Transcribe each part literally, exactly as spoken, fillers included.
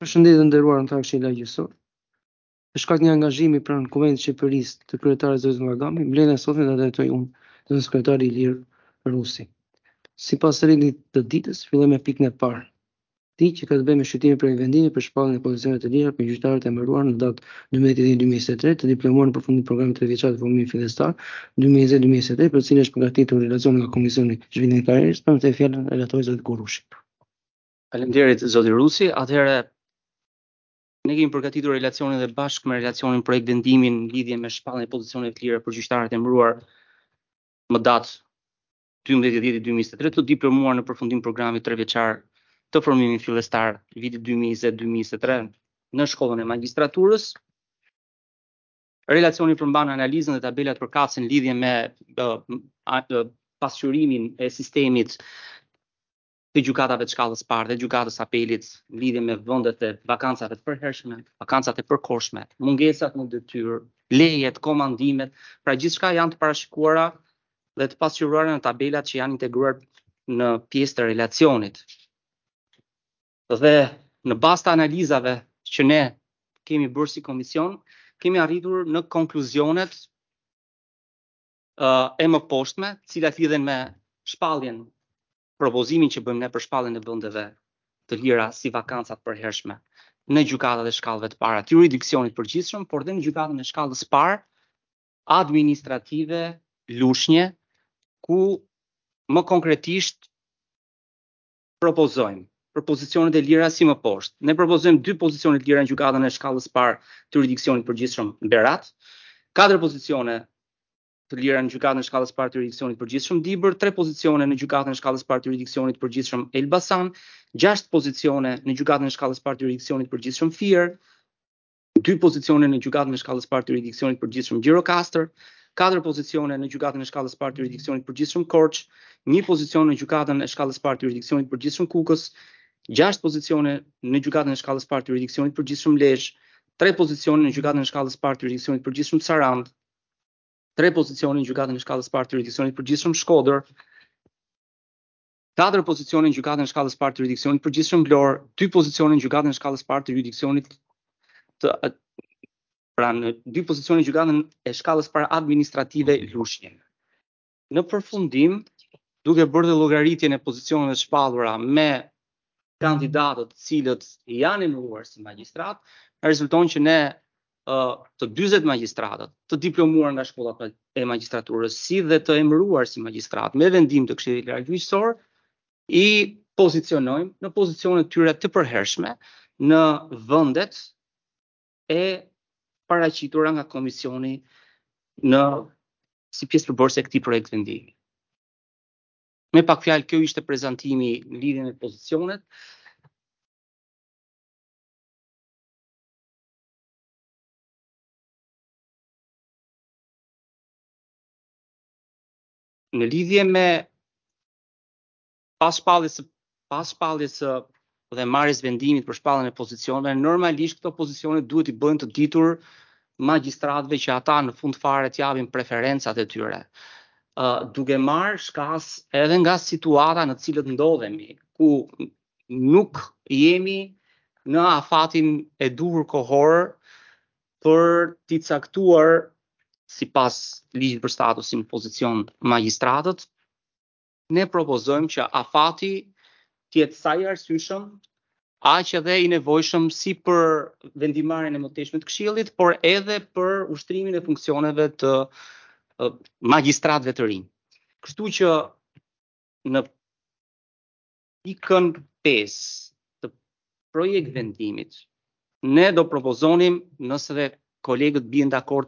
Përshëndetje të nderuar anëtar të Këshillit Lagjësor. Për shkak të një angazhimi pranë Kuvendit të Qeverisë të kryetarit zotit Magami, mbledhjen e sotme ta drejtoj unë, dhe sekretari Ilir Rusi. Sipas rregullit të ditës, filloj me pikën e parë. Ti që ka të bëjë me shqyrtimin për vendimi për shpalljen e pozicioneve të lira për gjyqtarët e emëruar në datë dymbëdhjetë dhjetë dy mijë e njëzet e tre të diplomuar në përfundim të programit trevjeçar të formimit fillestar dy mijë e njëzet dy mijë e njëzet e tre, për cilën është përgatitur relacioni nga Komisioni i Zhvillimit të Karrierës, për të fjalën e relatorit zotit Gurushi. Faleminderit zoti Rusi. Atëherë ne kemi përgatitur relacionin dhe bashkë me relacionin projekt vendimin në lidhje me shpalljen e pozicioneve të lira për gjyqtarët e emëruar më datë dymbëdhjetë dhjetë dy mijë e njëzet e tre të diplomuar në përfundim të programit trevjeçar të formimit fillestar vitit dy mijë e njëzet dy mijë e njëzet e tre në shkollën e magjistraturës. Relacioni përmban analizën dhe tabelat përkatëse në lidhje me uh, uh, pasqyrimin e sistemit të gjykatave të shkallës parë dhe gjykatës apelit në lidhje me vendet e vakancave të përhershme, vakancat e përkohshme, mungesat në detyrë, lejet, komandimet, pra gjithçka janë të parashikuara dhe të pasqyruara në tabelat që janë integruar në pjesë të relacionit. Dhe në bazë të analizave që ne kemi bërë si komision, kemi arritur në konkluzionet uh, e mëposhtme, të cilat lidhen me shpalljen, propozimin që bëjmë ne për shpalljen e vendeve të lira si vakancat përhershme në gjykatat e shkallëve të para të jurisdiksionit përgjithshëm, por dhe në gjykatën e shkallës parë administrative lushnje, ku më konkretisht propozojmë për pozicionet e lira si më poshtë. Ne propozojmë dy pozicione të lira në gjykatën e shkallës parë të jurisdiksionit përgjithshëm Berat, katër pozicione të lira në gjykatën e shkallës parë të jurisdiksionit përgjithshëm Dibër, tre pozicione në gjykatën e shkallës parë të jurisdiksionit përgjithshëm Elbasan, gjashtë pozicione në gjykatën e shkallës parë të jurisdiksionit përgjithshëm Fier, dy pozicione në gjykatën e shkallës parë të jurisdiksionit përgjithshëm Gjirokastër, katër pozicione në gjykatën e shkallës parë të jurisdiksionit përgjithshëm Korç, një pozicion në gjykatën e shkallës parë të jurisdiksionit përgjithshëm Kukës, gjashtë pozicione në gjykatën e shkallës parë të jurisdiksionit përgjithshëm Lezhë, tre pozicione në gjykatën e shkallës parë të jurisdiksionit përgjithshëm Sarand, tre pozicione në gjykatën e shkallës parë të jurisdiksionit përgjithshëm Shkodër, katër pozicione në gjykatën e shkallës parë të jurisdiksionit përgjithshëm Vlorë, dy pozicione në gjykatën e shkallës parë të jurisdiksionit të pra në dy pozicione në gjykatën e shkallës parë administrative Lushnjë. Në përfundim, duke bërë dhe llogaritjen e pozicioneve të shpallura me kandidatët të cilët janë emëruar si magjistrat, rezulton që ne uh, të dyzet magjistratët të diplomuar nga shkollat e magjistraturës si dhe të emëruar si magjistrat me vendim të Këshillit Largjyqësor i pozicionojmë në pozicionet tyre të përhershme në vendet e paraqitura nga komisioni në si pjesë përbërëse e këtij projekt vendimi. Me pak fjalë, kjo ishte prezantimi në lidhje me pozicionet. Në lidhje me pas shpalljes pas shpalljes dhe marrjes vendimit për shpalljen e pozicioneve, normalisht këto pozicione duhet i bëjnë të ditur magjistratëve që ata në fund fare të japin preferencat e tyre. Uh, duke marrë shkas edhe nga situata në të cilët ndodhemi, ku nuk jemi në afatin e duhur kohor për t'i caktuar sipas ligjit për statusin pozicion magjistratët, ne propozojmë që afati të jetë sa i arsyeshëm, aq edhe i nevojshëm si për vendimarrjen e mëtejshme të Këshillit, por edhe për ushtrimin e funksioneve të uh, magjistratëve të rinj. Kështu që në pikën pesë të projekt vendimit, ne do propozonim, nëse dhe kolegët bien dakord,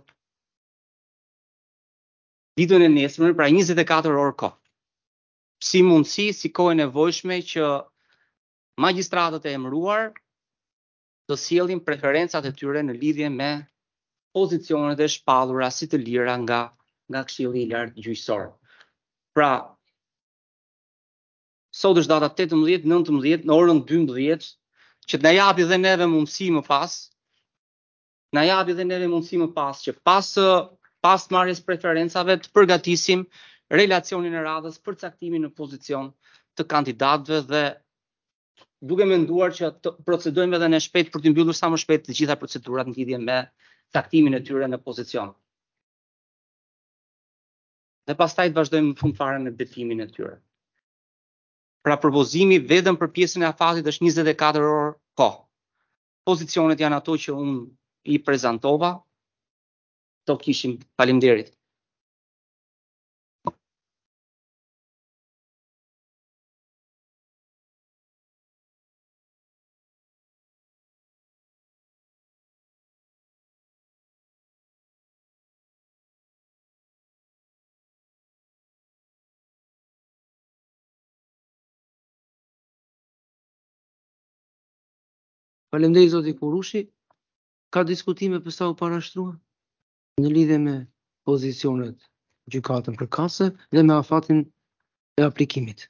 ditën e nesërme, pra njëzet e katër orë kohë, si mundësi, si kohë e nevojshme që magjistratët e emëruar të sjellin preferencat e tyre në lidhje me pozicionet e shpallura si të lira nga nga Këshilli i Lartë Gjyqësor. Pra, sot është data tetëmbëdhjetë nëntëmbëdhjetë në orën dymbëdhjetë, që na japi dhe neve mundësi më pas, na japi dhe neve mundësi më pas që pas pas marrjes preferencave të përgatisim relacionin e radhës për caktimin në pozicion të kandidatëve dhe duke menduar që të procedojmë edhe ne shpejt për të mbyllur sa më shpejt të gjitha procedurat në lidhje me caktimin e tyre në pozicion. Dhe pastaj të vazhdojmë në fund fare me betimin e tyre. Pra propozimi vetëm për pjesën e afatit është njëzet e katër orë kohë. Pozicionet janë ato që unë i prezantova, to kishim. Faleminderit. Faleminderit zoti Kurushi. Ka diskutime për sa u parashtrua në lidhje me pozicionet gjykatën përkatëse dhe me afatin e aplikimit.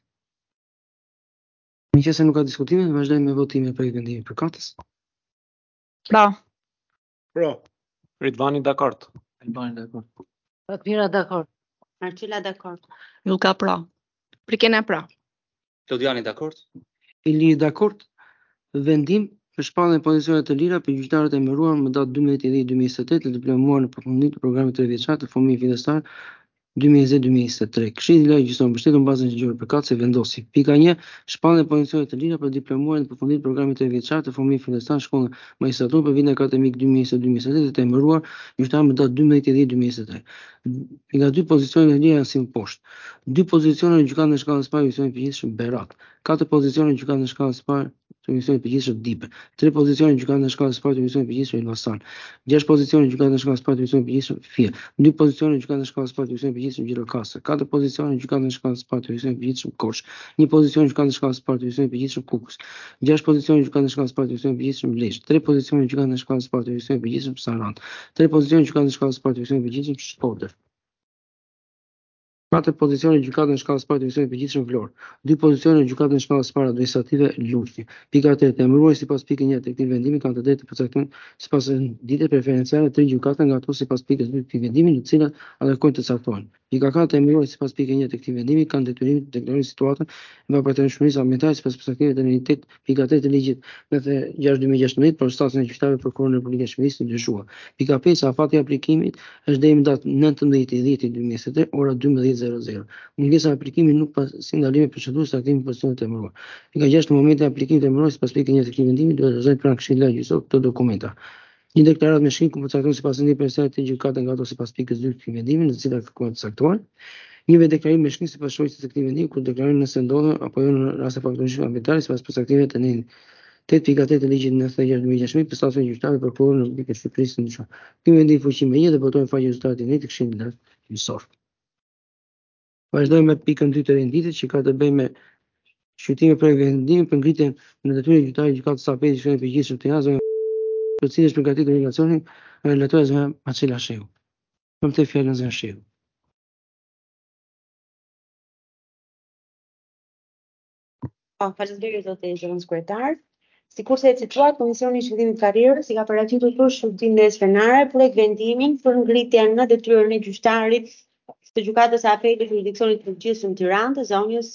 Nëse nuk ka diskutime, vazhdojmë me votimin për vendimin e përkatës. Pra. Pra. Ridvani dakord. Ridvani dakord. Papira dakord. Marcela dakord. Julka pra. Prikena pra. Lodiani dakord. Ili dakord. Vendim për shpalljen e pozicioneve të lira për gjyqtarët e emëruar më datë dymbëdhjetë i dhjetë dy mijë e njëzet e tetë dhe diplomuar në përfundim të programit trevjeçar të fëmijë fillestar dy mijë e njëzet dy mijë e njëzet e tre. Këshilli i gjyqësor mbështetur në bazën ligjore përkatëse vendosi. Pika një. Shpalljen e pozicioneve të lira për diplomuar në përfundim të programit trevjeçar të fëmijë fillestar shkollën magjistraturë për vitin akademik dy mijë e njëzet dy mijë e njëzet e tetë të emëruar gjyqtar më datë dymbëdhjetë i dhjetë dy mijë e njëzet e tre. Pika dy. Pozicionet e lira janë si më poshtë. dy pozicione në gjykatën e shkallës së parë të përgjithshëm Berat. katër pozicione në gjykatën e shkallës së parë të emisionit përgjithshëm Dipe, tre pozicione në gjykatën e shkallës së parë të emisionit përgjithshëm Elbasan, gjashtë pozicione në gjykatën e shkallës së parë të emisionit përgjithshëm Fie, dy pozicione në gjykatën e shkallës së parë të emisionit përgjithshëm Gjirokastër, katër pozicione në gjykatën e shkallës së parë të emisionit përgjithshëm Korç, një pozicion në gjykatën e shkallës së parë të emisionit përgjithshëm Kukës, gjashtë pozicione në gjykatën e shkallës së parë të emisionit përgjithshëm Lezhë, tre pozicione në gjykatën e shkallës së parë të emisionit përgjithshëm Sarandë, tre pozicione në gjykatën e shkallës së parë të emisionit përgjithshëm Shkodër. katër pozicione në gjykatën e shkallës së parë të emisionit përgjithshëm Vlorë, dy pozicione në gjykatën e shkallës së parë administrative Lulqi. Pika tre. Të emëruarit sipas pikës një të këtij vendimi kanë të drejtë të përcaktojnë sipas ditës preferenciale tre gjykata nga ato sipas pikës dy të këtij vendimi, në të cilat atakojnë të caktohen. Pika katër. Të emëruarit sipas pikës një të këtij vendimi kanë detyrimin të deklarojnë situatën e papartishmërisë aumentare sipas përcaktimit të ndërtimit pika tre të ligjit gjashtë dy mijë e gjashtëmbëdhjetë për statusin e gjyqtarëve prokurorë në Republikën e Shqipërisë të ndryshuar. Pika pesë. Afati i aplikimit është deri më datë nëntëmbëdhjetë i dhjetë dy mijë e njëzet e tre, ora dymbëdhjetë e zero. Mungesa e aplikimit nuk pasi ndalimi procedurës së aktimit pozicionit të emëruar. Pika gjashtë. Në momentin e aplikimit të emëruar sipas pikës një të këtij vendimi duhet të vazhdojnë pranë këshillit gjyqësor këto dokumenta. Një deklaratë me shkrim ku përcakton sipas ndërtimit preferencial të gjykatës nga ato sipas pikës dy të këtij vendimi, në të cilat kërkohet të caktohen. Një vetë deklarim me shkrim sipas shoqërisë së këtij vendimi ku deklarojnë nëse ndodhen apo jo në raste faktorishme ambientale sipas përcaktimeve të ndërtimit tetë pika tetë të ligjit nëntëdhjetë e gjashtë dy mijë e gjashtëmbëdhjetë për statusin e gjyqtarëve prokurorë në Republikën e Shqipërisë të ndryshuar. Ky vendim fuqi me një dhe votojnë faqe zyrtare të njëjtë të këshillit gjyqësor. Vazhdojmë me pikën dy të renditës që ka të bëjë me shqyrtimin për vendimin për ngritjen në detyrë gjyqtarit të gjykatës së apetit të përgjithshëm të Tiranë, për cilën është përgatitur relacioni me relatorën zë Marcela Shehu. Kam të fjalën zë Shehu. Po, faleminderit zotë zëvendës kryetar. Sikurse e cituar, Komisioni i Shërbimit Karrierës i ka paraqitur për shkurtimdes penale projekt vendimin për ngritjen në detyrën e gjyqtarit të gjykatës së apetit të jurisdiksionit të përgjithshëm Tiranë të zonjës.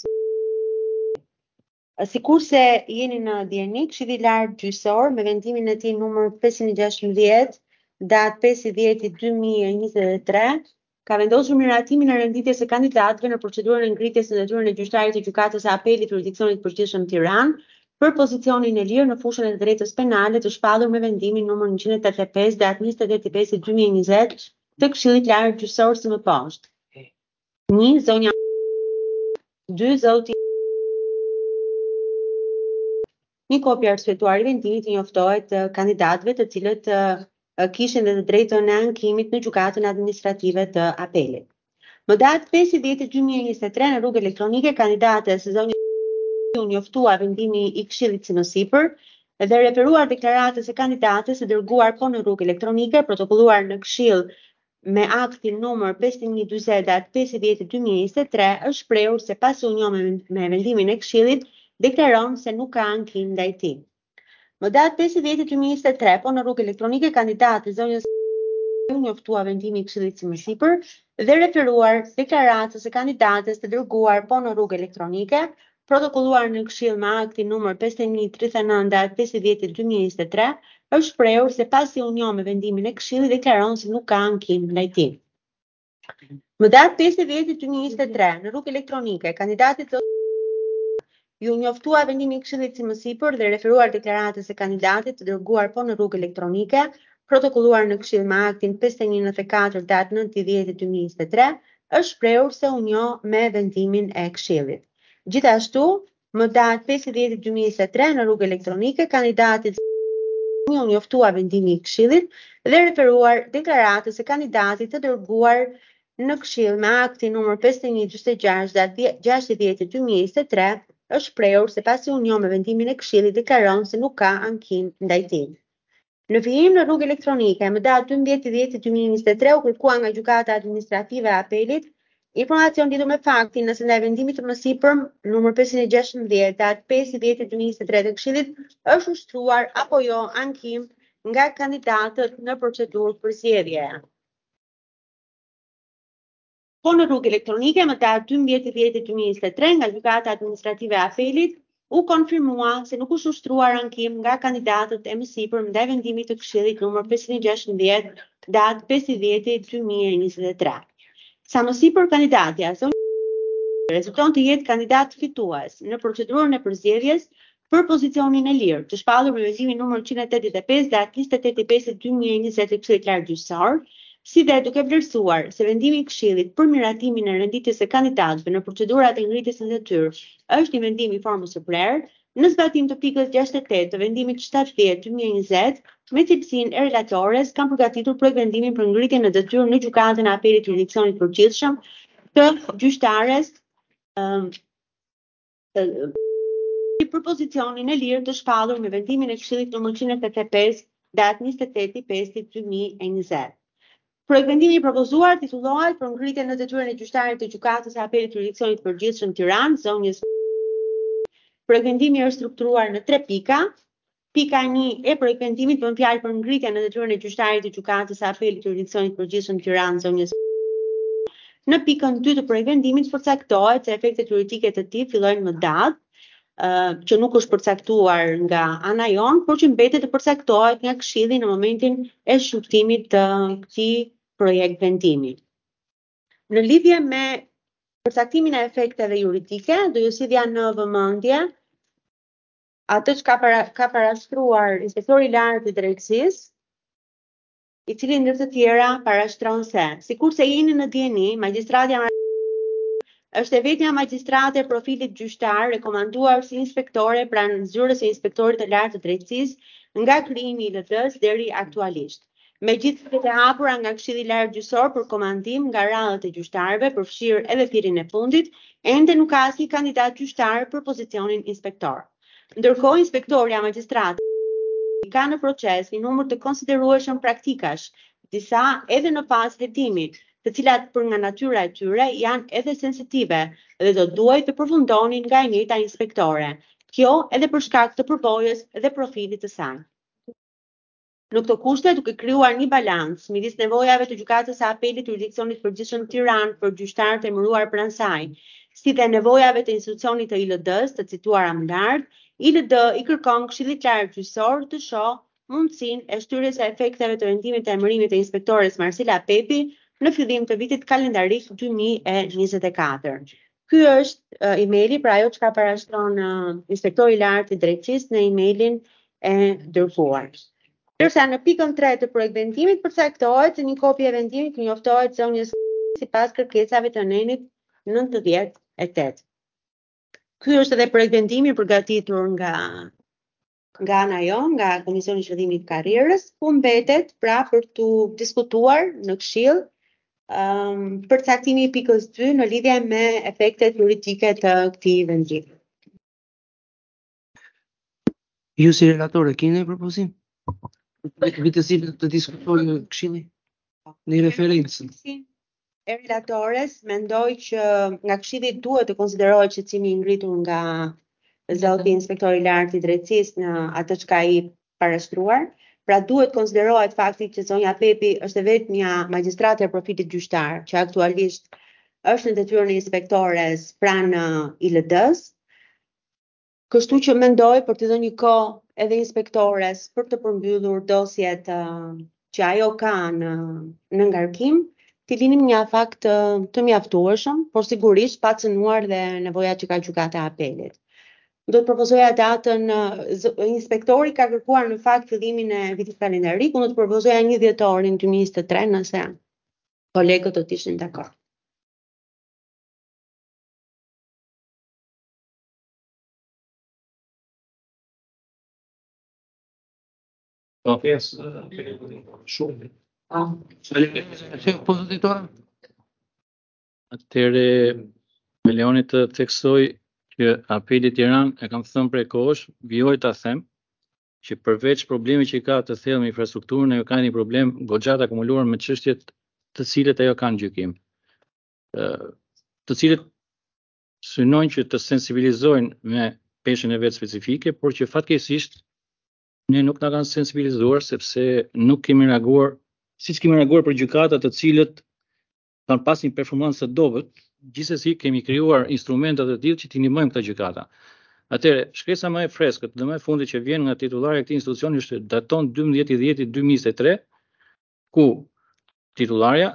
Sikurse jeni në dieni, Këshilli i Lartë Gjyqësor me vendimin e tij numër pesëqind e gjashtëmbëdhjetë datë pesë i dhjetë dy mijë e njëzet e tre ka vendosur miratimin e renditjes së kandidatëve në procedurën e ngritjes në detyrën e gjyqtarit të gjykatës së apetit të jurisdiksionit të përgjithshëm Tiranë për pozicionin e lirë në fushën e drejtës penale të shpallur me vendimin numër njëqind e tetëdhjetë e pesë datë njëzet e tetë i pesë dy mijë e njëzet të Këshillit Lartë Gjyqësor si më poshtë. një Zonja dy Zoti Një kopje e arsyetuar i vendimit i njoftohet kandidatëve të cilët kishin dhe të drejtën e ankimit në gjykatën administrative të apelit. Më datë pesë i dhjetë dy mijë e njëzet e tre në rrugë elektronike kandidates zonjë u njoftua vendimi i Këshillit si më sipër dhe referuar deklaratës së kandidates së dërguar po në rrugë elektronike protokolluar në Këshill me aktin numër pesë mijë e dyzet datë pesë i dhjetë dy mijë e njëzet e tre është shprehur se pasi u njoh me vendimin e Këshillit deklaron se nuk ka ankim ndaj tij. Më datë pesë i dhjetë dy mijë e njëzet e tre po në rrugë elektronike kandidates zonjës u njoftua vendimi i Këshillit si më sipër dhe referuar deklaratës së kandidates të dërguar po në rrugë elektronike protokolluar në Këshill me aktin numër pesë e një tridhjetë e nëntë datë pesë e dhjetë dy mijë e njëzet e tre, është shprehur se pasi u njoh me vendimin e Këshillit deklaron se nuk ka ankim ndaj tij. Më datë pesë e dhjetë dy mijë e njëzet e tre, në rrugë elektronike, kandidatit ju njoftua vendimi i Këshillit si më sipër dhe referuar deklaratës së kandidatit të dërguar po në rrugë elektronike, protokolluar në Këshill me aktin pesë e një nëntëdhjetë e katër datë nëntë e dhjetë dy mijë e njëzet e tre, është shprehur se u njoh me vendimin e Këshillit. Gjithashtu, më datë pesë e dhjetë dy mijë e njëzet e tre në rrugë elektronike, kandidatit u njoftua vendimi i Këshillit dhe referuar deklaratës së kandidatit të dërguar në Këshill me aktin numër pesë e një gjysmë e gjashtë datë gjashtë e dhjetë dy mijë e njëzet e tre, është shprehur se pasi u njoh me vendimin e Këshillit deklaron se nuk ka ankim ndaj tij. Në vijim në rrugë elektronike, më datë dymbëdhjetë e dhjetë dy mijë e njëzet e tre u kërkua nga Gjykata Administrative e Apelit informacion lidhur me faktin nëse ndaj vendimit të mësipërm numër pesëqind e gjashtëmbëdhjetë datë pesë e dhjetë dy mijë e njëzet e tre të Këshillit është ushtruar apo jo ankim nga kandidatët në procedurë përzgjedhje. Po në rrugë elektronike, më datë dymbëdhjetë e dhjetë dy mijë e njëzet e tre nga Gjykata Administrative e Apelit u konfirmua se nuk është ushtruar ankim nga kandidatët e mësipërm ndaj vendimit të Këshillit numër pesëqind e gjashtëmbëdhjetë datë pesë e dhjetë dy mijë e njëzet e tre. Sa më sipër kandidatja rezulton të jetë kandidat fitues në procedurën e përzgjedhjes për pozicionin e lirë, të shpallur me vendimin numër njëqind e tetëdhjetë e pesë datë njëzet e tetë e pesë dy mijë e njëzet të Këshillit Lartgjyqësor, si dhe duke vlerësuar se vendimi i Këshillit për miratimin e renditjes së kandidatëve në procedurat e ngritjes së detyrë është një vendim i formës së prerë, në zbatim të pikës gjashtëdhjetë e tetë të vendimit shtatëdhjetë dy mijë e njëzet, me cilësinë e relatores kanë përgatitur projekt vendimin për ngritjen në detyrë në Gjykatën e Apelit të Jurisdiksionit të Përgjithshëm të gjyqtares um, për pozicionin e lirë të shpallur me vendimin e Këshillit numër njëqind e tetëdhjetë e pesë datë njëzet e tetë e pesë dy mijë e njëzet. Projekt vendimi i propozuar titullohet për ngritjen në detyrën e gjyqtarit të Gjykatës së Apelit të Jurisdiksionit të Përgjithshëm Tiranë, zonjës. Projekt vendimi është strukturuar në tre pika. Pika një e projekt vendimit bën fjalë për ngritjen në detyrën e gjyqtarit të Gjykatës së Apelit të Jurisdiksionit të Përgjithshëm Tiranë, zonjës. Në pikën dy të projekt vendimit përcaktohet se efektet juridike të tij fillojnë më datë, Uh, që nuk është përcaktuar nga ana jon, por që mbetet të përcaktohet nga Këshilli në momentin e shqyrtimit të këtij projekt vendimi. Në lidhje me përcaktimin e efekteve juridike, do ju sjellja në vëmendje atë që ka, para, ka parashtruar inspektori i lartë i drejtësisë, i cili ndër të tjera parashtron se, sikurse jeni në dieni, magjistratja është e vetmja magjistrate e profilit gjyqtar rekomanduar si inspektore pranë zyrës së inspektorit të lartë të drejtësisë nga krijimi i L D-s deri aktualisht. Me gjithë të e hapura nga Këshilli i Lartë Gjyqësor për komandim nga radhët e gjyqtarëve, përfshirë edhe thirrjen e fundit, ende nuk ka asnjë kandidat gjyqtar për pozicionin inspektor. Ndërkohë, inspektorja magjistratë ka në proces një numër të konsiderueshëm praktikash, disa edhe në fazë hetimi, të cilat për nga natyra e tyre janë edhe sensitive dhe do duhet të përfundonin nga e njëjta inspektore. Kjo edhe për shkak të përvojës dhe profilit të saj. Në këto kushte, duke krijuar një balans midis nevojave të Gjykatës së Apelit të Jurisdiksionit të Përgjithshëm Tiranë për gjyqtarët e emëruar pranë saj, si dhe nevojave të institucionit të I L D-s të cituara më lart, I L D i kërkon Këshillit Lartë Gjyqësor të shohë mundësinë e shtyrjes së efekteve të vendimit të emërimit të inspektores Marsela Pepi në fillim të vitit kalendarik dy mijë e njëzet e katër. Ky është uh, emaili, pra ajo që ka parashtron uh, inspektori i lartë i drejtësisë në emailin e dërguar. Ndërsa në pikën tre të projekt vendimit përcaktohet se një kopje e vendimit njoftohet zonjës sipas kërkesave të nenit nëntëdhjetë e tetë. Ky është edhe projekt vendimi përgatitur nga nga ana jon, nga Komisioni i Shërbimit të Karrierës, ku mbetet pra për tu diskutuar në Këshill um, përcaktimi i pikës dy në lidhje me efektet juridike të këtij vendimi. Ju si relatore keni propozim? Vitë si të diskutojë në Këshilli? Në referencë. E relatores mendoj që nga Këshilli duhet të konsiderohet shqetësimi i ngritur nga zoti inspektori i lartë i drejtësisë në atë që ka i parashtruar. Pra duhet konsiderohet fakti që zonja Pepi është vetmja magjistrate e profilit gjyqtar që aktualisht është në detyrën e inspektores pranë I L D-s. Kështu që mendoj për të dhënë një kohë edhe inspektores për të përmbyllur dosjet uh, që ajo ka në, në ngarkim, të linim një afakt të, të mjaftueshëm, por sigurisht pa cënuar dhe nevoja që ka gjykata e apelit. Do të propozoja datën, uh, inspektori ka kërkuar në fakt fillimin e vitit kalendarik, unë do të propozoja një dhjetorin dy mijë e njëzet e tre nëse kolegët do të ishin dakord. Po, pjesë shumë. Pozitore? Atëherë me leoni të theksoj që apeli Tiranë e kam thënë prej kohësh, vjoj ta them që përveç problemit që ka të thellë me infrastrukturën, ajo ka një problem goxha të akumuluar me çështjet të cilët ajo ka në gjykim. Ë, të cilët synojnë që të sensibilizojnë me peshën e vet specifike, por që fatkeqësisht ne nuk na kanë sensibilizuar sepse nuk kemi reaguar siç kemi reaguar për gjykata të cilët kanë pas një performancë të dobët, gjithsesi kemi krijuar instrumente të tilla që t'i ndihmojmë këto gjykata. Atëherë, shkresa më e freskët dhe më e fundit që vjen nga titullari i këtij institucioni është daton dymbëdhjetë i dhjetë dy mijë e njëzet e tre, ku titullarja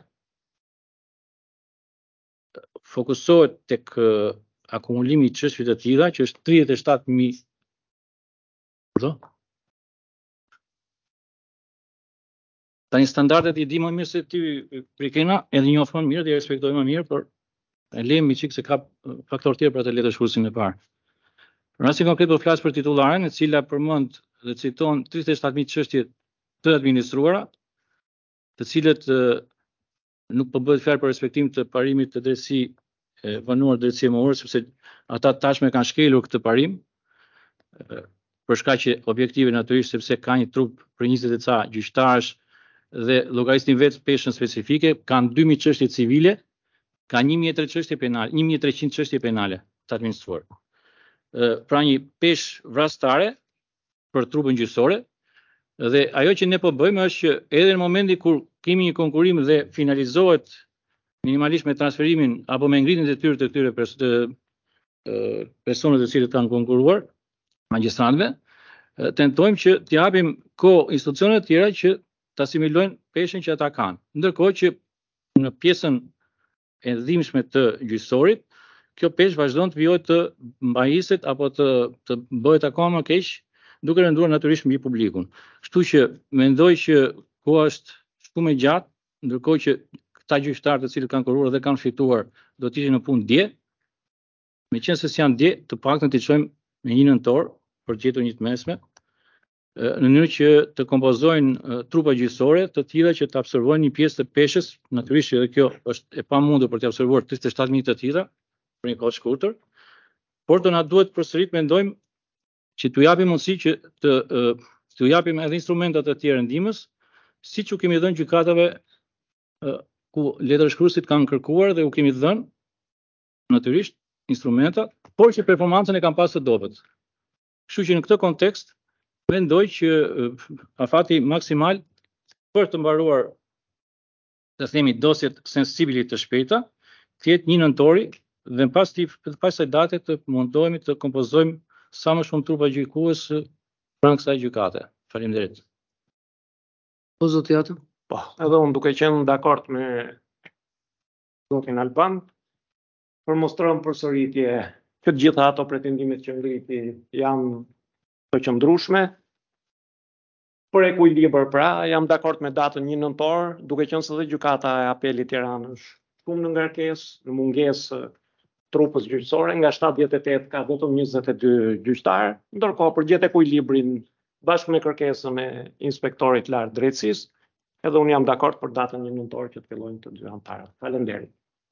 fokusohet tek uh, akumulimi i çështjeve të tilla, që është tridhjetë e shtatë mijë. Pardon? Tani standardet i di më mirë se ti Prikena, edhe njoh më mirë dhe i respektoj më mirë, por e lejmë çik se ka faktor tjetër për të letë shkruesin e parë. Në rastin konkret do flas për titullaren, e cila përmend dhe citon tridhjetë e shtatë mijë çështje të administruara, të cilët e, nuk po bëhet fjalë për respektim të parimit të drejtësi e vënuar drejtësi më orë, sepse ata tashmë kanë shkelur këtë parim, e, për shkak që objektive natyrisht sepse ka një trup për njëzet e ca gjyqtarësh dhe llogarisnin vetë peshën specifike, kanë dy mijë çështje civile, ka një mijë e tre çështje penale, një mijë e treqind çështje penale të administruar. Pra një peshë vrastare për trupën gjyqësore, dhe ajo që ne po bëjmë është që edhe në momentin kur kemi një konkurim dhe finalizohet minimalisht me transferimin apo me ngritjen e detyrës të këtyre pers të, personave të cilët kanë konkuruar, magjistratëve, tentojmë që t'i japim kohë institucioneve të tjera që të asimilojnë peshën që ata kanë. Ndërkohë që në pjesën e dhimbshme të gjyqësorit, kjo peshë vazhdon të vijojë të mbahiset apo të të bëhet akoma më keq, duke rënduar natyrisht mbi publikun. Kështu që mendoj që koha është shumë e gjatë, ndërkohë që këta gjyqtarë të cilët kanë konkuruar dhe kanë fituar do të ishin në punë dje, meqense s'janë dje, të paktën t'i çojmë me një nëntor për të gjetur një të mesme, në mënyrë që të kompozojnë trupa gjyqësore të tilla që të absorbojnë një pjesë të peshës, natyrisht edhe kjo është e pamundur për të absorbuar tridhjetë e shtatë mijë të tilla për një kohë të shkurtër, por do na duhet përsërit mendojmë që t'u japim mundësi që të t'u japim edhe instrumentat të tjera ndihmës, siç u kemi dhënë gjykatave ku letërshkruesit kanë kërkuar dhe u kemi dhënë natyrisht instrumenta, por që performancën e kanë pasur të dobët. Kështu që në këtë kontekst mendoj që afati maksimal për të mbaruar të themi dosjet sensibile të shpejta, të jetë një nëntori dhe pas ti pas së date të mundohemi të kompozojmë sa më shumë trupa gjykues pranë kësaj gjykate. Faleminderit. Po zoti Ato? Po, edhe unë duke qenë dakord me zotin Alban, përmostron përsëritje që të gjitha ato pretendimet që ngriti janë të qëndrueshme. Për ekuilibër, pra, jam dakord me datën një nëntor, duke qenë se dhe gjykata e apelit Tiranës shumë në ngarkesë, në mungesë trupës gjyqësore, nga shtatëdhjetë e tetë ka vetëm njëzet e dy gjyqtarë, ndërkohë për gjetë ekuilibrin bashkë me kërkesën e inspektorit lart drejtësisë, edhe unë jam dakord për datën një nëntor që të fillojnë të dy anëtarët. Faleminderit.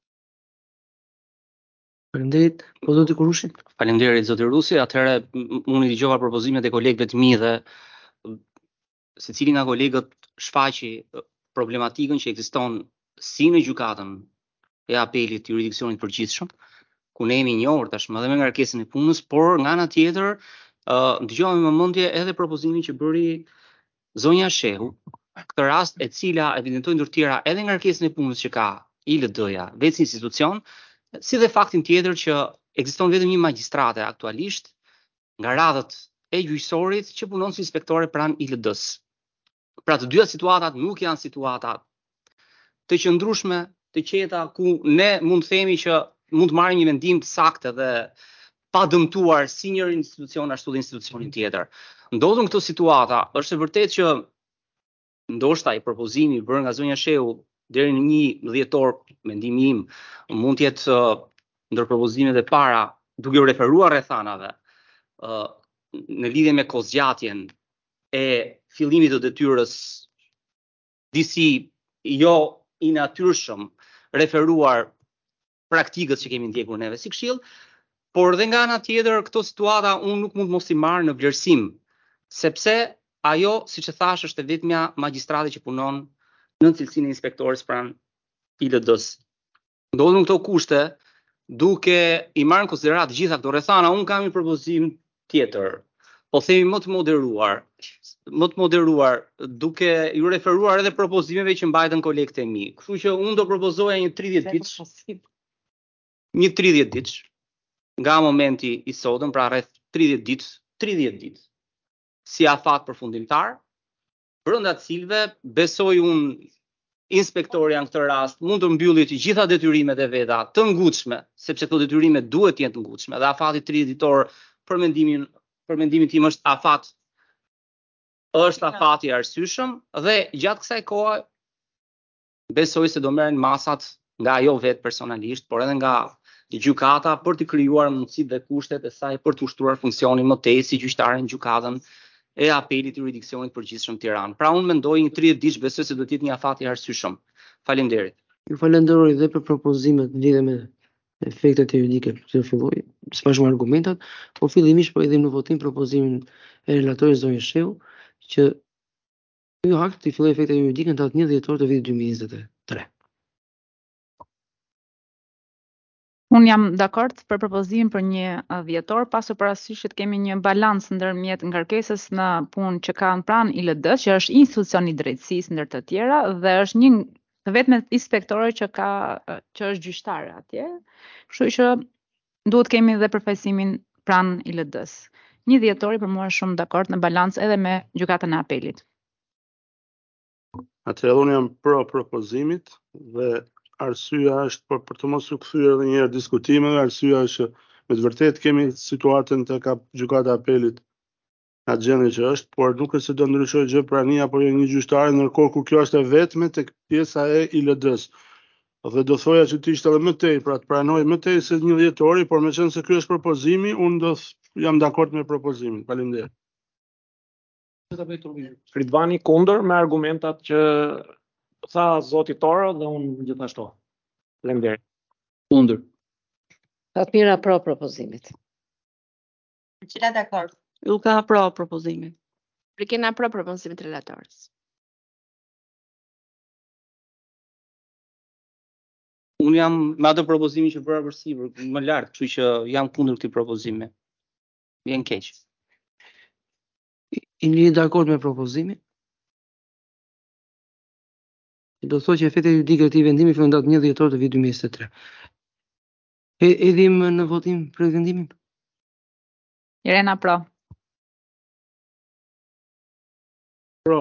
Faleminderit. Po zoti Kurushi? Faleminderit zoti Rusi, atëherë unë i dëgjova propozimet e kolegëve të mi dhe secili nga kolegët shfaqi problematikën që ekziston si në gjykatën e apelit të jurisdiksionit përgjithshëm, ku ne jemi njohur tashmë edhe me ngarkesën e punës, por nga ana tjetër uh, dëgjova me vëmendje edhe propozimin që bëri zonja Shehu, këtë rast e cila evidentojnë ndër tjera edhe ngarkesën e punës që ka I L D-ja, vetë si institucion, si dhe faktin tjetër që ekziston vetëm një magjistrate aktualisht nga radhët e gjyqësorit që punon si inspektore pranë I L D-s. Pra të dyja situatat nuk janë situata të qëndrueshme, të qeta ku ne mund të themi që mund të marrim një vendim të saktë dhe pa dëmtuar si një institucion ashtu dhe institucionin tjetër. Ndodhën këto situata, është e vërtetë që ndoshta i propozimi bërë nga zonja Shehu deri në një dhjetor, mendimi im, mund të jetë uh, ndër propozimet e para, duke u referuar rrethanave, uh, në lidhje me kozgjatjen e fillimit të detyrës disi jo I natyrshëm referuar praktikës që kemi ndjekur neve si këshill, por dhe nga ana tjetër këto situata unë nuk mund mos I marr në vlerësim, sepse ajo, siç e thash, është e vetmja magjistrate që punon në cilësinë e inspektores pranë I L D-s. Ndodhen këto kushte, duke I marrë në konsiderat të gjitha këto rrethana, unë kam një propozim tjetër, po themi më të moderuar, më të moderuar, duke ju referuar edhe propozimeve që mbajtën kolegët e mi. Kështu që unë do propozoja një tridhjetë ditë, një tridhjetë ditë, nga momenti I sotëm, pra rreth tridhjetë ditë, tridhjetë ditë, si afat përfundimtar, brenda të cilëve besoj unë inspektori në këtë rast mund të mbylli të gjitha detyrimet e veta të ngutshme, sepse këto detyrime duhet të jenë të ngutshme, dhe afati tridhjetë ditor për mendimin për mendimin tim është afat është afati I arsyeshëm, dhe gjatë kësaj kohe besoj se do merren masat nga ajo vetë personalisht, por edhe nga gjykata për të krijuar mundësitë dhe kushtet e saj për të ushtruar funksionin më tej si gjyqtare në gjykatën e apelit të jurisdiksionit përgjithshëm Tiranë. Pra unë mendoj një tridhjetë ditë, besoj se do të jetë një afat I arsyeshëm. Faleminderit. Ju falenderoj dhe për propozimet lidhe me efektet juridike që filloi, sipas me argumentat, po fillimisht po idhim në votim propozimin e relatorit zonjë Shehu, që ky akt të fillojë efektet juridike në datë një dhjetor të vitit dy mijë e njëzet e tre. Unë jam dakord për propozimin për një dhjetor, pasur parasysh që kemi një balancë ndërmjet ngarkesës në punë që kanë pranë I L D-s, që është institucion I drejtësisë ndër të tjera, dhe është një të vetmet inspektore që ka që është gjyqtare atje. Kështu që duhet kemi edhe përfaqësimin pranë I L D-s. Një dhjetori për mua është shumë dakord në balancë edhe me gjykatën e apelit. Atëherë unë jam pro propozimit dhe arsyeja është për, për të mos u kthyer edhe një herë diskutimeve, arsyeja është me të vërtetë kemi situatën tek gjykata e apelit në gjendje që është, por nuk është se do ndryshojë gjë prania apo jo një gjyqtare, ndërkohë ku kjo është e vetme tek pjesa e I L D-s. Dhe do thoja që të ishte edhe më tej, pra të pranoj më tej se një dhjetori, por meqense ky është propozimi, unë do jam dakord me propozimin. Faleminderit. Ridvani kundër me argumentat që tha zoti Toro dhe unë gjithashtu. Faleminderit. Kundër. Fatmira pro propozimit. Cila dakord? Luka pro propozimit. Rikena pro propozimit relatorës. Unë jam me atë propozimin që bëra për sipër, më lart, kështu që jam kundër këtij propozimi. Vjen keq. Jeni dakord me propozimin? Do thotë që efektet juridike të këtij vendimi fillojnë datë një dhjetor të vitit dy mijë e njëzet e tre. E edhim në votim për vendimin? Irena pro. Pro.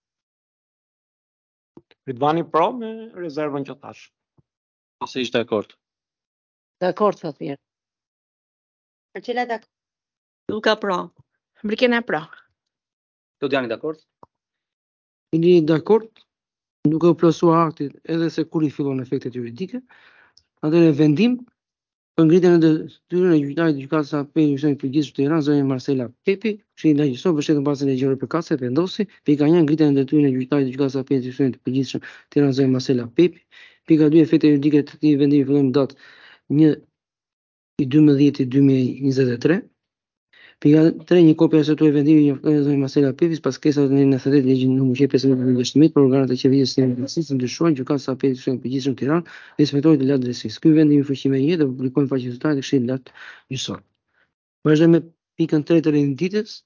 Ridvani pro me rezervën që thash. Ose ishte dakord. Dakord, Fatmir. Për cila dakord? Luka pro. Rikena pro. Do të jani dakord? Jeni dakord? Duke u plotësuar akti edhe se kur I fillon efektet juridike, atëherë vendim për ngritjen e detyrën e gjyqtarit të gjykatës së apelit gjyqësorit përgjithshëm Tiranë, zonja Marcela Pepi, këshilli ndajësor mbështetën bazën e ligjore përkatëse vendosi, pika një ngritjen e detyrën e gjyqtarit të gjykatës së apelit gjyqësorit përgjithshëm Tiranë, zonja Marcela Pepi, pika dy efektet juridike të këtij vendimi fillojnë në datë një I dymbëdhjetë dy mijë e njëzet e tre. Pika tre një kopja e statutit vendimi njoftohet zonjë Marcela Pepis pas kërkesave të njëzet e tretë ligjit numër pesëmbëdhjetë në investimet për organet e qeverisë së drejtësisë ndryshuan gjykatës së apelit të përgjithshëm Tiranë dhe inspektorit të lartë drejtësisë. Ky vendim I fuqi me një dhe publikohen faqe zyrtare të Këshillit Lart Gjyqësor. Vazhdojmë me pikën tre të renditjes.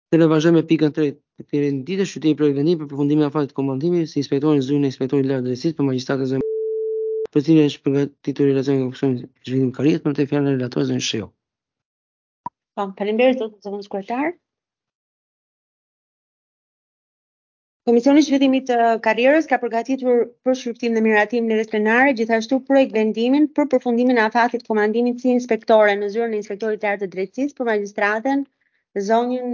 Të vazhdojmë me pikën tre të këtij rendite, shtytimi i projektit vendim për përfundimin e afatit të komandimit si inspektori në zyrën e inspektorit lartë të drejtësisë për magjistratë zë për cilën është përgatitur relacioni me Komisionin e Zhvillimit të Karrierës, për të fjalën e relatorit zë Sheu. Po, faleminderit zot zëvendës kryetar. Komisioni i Zhvillimit të Karrierës ka përgatitur për shqyrtim dhe miratim në rreth plenare gjithashtu projekt vendimin për përfundimin e afatit komandimit si inspektore në zyrën e inspektorit lartë të drejtësisë për magjistratën zonjën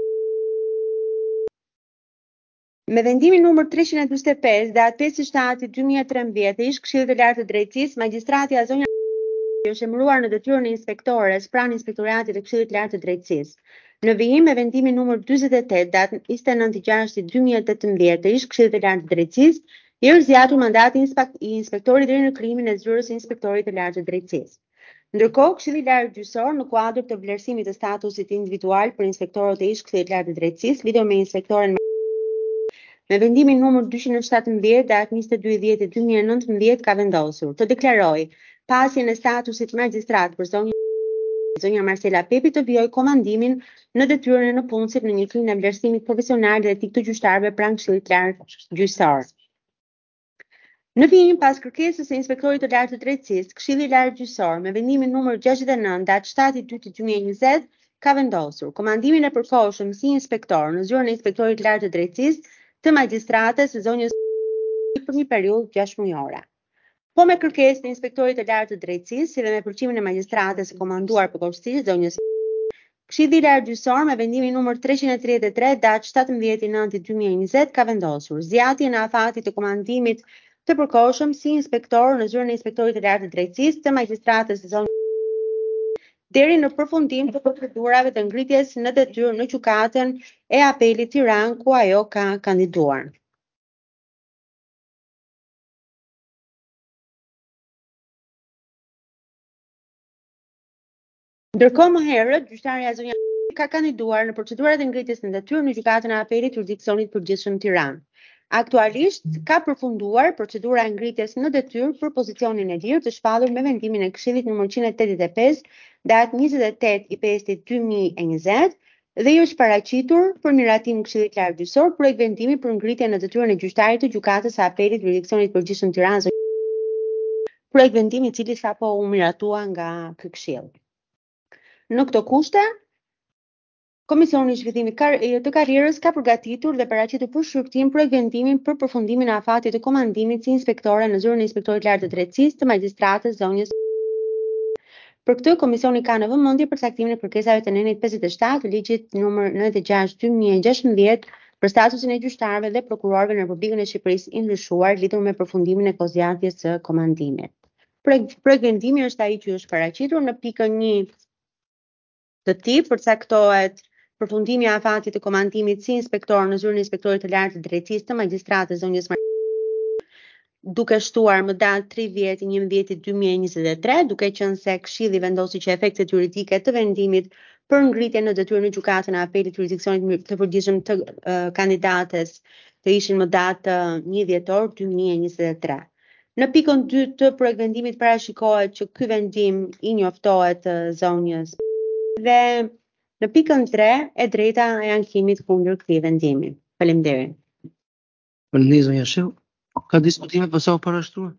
me vendimin numër treqind e njëzet e pesë datë pesë shtator dy mijë e trembëdhjetë ish Këshillit të Lartë të Drejtësisë, magjistratja zonja është emëruar në detyrën e inspektores pranë Inspektoratit të Këshillit të Lartë të Drejtësisë. Në vijim me vendimin numër dyzet e tetë datë njëzet e nëntë gjashtë dy mijë e tetëmbëdhjetë të ish Këshillit të Lartë të Drejtësisë, i është zgjatur mandati i inspektorit deri në krijimin e zyrës së Inspektorit të Lartë të Drejtësisë. Ndërkohë, Këshilli i Lartë Gjyqësor në kuadër të vlerësimit të statusit individual për inspektorët e ish Këshillit të Lartë të Drejtësisë, lidhur me inspektoren me vendimin numër dyqind e shtatëmbëdhjetë datë njëzet e dy dhjetë dy mijë e nëntëmbëdhjetë ka vendosur të deklaroj pasjen e statusit magjistrat për zonjën zonja Marcela Pepi të vijoj komandimin në detyrën e nëpunësit në njësinë e vlerësimit profesional dhe etik të gjyqtarëve pranë Këshillit të Lartë Gjyqësor. Në vijim pas kërkesës së inspektorit të lartë të drejtësisë, Këshilli i Lartë Gjyqësor me vendimin numër gjashtëdhjetë e nëntë datë shtator dytë dy mijë e njëzet ka vendosur komandimin e përkohshëm si inspektor në zyrën e inspektorit të lartë të drejtësisë të magjistratës së zonjës për një periudhë gjashtë mujore. Po me kërkesën e inspektorit të lartë të drejtësisë, si dhe me pëlqimin e magjistratës së komanduar përkohësisht zonjës Këshilli i Lartë Gjyqësor me vendimin numër treqind e tridhjetë e tre datë shtatëmbëdhjetë i nëntë dy mijë e njëzet ka vendosur zgjatjen e afatit të komandimit të përkohshëm si inspektor në zyrën e inspektorit të lartë të drejtësisë të magjistratës së zonjës deri në përfundim të procedurave të ngritjes në detyrë në gjykatën e apelit Tiranë ku ajo ka kandiduar. Ndërkohë më herët, gjyqtarja zonja ka kandiduar në procedurat e ngritjes në detyrë në gjykatën e apelit jurisdiksionit përgjithshëm Tiranë. Aktualisht ka përfunduar procedura e ngritjes në detyrë për pozicionin e lirë të shpallur me vendimin e Këshillit numër njëzet e tetëdhjetë e pesë datë njëzet e tetë i pesë dy mijë e njëzet dhe i është paraqitur për miratim Këshillit të Lartë Gjyqësor projekt vendimi për ngritje në detyrën e gjyqtarit të gjykatës së apelit jurisdiksionit përgjithshëm Tiranë. Projekt vendimi i cili sapo u miratua nga ky këshill. Në këto kushte, Komisioni i Zhvillimit të Karrierës ka përgatitur dhe paraqitur për shqyrtim projekt vendimin për përfundimin e afatit të komandimit si inspektore në zyrën e inspektorit të lartë të drejtësisë të magjistratës zonjës. Për këtë, komisioni ka në vëmendje përcaktimin e kërkesave të nenit pesëdhjetë e shtatë të ligjit numër nëntëdhjetë e gjashtë dy mijë e gjashtëmbëdhjetë për statusin e gjyqtarëve dhe prokurorëve në Republikën e Shqipërisë i ndryshuar lidhur me përfundimin e kozgjatjes së komandimit. Projekt vendimi është ai që është paraqitur në pikën një të tij përcaktohet përfundimi i afatit të komandimit si inspektor në zyrën e inspektorit të lartë të drejtësisë të magjistratës zonjës duke shtuar më datë tridhjetë i njëmbëdhjetit dy mijë e njëzet e tre, duke qenë se Këshilli vendosi që efektet juridike të vendimit për ngritje në detyrë në gjykatën e apelit jurisdiksionit të përgjithshëm të uh, kandidates të ishin më datë një dhjetor dy mijë e njëzet e tre. Në pikën dy të projekt vendimit parashikohet që ky vendim i njoftohet uh, zonjës dhe në pikën tre e drejta e ankimit kundër këtij vendimi. Faleminderit. Faleminderit zonja Sheu. Ka diskutime për sa u parashtruar?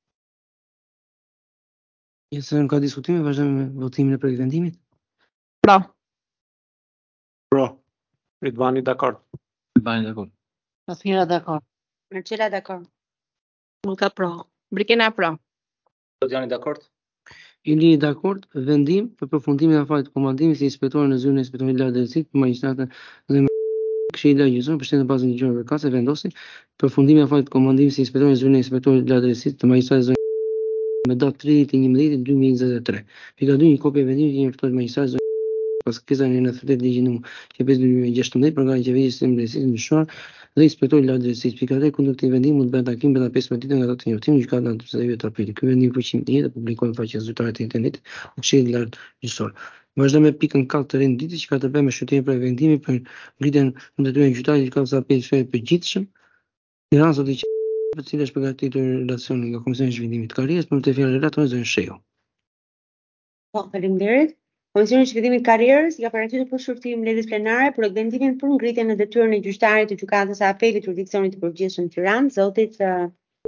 Nëse nuk ka diskutime, vazhdojmë me votimin e projekt vendimit. Pro. Pro. Ridvani dakord. Ridvani dakord. Pasmira dakord. Marcela dakord. Mulka pro. Brikena pro. Jani dakord? Ili dakord, vendim për përfundimin e afatit të komandimit si inspektor në zyrën e inspektorit të lartë të drejtësisë për magjistratën dhe Këshilli i Lartë Gjyqësor përshtatën bazën e ligjeve përkatëse vendosi përfundimin e afatit të komandimit si inspektor në zyrën e inspektorit të lartë të drejtësisë të magjistratës me datë tridhjetë i njëmbëdhjetit dy mijë e njëzet e tre. Pika dy, një kopje e vendimit i njoftohet magjistratës pas kërkesës në nëntëdhjetë e tetë ligjit numër pesëdhjetë dy mijë e gjashtëmbëdhjetë për nga qeverisë së drejtësisë ndryshuar dhe inspektori i lartë të drejtësisë. Pika tre, kundër këtij vendimi mund të bëhet takim brenda pesëmbëdhjetë ditë nga data e njoftimit në gjykatën e administrative të apelit. Ky vendim fuqi dihet dhe publikohet në faqen zyrtare të internetit të Këshillit të Lartë Gjyqësor. Vazhdojmë me pikën katër të renditës që ka të bëjë me shqyrtimin për vendimin për ngritjen në detyrën e gjyqtarit të gjykatës së apelit të përgjithshëm Tiranë zoti për cilë është përgatitur relacioni nga Komisioni i Zhvillimit të Karrierës për të fjalë relatorin zonë Sheu. Po, faleminderit. Komisioni i Shpëtimit të Karrierës i ka paraqitur për shurtim mbledhjes plenare për vendimin për ngritjen në detyrën e gjyqtarit të gjykatës së apelit jurisdiksionit të përgjithshëm Tiranë, zotit uh,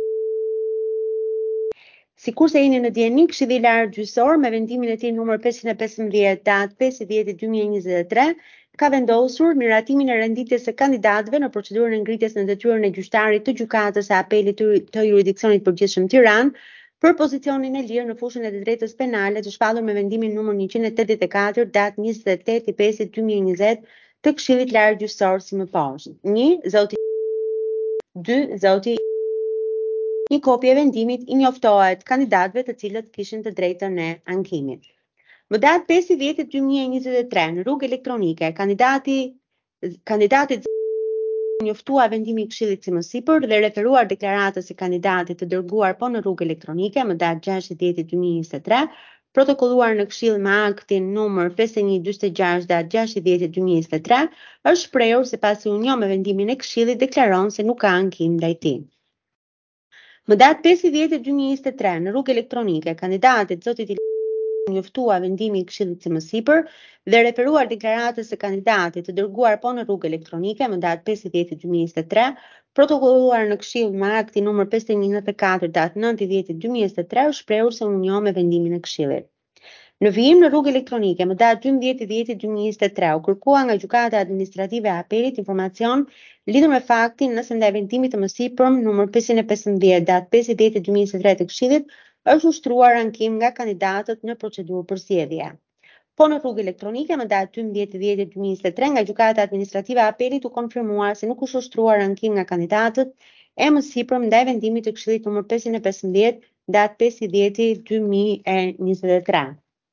Sikurse jeni në dieni, Këshilli i Lartë Gjyqësor me vendimin e tij numër pesëqind e pesëmbëdhjetë datë pesë dhjetë dy mijë e njëzet e tre ka vendosur miratimin e renditjes së kandidatëve në procedurën e ngritjes në detyrën e gjyqtarit të gjykatës së apelit të jurisdiksionit të përgjithshëm Tiranë për pozicionin e lirë në fushën e të drejtës penale të shpallur me vendimin numër njëqind e tetëdhjetë e katër datë njëzet e tetë i pesë dy mijë e njëzet të Këshillit Lartë Gjyqësor si më poshtë. një Zoti dy Zoti Një kopje e vendimit i njoftohet kandidatëve të cilët kishin të drejtën e ankimit. Më datë pesë dhjetë dy mijë e njëzet e tre në rrugë elektronike, kandidati kandidatit njoftua vendimi i Këshillit si më sipër dhe referuar deklaratës së kandidatit të dërguar po në rrugë elektronike më datë gjashtë dhjetë dy mijë e njëzet e tre, protokolluar në Këshill me aktin numër pesë një dy gjashtë datë gjashtë dhjetë dy mijë e njëzet e tre, është shprehur se pasi u njoh me vendimin e Këshillit deklaron se nuk ka ankim ndaj tij. Më datë pesë dhjetë dy mijë e njëzet e tre në rrugë elektronike, kandidatit zotit i njoftua vendimi i Këshillit si më sipër dhe referuar deklaratës së kandidatit të dërguar po në rrugë elektronike më datë pesë dhjetë dy mijë e njëzet e tre, protokolluar në Këshill me aktin numër pesë një e katër datë nëntë dhjetë dy mijë e njëzet e tre, është shprehur se u njoh me vendimin e Këshillit. Në vijim në rrugë elektronike më datë dymbëdhjetë dhjetë dy mijë e njëzet e tre u kërkua nga Gjykata Administrative e Apelit informacion lidhur me faktin nëse ndaj vendimit të mësipërm numër pesëqind e pesëmbëdhjetë datë pesë dhjetë dy mijë e njëzet e tre të Këshillit është ushtruar ankim nga kandidatët në procedurë përzgjedhje. Po në rrugë elektronike më datë dymbëdhjetë dhjetë dy mijë e njëzet e tre nga Gjykata Administrative e Apelit u konfirmuar se nuk është ushtruar ankim nga kandidatët e mësipërm ndaj vendimit të Këshillit numër pesëqind e pesëmbëdhjetë datë pesë dhjetë dy mijë e njëzet e tre.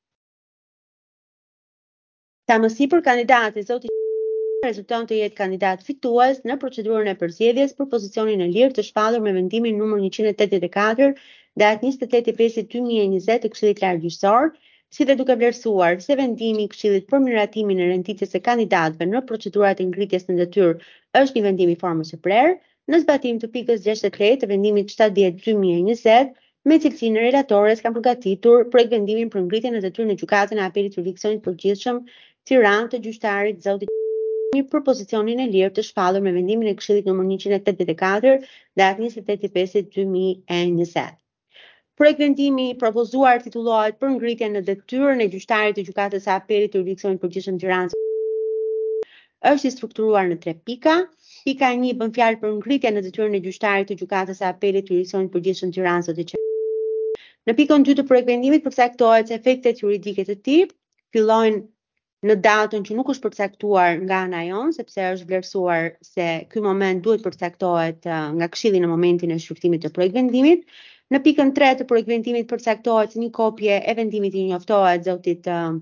Sa më sipër kandidati zoti rezulton të jetë kandidat fitues në procedurën e përzgjedhjes për pozicionin e lirë të shpallur me vendimin numër njëqind e tetëdhjetë e katër datë njëzet e tetë i pesë dy mijë e njëzet të Këshillit Lartë Gjyqësor, si dhe duke vlerësuar se vendimi i Këshillit për miratimin e renditjes së kandidatëve në procedurat e ngritjes në detyrë është një vendim i formës së prerë, në zbatim të pikës gjashtëdhjetë e tre të vendimit shtatëdhjetë dy mijë e njëzet, me cilësinë relatores kanë përgatitur projekt vendimin për ngritjen në detyrë në Gjykatën e Apelit jurisdiksionit të përgjithshëm Tiranë të gjyqtarit zotit për pozicionin e lirë të shpallur me vendimin e Këshillit numër njëqind e tetëdhjetë e katër datë njëzet e tetë i pesë dy mijë e njëzet. Projekt vendimi propozuar titullohet për ngritjen në detyrën e gjyqtarit të Gjykatës së Apelit të jurisdiksionit të përgjithshëm Tiranë. Është i strukturuar në tre pika. Pika një bën fjalë për ngritjen në detyrën e gjyqtarit të Gjykatës së Apelit të jurisdiksionit të përgjithshëm Tiranë zotit. Në pikën dy të projekt vendimit përcaktohet se efektet juridike të tij fillojnë në datën që nuk është përcaktuar nga ana jon, sepse është vlerësuar se ky moment duhet përcaktohet uh, nga Këshilli në momentin e shqyrtimit të projekt vendimit. Në pikën tre të projekt vendimit përcaktohet se një kopje e vendimit i njoftohet zotit uh,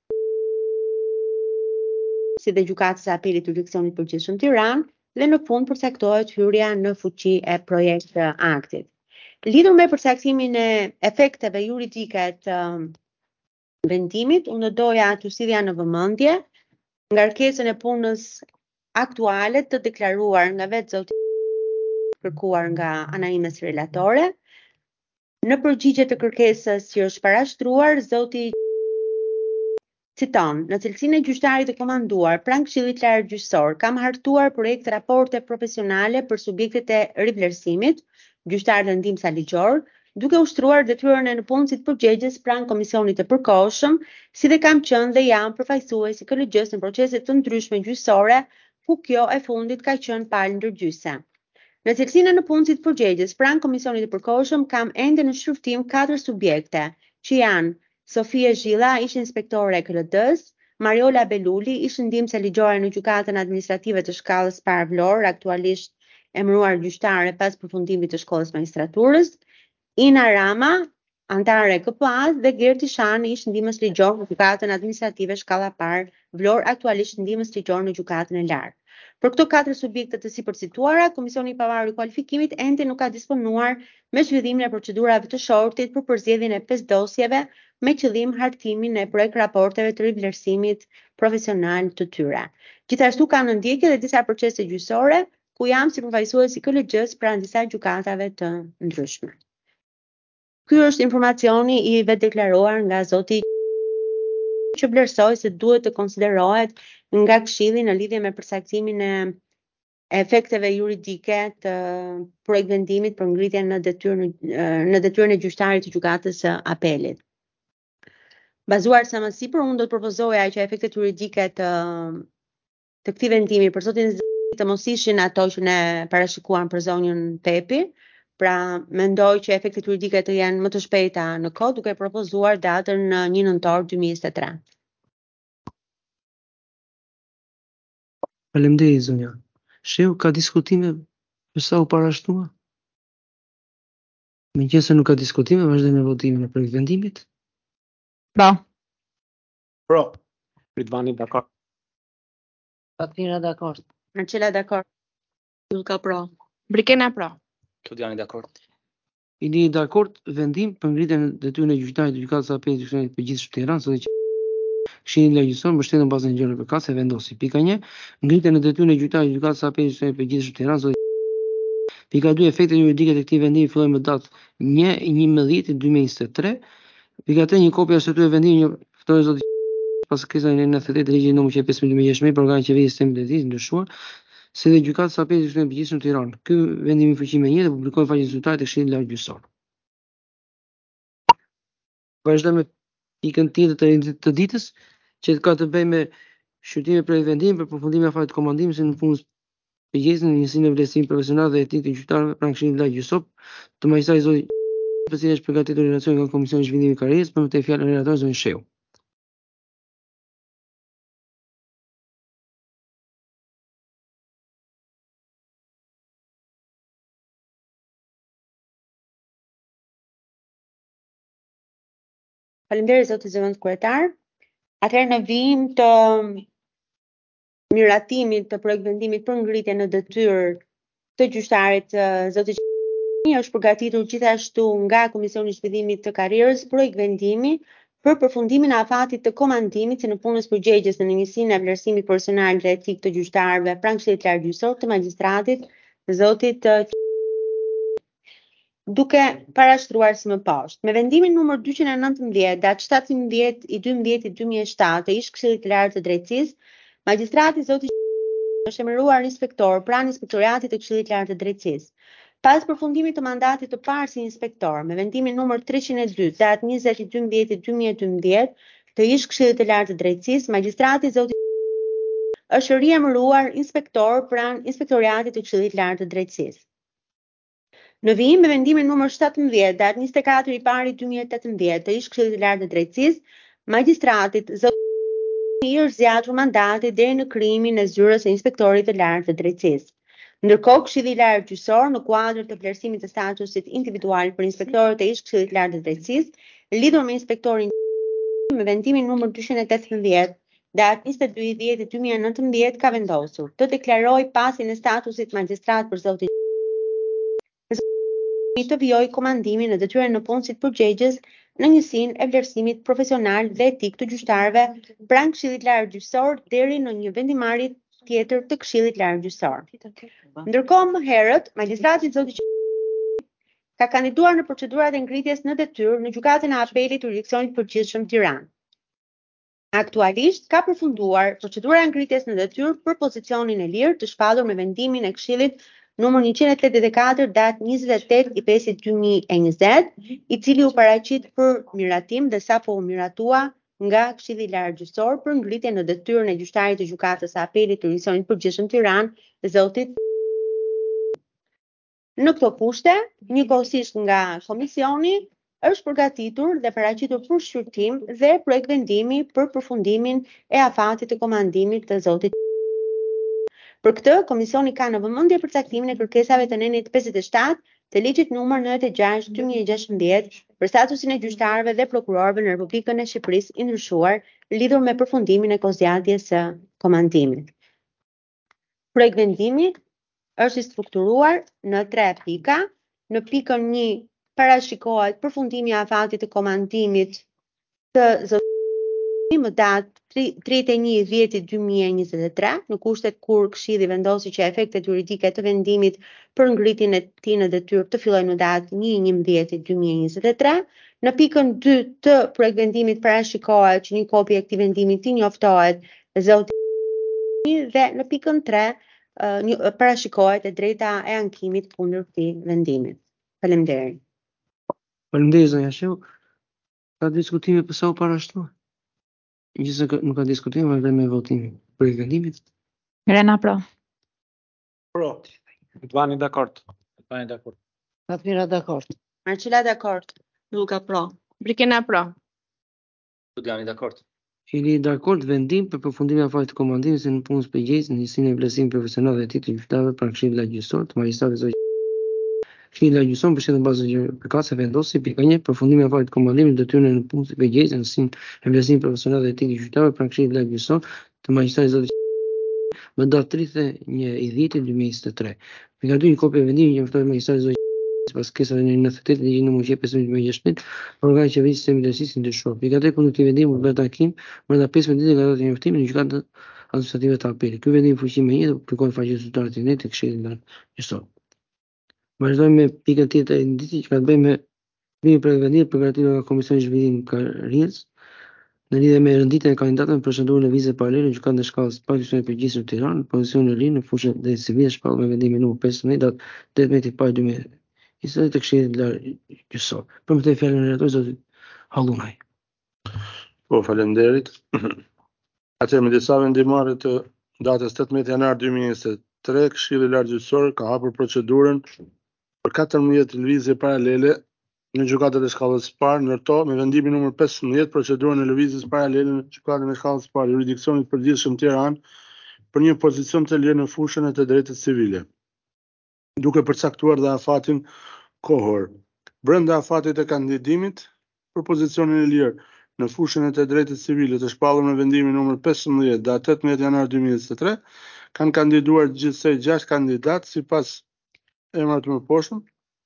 si dhe Gjykatës së Apelit të jurisdiksionit të përgjithshëm Tiranë dhe në fund përcaktohet hyrja në fuqi e projekt uh, aktit. Lidhur me përcaktimin e efekteve juridike të uh, vendimit, unë doja të sjellja në vëmendje ngarkesën e punës aktuale të deklaruar nga vetë zoti kërkuar nga ana ime si relatore. Në përgjigje të kërkesës që është parashtruar, zoti citon: në cilësinë e gjyqtarit të komanduar pranë Këshillit Lartë Gjyqësor, kam hartuar projekt raporte profesionale për subjektet e rivlerësimit, gjyqtar dhe ndihmësa ligjor, duke ushtruar detyrën e nëpunësit përgjegjës pranë komisionit të përkohshëm, si dhe kam qenë dhe jam përfaqësues i K L G-s në procese të ndryshme gjyqësore, ku kjo e fundit ka qenë palë ndërgjyse. Në cilësinë e nëpunësit përgjegjës pranë komisionit të përkohshëm, kam ende në shqyrtim katër subjekte, që janë Sofia Zhilla, ish inspektore e K L D-s, Mariola Beluli, ish ndihmëse ligjore në Gjykatën Administrative të shkallës parë Vlorë, aktualisht emëruar gjyqtare pas përfundimit të shkollës magjistraturës, Ina Rama, antare K P A-s dhe Gerti Shani, ish ndihmës ligjor në Gjykatën Administrative shkalla parë Vlorë, aktualisht ndihmës ligjor në Gjykatën e Lartë. Për këto katër subjekte të sipërcituara, Komisioni i Pavarur i Kualifikimit ende nuk ka disponuar me zhvillimin e procedurave të shortit për përzgjedhjen e pesë dosjeve me qëllim hartimin e projekt raporteve të rivlerësimit profesional të tyre. Gjithashtu kanë në ndjekje dhe disa procese gjyqësore ku jam si përfaqësues i K L G-s pranë disa gjykatave të ndryshme. Ky është informacioni i vetë deklaruar nga zoti që vlerësoj se duhet të konsiderohet nga Këshilli në lidhje me përcaktimin e efekteve juridike të projekt vendimit për ngritjen në detyrën në detyrën e gjyqtarit të gjykatës së apelit. Bazuar sa më sipër, unë do të propozoja që efektet juridike të të këtij vendimi për zotin Z të mos ishin ato që ne parashikuam për zonjën Pepi. Pra, mendoj që efektet juridike të jenë më të shpejta në kohë, duke propozuar datën në një nëntor dy mijë e njëzet e tre. Faleminderit zonja. Sheu ka diskutime për sa u parashtua? Meqense nuk ka diskutime, vazhdojmë me votimin e projekt vendimit. Pra, Pro. Ridvani dakord. Fatmira dakord. Marcela dakord. Julka pro. Brikena pra. Klodiani dakord. Jeni dakord vendim për ngritjen e detyrën e gjyqtarit të gjykatës së apelit të Gjykatës së Përgjithshme të Tiranës, zotë Këshilli Legjisor mbështetën bazën e gjërave përkatëse vendosi. Pika një, ngritjen e detyrën e gjyqtarit të gjykatës së apelit të Përgjithshme të Tiranës, zotë Pika dy, efektet juridike të këtij vendimi fillojnë me datë një njëmbëdhjetë dy mijë e njëzet e tre. Pika tre, një kopje e statutit të vendimit një ftohet zotë pas krizës në nëntëdhjetë e tretë ligjit numër pesëmbëdhjetë dy mijë e shtat për organin e qeverisë sistemit legjistik ndryshuar, si dhe gjykatës së apelit të Përgjithshme të Tiranës. Ky vendim i fuqi me një dhe publikohet në faqen zyrtare të Këshillit Lartë Gjyqësor. Vazhdojmë me pikën tjetër të, të ditës, që ka të bëjë me shqyrtimin e projekt vendimit për përfundimin e afatit të komandimit si në punës përgjegjësin në njësinë e vlerësimit profesional dhe etik të gjyqtarëve pranë Këshillit Lartë Gjyqësor, të magjistratit zotë për cilën është përgatitur relacioni nga Komisioni i Zhvillimit të Karrierës, për më tej fjalën e relator zonë Sheu. Faleminderit zoti zëvendës kryetar. Atëherë në vijim të miratimit të projekt vendimit për ngritjen në detyrë të gjyqtarit zoti është përgatitur gjithashtu nga Komisioni i Zhvillimit të Karrierës projekt vendimi për përfundimin e afatit të komandimit si në punës përgjegjës në njësinë e vlerësimit profesional dhe etik të gjyqtarëve pranë Këshillit Lartë Gjyqësor të magjistratit zotit duke parashtruar si më poshtë. Me vendimin numër dyqind e nëntëmbëdhjetë datë shtatëmbëdhjetë i dymbëdhjetë dy mijë e shtatë të ish Këshillit Lartë të Drejtësisë, magjistrati zoti është emëruar inspektor pranë Inspektoratit të Këshillit Lartë të Drejtësisë. Pas përfundimit të mandatit të parë si inspektor, me vendimin numër treqind e dy datë njëzet i dymbëdhjetë dy mijë e dymbëdhjetë të ish Këshillit të Lartë të Drejtësisë, magjistrati zoti është riemëruar inspektor pranë Inspektoratit të Këshillit Lartë të Drejtësisë. Në vijim me vendimin numër shtatëmbëdhjetë datë njëzet e katër i pari dy mijë e tetëmbëdhjetë të ish Këshillit të Lartë të Drejtësisë, magjistratit zoti i është zgjatur mandati deri në krijimin e zyrës së inspektorit të lartë të drejtësisë. Ndërkohë, Këshilli i Lartë Gjyqësor në kuadër të vlerësimit të statusit individual për inspektorët e ish Këshillit të Lartë të Drejtësisë, lidhur me inspektorin me vendimin numër dyqind e tetëmbëdhjetë datë njëzet e dy i dhjetë dy mijë e nëntëmbëdhjetë ka vendosur të deklaroj pasjen e statusit magjistrat për zotin të vijoj komandimin në detyrën në punësit përgjegjës në njësinë e vlerësimit profesional dhe etik të gjyqtarëve pranë Këshillit Lartë Gjyqësor deri në një vendimarrje tjetër të Këshillit Lartë Gjyqësor. Ndërkohë më herët, magjistrati zoti ka kandiduar në procedurat e ngritjes në detyrë në gjykatën e apelit të jurisdiksionit përgjithshëm Tiranë. Aktualisht ka përfunduar procedura e ngritjes në detyrë për pozicionin e lirë të shpallur me vendimin e Këshillit numër njëqind e tetëdhjetë e katër datë njëzet e tetë i pesë dy mijë e njëzet, i cili u paraqit për miratim dhe sapo u miratua nga Këshilli i Lartë Gjyqësor për ngritje në detyrën e gjyqtarit të gjykatës së apelit të jurisdiksionit përgjithshëm Tiranë, zotit. Në këto kushte, njëkohësisht nga komisioni është përgatitur dhe paraqitur për shqyrtim dhe projekt vendimi për përfundimin e afatit të komandimit të zotit. Për këtë, komisioni ka në vëmendje përcaktimin e kërkesave të nenit pesëdhjetë e shtatë të ligjit numër nëntëdhjetë e gjashtë dy mijë e gjashtëmbëdhjetë për statusin e gjyqtarëve dhe prokurorëve në Republikën e Shqipërisë i ndryshuar lidhur me përfundimin e kozgjatjes së komandimit. Projekt vendimi është i strukturuar në tre pika. Në pikën një parashikohet përfundimi i afatit të komandimit të zotit më datë tridhjetë e një i dhjetë dy mijë e njëzet e tre, në kushtet kur Këshilli vendosi që efektet juridike të vendimit për ngritjen e tij në detyrë të fillojnë në datë një i njëmbëdhjetë dy mijë e njëzet e tre, Në pikën dy të projekt vendimit parashikohet që një kopje e këtij vendimi t'i njoftohet zotit dhe në pikën tre uh, një, parashikohet e drejta e ankimit kundër këtij vendimi. Faleminderit. Faleminderit zonja Shehu. Ka diskutime për sa u parashtrua? Gjithse ka- nuk ka diskutime, vazhdojmë me votimin. Për vendimit. Rena pro. Pro. Vani dakord. Vani dakord. Fatmira dakord. Marcela dakord. Luka pro. Brikena pro. Studiani dakord. Jeni dakord vendim për përfundimin e afatit të komandimit si në punës përgjegjëse në njësinë e vlerësimit profesional dhe titullit gjyqtarëve pranë Këshillit Lagjësor të Magjistratit zotë. Këshilli Lagjësor mbështetet në bazë të gjykatës vendosi pika një përfundimin e afatit të komandimit detyrën në punës së përgjegjëse në njësinë e vlerësimit profesional dhe titullit gjyqtarëve pranë Këshillit Lagjësor të Magjistratit zotë më datë tridhjetë e një i dhjetë dy mijë e njëzet e tre. Pika dy një kopje e vendimit që njoftohet Magjistrati zotë sipas kërkesave në nëntëdhjetë e tetë ligjit numër pesëmbëdhjetë dy mijë e gjashtëdhjetë, organi i qeverisë sistemi drejtësisë ndryshon. Pika tre kundër këtij vendimi u bë takim brenda pesëmbëdhjetë ditë nga data e njoftimit në gjykatën administrative të apelit. Ky vendim fuqi më një do publikohet në faqen zyrtare të internetit të Këshillit Lagjësor. Vazhdojmë me pikën tjetër e nditjes që ka të bëjë me vimi për vendimit përgatitur nga Komisioni i Zhvillimit Karrierës në lidhje me renditjen e kandidatëve në procedurën e lëvizjes paralele në gjykatën e shkallës së parë të përgjithshme në Tiranë, në pozicionin e ri në fushën e civile shpallur me vendimin numër pesëmbëdhjetë datë tetëmbëdhjetë i parë dy mijë e njëzet të Këshillit Lagjësor. Për më të fjalën e relator zoti Hallunaj. Po, faleminderit. Atë me disa vendimare të datës tetëmbëdhjetë janar dy mijë e njëzet e tre, Këshilli Lagjësor ka hapur procedurën për katërmbëdhjetë lëvizje paralele në gjykatat e shkallës së parë, ndërto me vendimin numër pesëmbëdhjetë procedurën e lëvizjes paralele në gjykatën e shkallës së parë jurisdiksionit të përgjithshëm Tiranë për një pozicion të lirë në fushën e të drejtës civile, duke përcaktuar dhe afatin kohor. Brenda afatit të kandidimit për pozicionin e lirë në fushën e të drejtës civile të shpallur me vendimin numër pesëmbëdhjetë datë tetëmbëdhjetë janar dy mijë e njëzet e tre, kanë kandiduar gjithsej gjashtë kandidatë sipas emrave të mëposhëm.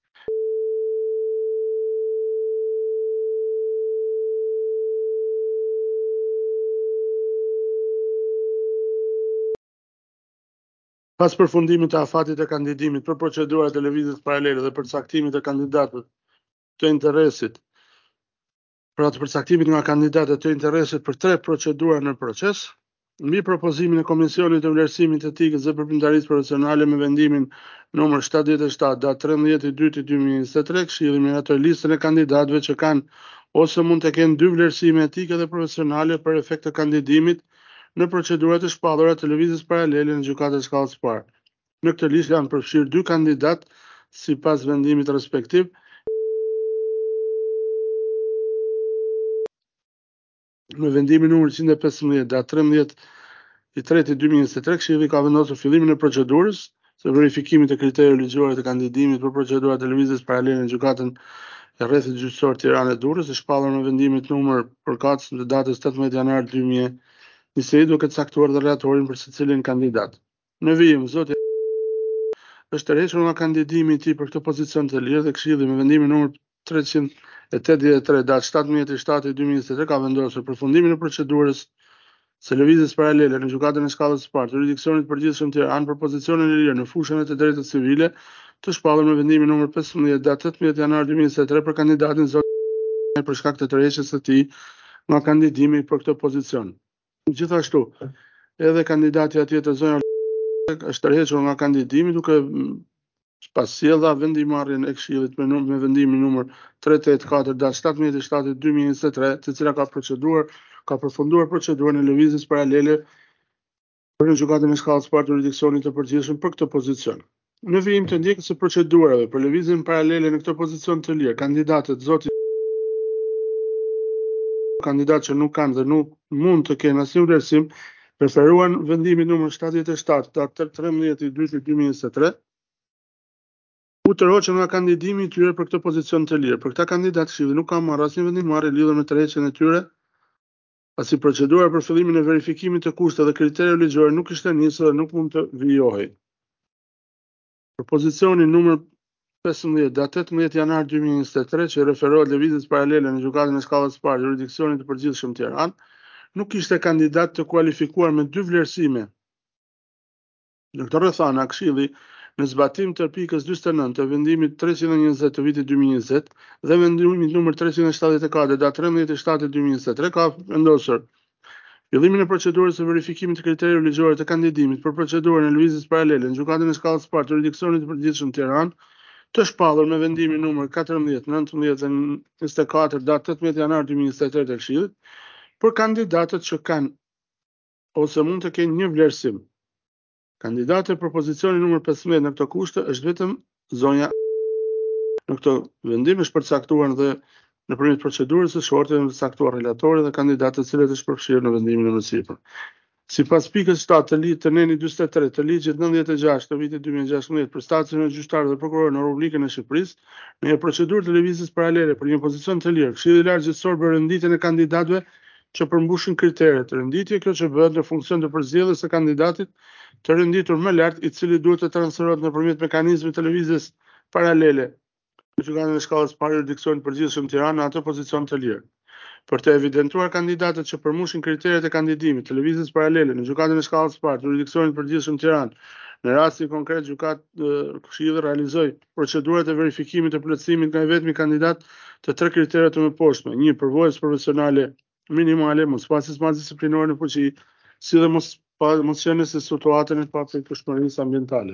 Pas përfundimit të afatit të kandidimit për procedurat e lëvizjes paralele dhe përcaktimit të kandidatëve të interesit, pra të përcaktimit nga kandidatët të interesit për tre procedura në proces, mbi propozimin e Komisionit të Vlerësimit të Etikës dhe Përfundimtarisë Profesionale me vendimin numër shtatëdhjetë e shtatë datë trembëdhjetë i dytë dy mijë e njëzet e tre, Këshilli miratoi listën e kandidatëve që kanë ose mund të kenë dy vlerësime etike dhe profesionale për efekt të kandidimit në procedurat e shpallura të lëvizjes paralele në gjykatën e shkallës së parë. Në këtë listë janë përfshirë dy kandidatë sipas vendimit respektiv. Në vendimin numër njëzet e pesëmbëdhjetë datë trembëdhjetë i tretë dy mijë e njëzet e tre, Këshilli ka vendosur fillimin e procedurës së verifikimit të kriterjeve ligjore të kandidimit për procedurat e lëvizjes paralele në gjykatën e rrethit gjyqësor Tiranë e Durrës, e shpallur në vendimit numër përkatës të datës tetëmbëdhjetë janar dy mijë e njëzet e tre, duke caktuar dhe relatorin për secilin kandidat. Në vijim, zoti është tërhequr nga kandidimi i tij për këtë pozicion të lirë dhe Këshilli me vendimin numër treqind e tetëdhjetë e tre datë shtatëmbëdhjetë i shtatë dy mijë e njëzet e tre ka vendosur përfundimin e procedurës së lëvizjes paralele në gjykatën e shkallës së parë të jurisdiksionit të përgjithshëm Tiranë për pozicionin e lirë në fushën e të drejtës civile të shpallur me vendimin numër pesëmbëdhjetë datë tetëmbëdhjetë janar dy mijë e njëzet e tre për kandidatin zoti për shkak të tërheqjes së tij nga kandidimi për këtë pozicion. Gjithashtu, edhe kandidati tjetër zonja është tërhequr nga kandidimi duke pas sjellja vendimarrjen e Këshillit me, me vendimin numër tretë e katër datë shtatëmbëdhjetë i shtatë dy mijë e njëzet e tre, e cila ka proceduar ka përfunduar procedurën e lëvizjes paralele për në gjykatën e shkallës së parë të jurisdiksionit të përgjithshëm për këtë pozicion. Në vijim të ndjekjes së procedurave për lëvizjen paralele në këtë pozicion të lirë, kandidatët zoti kandidatë që nuk kanë dhe nuk mund të kenë asnjë vlerësim, preferuan vendimin numër shtatëdhjetë e shtatë datë trembëdhjetë i dytë dy mijë e njëzet e tre, u tërhoqën nga kandidimi i tyre për këtë pozicion të lirë. Për këta kandidatë Këshilli nuk ka marrë asnjë vendimmarrje lidhur me tërheqjen e tyre, pasi procedura për fillimin e verifikimit të kushteve dhe kriterjeve ligjore nuk ishte nisur dhe nuk mund të vijohej. Për pozicionin numër pesëmbëdhjetë datë tetëmbëdhjetë janar dy mijë e njëzet e tre që referohet lëvizjes paralele në gjykatën e shkallës së parë jurisdiksionit të përgjithshëm Tiranë, nuk ishte kandidat të kualifikuar me dy vlerësime. Në këtë rrethana Këshilli në zbatim të pikës dyzet e nëntë të vendimit treqind e njëzet të vitit dy mijë e njëzet dhe vendimit numër treqind e shtatëdhjetë e katër datë trembëdhjetë shtator dy mijë e njëzet e tre ka vendosur fillimin e procedurës së verifikimit të kriterieve ligjore të kandidimit për procedurën e lëvizjes paralele në gjykatën e shkallës së parë të jurisdiksionit të përgjithshëm Tiranë, të shpallur me vendimin numër katërmbëdhjetë nëntëmbëdhjetë e njëzet e katër datë tetëmbëdhjetë janar dy mijë e njëzet e tre të Këshillit për kandidatët që kanë ose mund të kenë një vlerësim. Kandidatët për pozicionin numër pesëmbëdhjetë në këto kushte është vetëm zonja në këto vendim është përcaktuar dhe nëpërmjet procedurës së shortë dhe caktuar relatori dhe kandidatët të cilët është përfshirë në vendimin e mësipër. Sipas pikës shtatë të ligjit të neni dyzet e tre të ligjit nëntëdhjetë e gjashtë të vitit dy mijë e gjashtëmbëdhjetë për statusin e gjyqtarit dhe prokuror në Republikën e Shqipërisë, në një procedurë të lëvizjes paralele për një pozicion të lirë, Këshilli i Lartë Gjyqësor bën renditjen e kandidatëve që përmbushin kriteret. Renditje kjo që bëhet në funksion të përzgjedhjes së kandidatit të renditur më lart, i cili duhet të transferohet nëpërmjet mekanizmit të lëvizjes paralele në gjykatën e shkallës së parë jurisdiksionit të përgjithshëm Tiranë në atë pozicion të lirë. Për të evidentuar kandidatët që përmbushin kriteret e kandidimit të lëvizjes paralele në gjykatën e shkallës së parë të jurisdiksionit të përgjithshëm Tiranë, në rastin konkret gjykatë Këshilli realizoi procedurat e verifikimit të plotësimit nga i vetmi kandidat të tre kriteret të mëposhtme: një përvojës profesionale minimale, mospasjes madh disiplinore në fuqi, si dhe mos mos qenes së situatën e papërkushmërisë ambientale.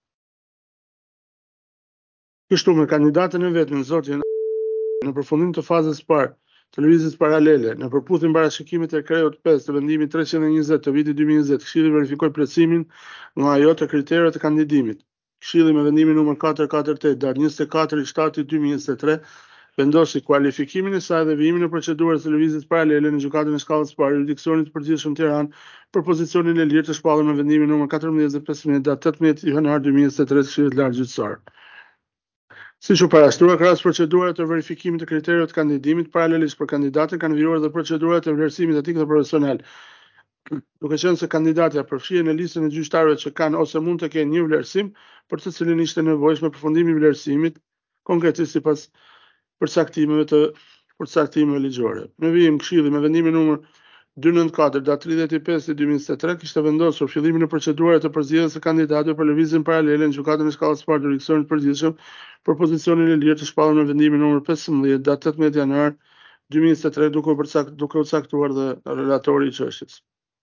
Kështu me kandidatën e vetmin zotin në përfundim të fazës së parë të lëvizjes paralele, në përputhje me parashikimit e kreut pesë të vendimit treqind e njëzet të vitit dy mijë e njëzet, Këshilli verifikoi plotësimin nga ajo të kritereve të kandidimit. Këshilli me vendimin numër katërsto katërdëgjë e tetë datë njëzet e katër i shtatit dy mijë e njëzet e tre vendosi kualifikimin e saj dhe vijimin e procedurës së lëvizjes paralele në gjykatën e shkallës së parë jurisdiksionit të përgjithshëm Tiranë për pozicionin e lirë të shpallur me vendimin numër katërmbëdhjetë e pesëmbëdhjetë datë tetëmbëdhjetë janar dy mijë e njëzet e tre të Këshillit Lartë Gjyqësor. Siç u parashtrua krahas procedurave të verifikimit të kritereve të kandidimit, paralelisht për kandidatën kanë vijuar dhe procedurat e vlerësimit etik dhe profesional. Duke qenë se kandidatja përfshihen në listën e gjyqtarëve që kanë ose mund të kenë një vlerësim, për të cilin ishte nevojshme përfundimi i vlerësimit, konkretisht sipas përcaktimeve të përcaktimeve ligjore. Në vijim Këshilli me vendimin numër dyqindë nëntëdhjetë e katër datë tridhjetë e pesë dy mijë e njëzet e tre kishte vendosur fillimin e procedurave të përzgjedhjes së kandidatëve për lëvizjen paralele në gjykatën e shkallës së parë të jurisdiksionit të përgjithshëm për pozicionin e lirë të shpallur me vendimin numër pesëmbëdhjetë datë tetëmbëdhjetë janar dy mijë e njëzet e tre duke u përcaktuar duke u caktuar dhe relatori i çështjes.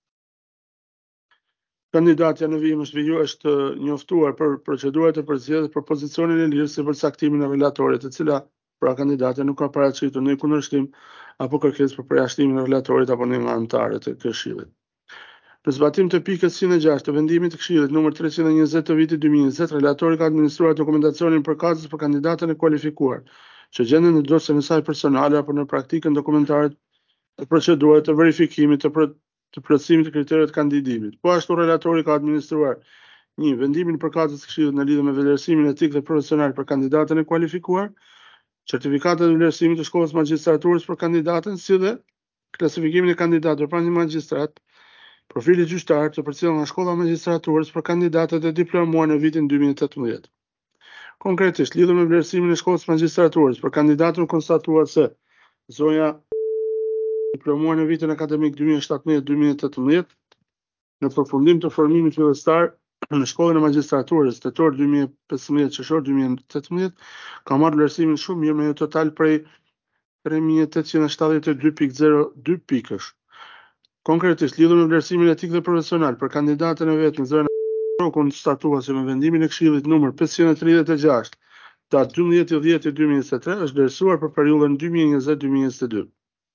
Kandidatja në vijim është viju është njoftuar për procedurat e përzgjedhjes për pozicionin e lirë si përcaktimin e relatorit, e cila pra kandidatja nuk ka paraqitur ndonjë kundërshtim apo kërkesë për përjashtimin e relatorit apo ndonjë nga anëtarët e Këshillit. Në zbatim të pikës njëzet e gjashtë të vendimit të Këshillit numër treqind e njëzet të vitit dy mijë e njëzet, relatori ka administruar dokumentacionin përkatës për kandidatën e kualifikuar, që gjenden në dosjen e saj personale apo në praktikën dokumentare të procedurave të verifikimit të, të plotësimit të kriterieve të kandidimit. Po ashtu relatori ka administruar një vendimin përkatës të Këshillit në lidhje me vlerësimin etik dhe profesional për kandidatën e kualifikuar, certifikatat e vlerësimit të shkollës magjistraturës për kandidatën, si dhe klasifikimin e kandidatëve pra një magjistrat, profili gjyqtar të përcjellur nga shkolla magjistraturës për kandidatët e diplomuar në vitin dy mijë e tetëmbëdhjetë. Konkretisht, lidhur me vlerësimin e shkollës magjistraturës për kandidatën konstatuar se zonja diplomuar në vitin akademik dy mijë e shtatëmbëdhjetë dy mijë e tetëmbëdhjetë në përfundim të formimit fillestar në shkollën e magjistraturës tetor dy mijë e pesëmbëdhjetë qershor dy mijë e tetëmbëdhjetë ka marrë vlerësimin shumë mirë me një total prej tre mijë tetëqind e shtatëdhjetë e dy pikë zero dy pikësh. Konkretisht lidhur me vlerësimin etik dhe profesional për kandidatën e vetme zonja konstatuese me vendimin e Këshillit numër pesëqind e tridhjetë e gjashtë datë dymbëdhjetë e dhjetë dy mijë e njëzet e tre është vlerësuar për periudhën dy mijë e njëzet dy mijë e njëzet e dy.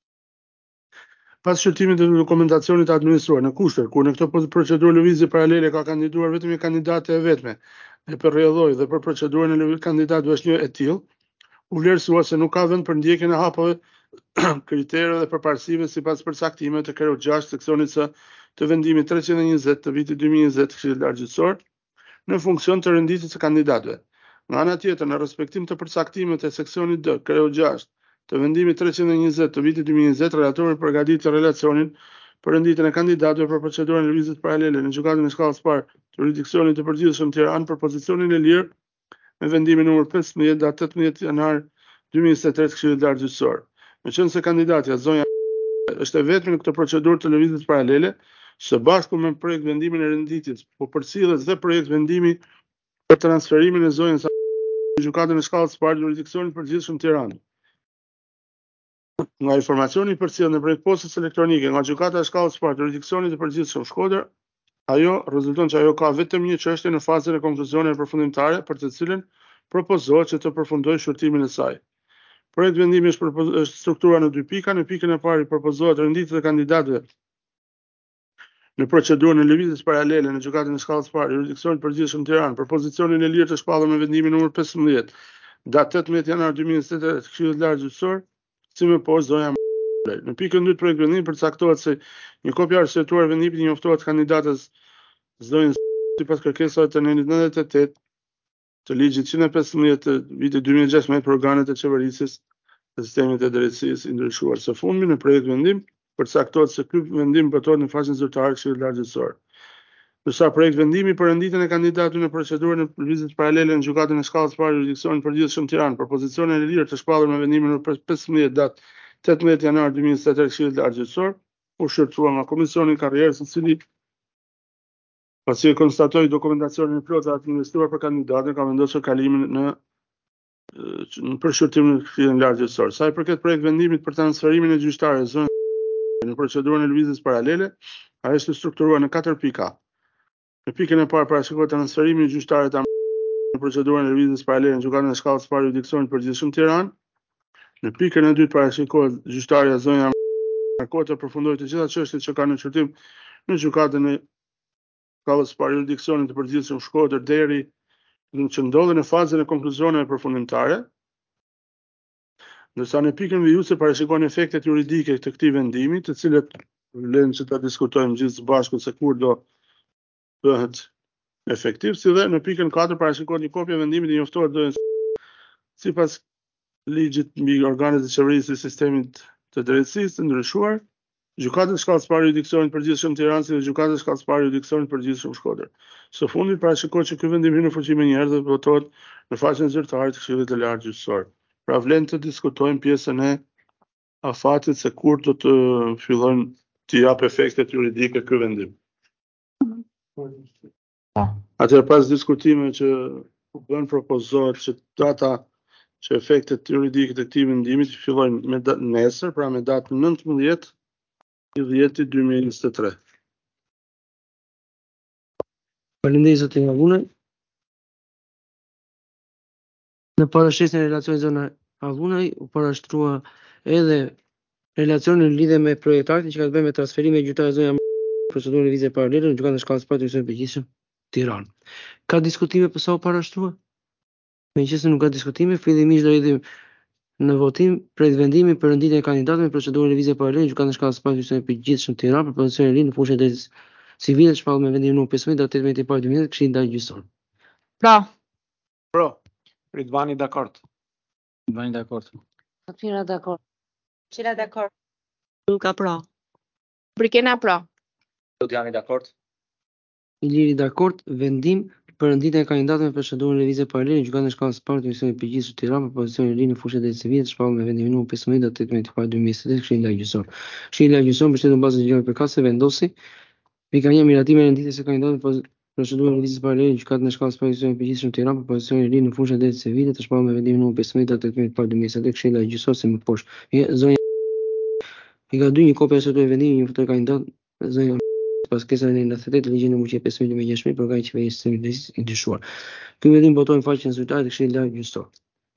Pas shqyrtimit të dokumentacionit administruar në kushte ku në këtë procedurë lëvizje paralele ka kandiduar vetëm një kandidate e vetme dhe për rrjedhoi dhe për procedurën e lëvizjes kandidatëve është një e tillë, u vlerësua se nuk ka vend për ndjekjen e hapave kritereve dhe përparësive sipas përcaktimeve të kreut gjashtë seksionit C të vendimit treqind e njëzet të vitit dy mijë e njëzet Këshillit Lartë Gjyqësor në funksion të renditjes së kandidatëve. Nga ana tjetër, në respektim të përcaktimeve të seksionit D kreut gjashtë të vendimit treqind e njëzet të vitit dy mijë e njëzet, relatori përgatiti relacionin për renditjen e kandidatëve për procedurën e lëvizjes paralele në gjykatën e shkallës së parë të jurisdiksionit të përgjithshëm Tiranë për pozicionin e lirë me vendimin numër pesëmbëdhjetë datë tetëmbëdhjetë janar dy mijë e njëzet e tre të Këshillit Lartë Gjyqësor. Meqense kandidatja zonja është e vetmi në këtë procedurë të lëvizjes paralele, së bashku me projekt vendimin e renditjes, po përcillet dhe projekt vendimi për transferimin e zonjës në gjykatën e shkallës së parë jurisdiksionit përgjithshëm Tiranë. Nga informacioni i përcjellur në projekt postës elektronike nga gjykata e shkallës së parë jurisdiksionit të përgjithshëm Shkodër, ajo rezulton që ajo ka vetëm një çështje në fazën e konkluzioneve përfundimtare për të cilën propozohet që të përfundojë shurtimin e saj. Projekti vendimi është, është strukturuar në dy pika. Në pikën e parë propozohet renditjet e kandidatëve në procedurën e lëvizjes paralele në gjykatën e shkallës së parë jurisdiksionit përgjithshëm Tiranë për pozicionin e lirë të shpallur me vendimin numër pesëmbëdhjetë, datë tetëmbëdhjetë janar dy mijë e njëzet e tre të Këshillit Lartë Gjyqësor, si më poshtë zonja. Në pikën e dytë projekt vendimi përcaktohet se një kopje arsyetuar e vendimit i njoftohet kandidatës zonjës sipas kërkesave të nëntit nëntëdhjetë e tetë të ligjit njëzet e pesëmbëdhjetë të vitit dy mijë e gjashtëmbëdhjetë për organet e qeverisjes të sistemit të drejtësisë i ndryshuar. Së fundmi në projekt vendim përcaktohet se ky vendim votohet në faqen zyrtare të Këshillit Lartë Gjyqësor. Ndërsa projekt vendimi për renditjen e kandidatëve në procedurën e lëvizjes paralele në gjykatën e shkallës së parë jurisdiksionit përgjithshëm Tiranë për pozicionin e lirë të shpallur me vendimin numër pesëmbëdhjetë datë tetëmbëdhjetë janar dy mijë e njëzet e tre të Këshillit Lartë Gjyqësor, u shërtua nga Komisioni i Karrierës, i cili pasi e konstatoi dokumentacionin e plotë të investuar për kandidatën, ka vendosur kalimin në në përshërtimin në Këshillin Lartë Gjyqësor. Sa i përket projekt vendimit për transferimin e gjyqtares zonës në procedurën e lëvizjes paralele, ajo është strukturuar në katër pika. Në pikën e parë parashikohet transferimi i gjyqtarit në procedurën e lëvizjes paralele në gjykatën e shkallës së parë jurisdiksionit përgjithshëm Tiranë. Në pikën e dytë parashikohet gjyqtarja zonja Marko të përfundojë të gjitha çështjet që kanë në çortim në gjykatën e shkallës së parë jurisdiksionit të përgjithshëm Shkodër deri që ndodhen në fazën e konkluzioneve përfundimtare. Ndërsa në pikën vijuese parashikohen efektet juridike të këtij vendimi, të cilët vlen që ta diskutojmë gjithë së bashku se kur do bëhet efektiv, si dhe në pikën katër parashikohet një kopje e vendimit i njoftohet zonjës sipas ligjit mbi organet e qeverisë së sistemit të drejtësisë të ndryshuar, gjykata e shkallës së parë jurisdiksionit përgjithshëm Tiranë si dhe gjykata e shkallës së parë jurisdiksionit përgjithshëm Shkodër. Së fundmi parashikohet që ky vendim hyn në fuqi më një herë dhe votohet në faqen zyrtare të Këshillit të Lartë Gjyqësor. Pra vlen të diskutojmë pjesën e afatit se kur do të fillojnë të jap efektet juridike ky vendim. Atëherë pas diskutimeve që u bën propozohet që data që efektet juridike të këtij vendimi të fillojnë me nesër, pra me datën nëntëmbëdhjetë i dhjetë dy mijë e njëzet e tre. Faleminderit zotin Avunaj. Në parashesën e relacionit zona Avunaj u parashtrua edhe relacioni në lidhje me projektaktin që ka të bëjë me transferimin e gjyqtarit zonja procedurën e lëvizjes paralele në gjykatën e shkallës së parë të përgjithshëm Tiranë. Ka diskutime për sa u parashtrua? Meqenëse nuk ka diskutime, fillimisht do hedhim në votim për vendimin për renditjen e kandidatëve në procedurën e lëvizjes paralele në gjykatën e shkallës së parë të përgjithshëm Tiranë për pozicionin e linë në fushën e drejtës civile shpallur me vendimin numër pesëmbëdhjetë datë tetëmbëdhjetë i parë dy mijë e njëzet Këshilli Lartë Gjyqësor. Pra. Pro. Ridvani dakord. Ridvani dakord. Fatmira dakord. Qila dakord. Luka pra. Brikena pra. Lodiani dakord. Iliri dakord. Vendim për renditjen e kandidatëve në procedurën e lëvizjes paralele në gjykatën e shkallës së parë të përgjithshëm Tiranë për pozicionin e linë në fushën e drejtës civile shpallur me vendimin numër pesëmbëdhjetë datë tetëmbëdhjetë i parë dy mijë e njëzet e tre Këshilli Lartë Gjyqësor. Këshilli Lartë Gjyqësor mbështetur në bazën e ligjit përkatëse vendosi pika një miratimin e renditjes së kandidatëve në procedurën e lëvizjes paralele në gjykatën e shkallës së parë të përgjithshëm Tiranë për pozicionin e linë në fushën e drejtës civile të shpallur me vendimin numër pesëmbëdhjetë datë tetëmbëdhjetë i parë dy mijë e njëzet e tre Këshilli Lartë Gjyqësor si më poshtë. Zonja i ka dy një kopje së të vendimit një foto kandidat zonja pas kërkesave në nëntëdhjetë e tetë ligjit në fuqi pesëmbëdhjetë dy mijë e gjashtëmbëdhjetë për organin e qeverisë së drejtësisë i ndryshuar. Ky vendim votohet në faqen zyrtare të Këshillit Lartë Gjyqësor.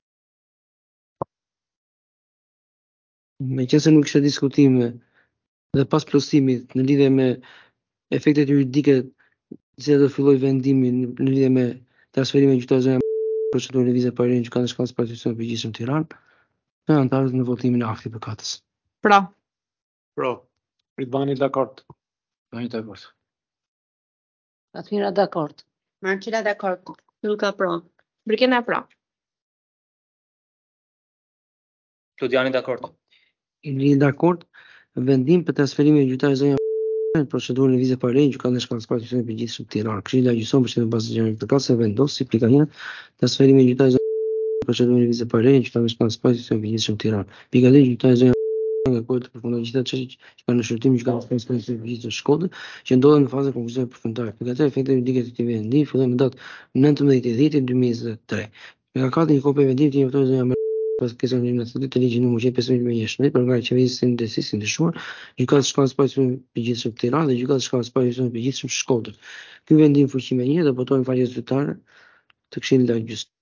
Meqenëse nuk kishte diskutime dhe pas plotësimit në lidhje me efektet juridike se do filloj vendimi në lidhje me transferimin e gjyqtarit zonja procedurën e lëvizjes paralele në gjykatën e shkallës së parë të përgjithshëm Tiranë, me anëtarët në votimin e aktit përkatës. Pra. Pro. Ridvani dakord. Ridvani dakord. Fatmira dakord. Marqila dakord. Luka pra. Brikena pra. Lodiani dakord. Iliri dakord. Vendim për transferimin e gjyqtarit zonja në procedurën e lëvizjes paralele në gjykatën e shkallës së parë të përgjithshëm Tiranë. Këshilli Lartë Gjyqësor mbështetur në bazën e ligjit përkatëse vendos si pika një transferimin e gjyqtarit zonja në procedurën e lëvizjes paralele në gjykatën e shkallës së parë të përgjithshëm Tiranë. Pika dy gjyqtari zonja nga kohë të përfundon gjitha çështjet që kanë në shërtim gjykatës së Konstitucionit të Shkodrës, që ndodhen në fazën e konkursit përfundimtar. Përgatitja e efekteve juridike të këtij vendi filloi në datën nëntëmbëdhjetë dhjetor dy mijë e njëzet e tre. Nga kati një kopje e vendimit të njoftuar zonë pas kësaj në të ligjit numër gjashtëdhjetë pesëdhjetë në shëndet për nga qeverisë së ndësisë ndryshuar, gjykata e shkallës përgjithshme e përgjithshme të Tiranës dhe gjykata e shkallës përgjithshme e përgjithshme të Shkodrës. Ky vendim fuqi më një do botohet në faqe zyrtare të Këshillit Lartë Gjykatës.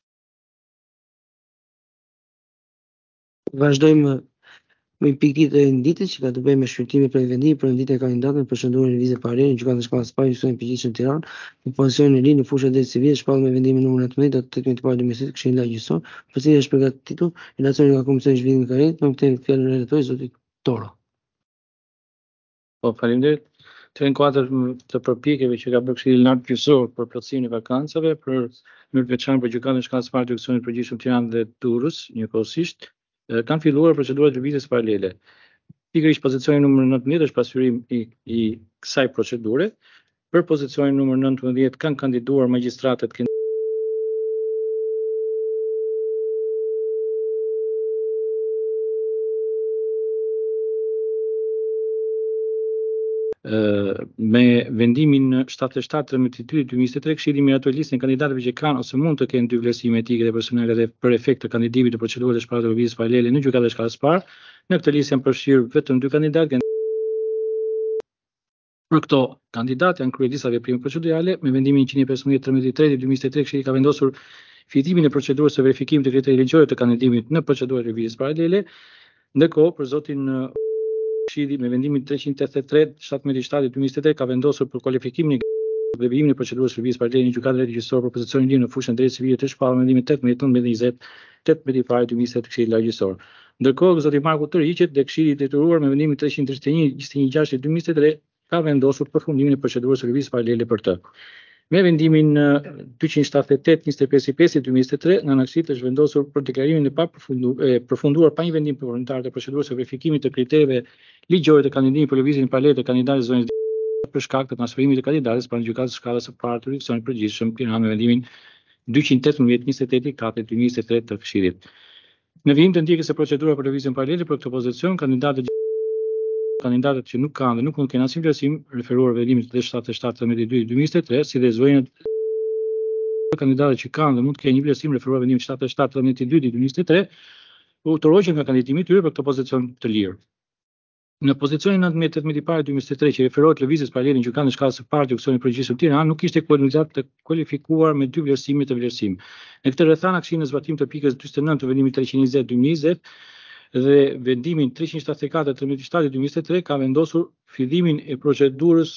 Vazhdojmë me pikëtit e nditës që ka të bëjë me shqyrtimin për vendimit për nditjen e kandidatëve për shëndorin e vizë paralele në gjykatën e shkallës përgjithshme e përgjithshme të Tiranës, në pozicionin e ri në fushën e drejtë civile, shpallur me vendimin numër nëntëmbëdhjetë datë tetëmbëdhjetë parë dy mijë e njëzet Këshilli Lartë Gjykatës, për cilën është përgatitur relacioni nga Komisioni i Zhvillimit të Karrierit, me këtë fjalë relatori zoti Toro. Po, faleminderit. Të në kuadër të përpjekjeve që ka bërë Këshilli Lartë Gjykatës për plotësimin e vakancave, për në të veçantë për gjykatën e shkallës parë të Gjykatës përgjithshme të Tiranës dhe Durrës, njëkohësisht, kanë filluar procedurat e lëvizjes paralele. Pikërisht pozicioni numër nëntëmbëdhjetë është pasqyrim i, i kësaj procedure. Për pozicionin numër nëntëmbëdhjetë kanë kandiduar magjistratët me vendimin shtatëdhjetë e shtatë tridhjetë e dy dy mijë e njëzet e tre, Këshilli miratoi listën e kandidatëve që kanë ose mund të kenë dy vlerësime etike dhe personale dhe për efekt të kandidimit të procedurës së shpalljes të lëvizjes paralele në gjykatën e shkallës parë. Në këtë listë janë përfshirë vetëm dy kandidatë. Për këto kandidatë janë kryer disa veprime procedurale. Me vendimin njëqind e pesëmbëdhjetë tridhjetë e tre dy mijë e njëzet e tre, Këshilli ka vendosur fitimin e procedurës së verifikimit të kriteret ligjore të kandidimit në procedurën e lëvizjes paralele. Ndërkohë, për zotin Këshilli me vendimin treqind e tetëdhjetë e tre shtatëmbëdhjetë shtatë dy mijë e njëzet e tre ka vendosur për kualifikimin e dhe vijimin e procedurës së lëvizjes paralele në gjykatën e gjyqësore për pozicionin linë në fushën e drejtë civile të shpallur me vendimin tetëmbëdhjetë nëntëmbëdhjetë njëzet tetëmbëdhjetë parë dy mijë e njëzet të Këshillit Lartë Gjyqësor. Ndërkohë, zoti Marku Tërhiqet dhe Këshilli i detyruar me vendimin treqind tridhjetë e një gjashtëdhjetë e një gjashtë dy mijë e njëzet e tre ka vendosur përfundimin e procedurës së lëvizjes paralele për të. Me vendimin dyqind shtatëdhjetë e tetë njëzet e pesë i pesë dy mijë e njëzet e tre, nga Këshilli është vendosur për deklarimin e papërfunduar pa një vendim përvojtar të procedurës së verifikimit të kritereve ligjore të kandidimit për lëvizjen paralele të kandidatëve zonës për shkak të transferimit të kandidatës pranë gjykatës së shkallës së parë të Gjykatës përgjithshme Tiranë me vendimin dyqind tetëmbëdhjetë njëzet e tetë i katërt dy mijë e njëzet e tre të Këshillit. Në vijim të ndjekjes së procedurave për lëvizjen paralele për këtë pozicion, kandidatët kandidatët që nuk kanë dhe nuk mund të kenë asnjë vlerësim referuar vendimit të shtatëdhjetë e shtatë tridhjetë e dy dy mijë e njëzet e tre, si dhe zëvendjet kandidatët që kanë dhe mund të kenë një vlerësim referuar vendimit shtatëdhjetë e shtatë tridhjetë e dy dy mijë e njëzet e tre, u toroqen nga kandidimi i tyre për këtë pozicion të lirë. Në pozicionin nëntëmbëdhjetë tetëmbëdhjetë parë dy mijë e njëzet e tre që referohet lëvizjes paralele në gjykatën e shkallës së parë të Gjykatës përgjithshme të Tiranës, nuk ishte kandidat të kualifikuar me dy vlerësime të vlerësim. Në këtë rrethana Këshilli në zbatim të pikës dyzet e nëntë të vendimit treqind e njëzet dy mijë e njëzet dhe vendimin treqind shtatëdhjetë e katër tridhjetë e shtatë dy mijë e njëzet e tre ka vendosur fillimin e procedurës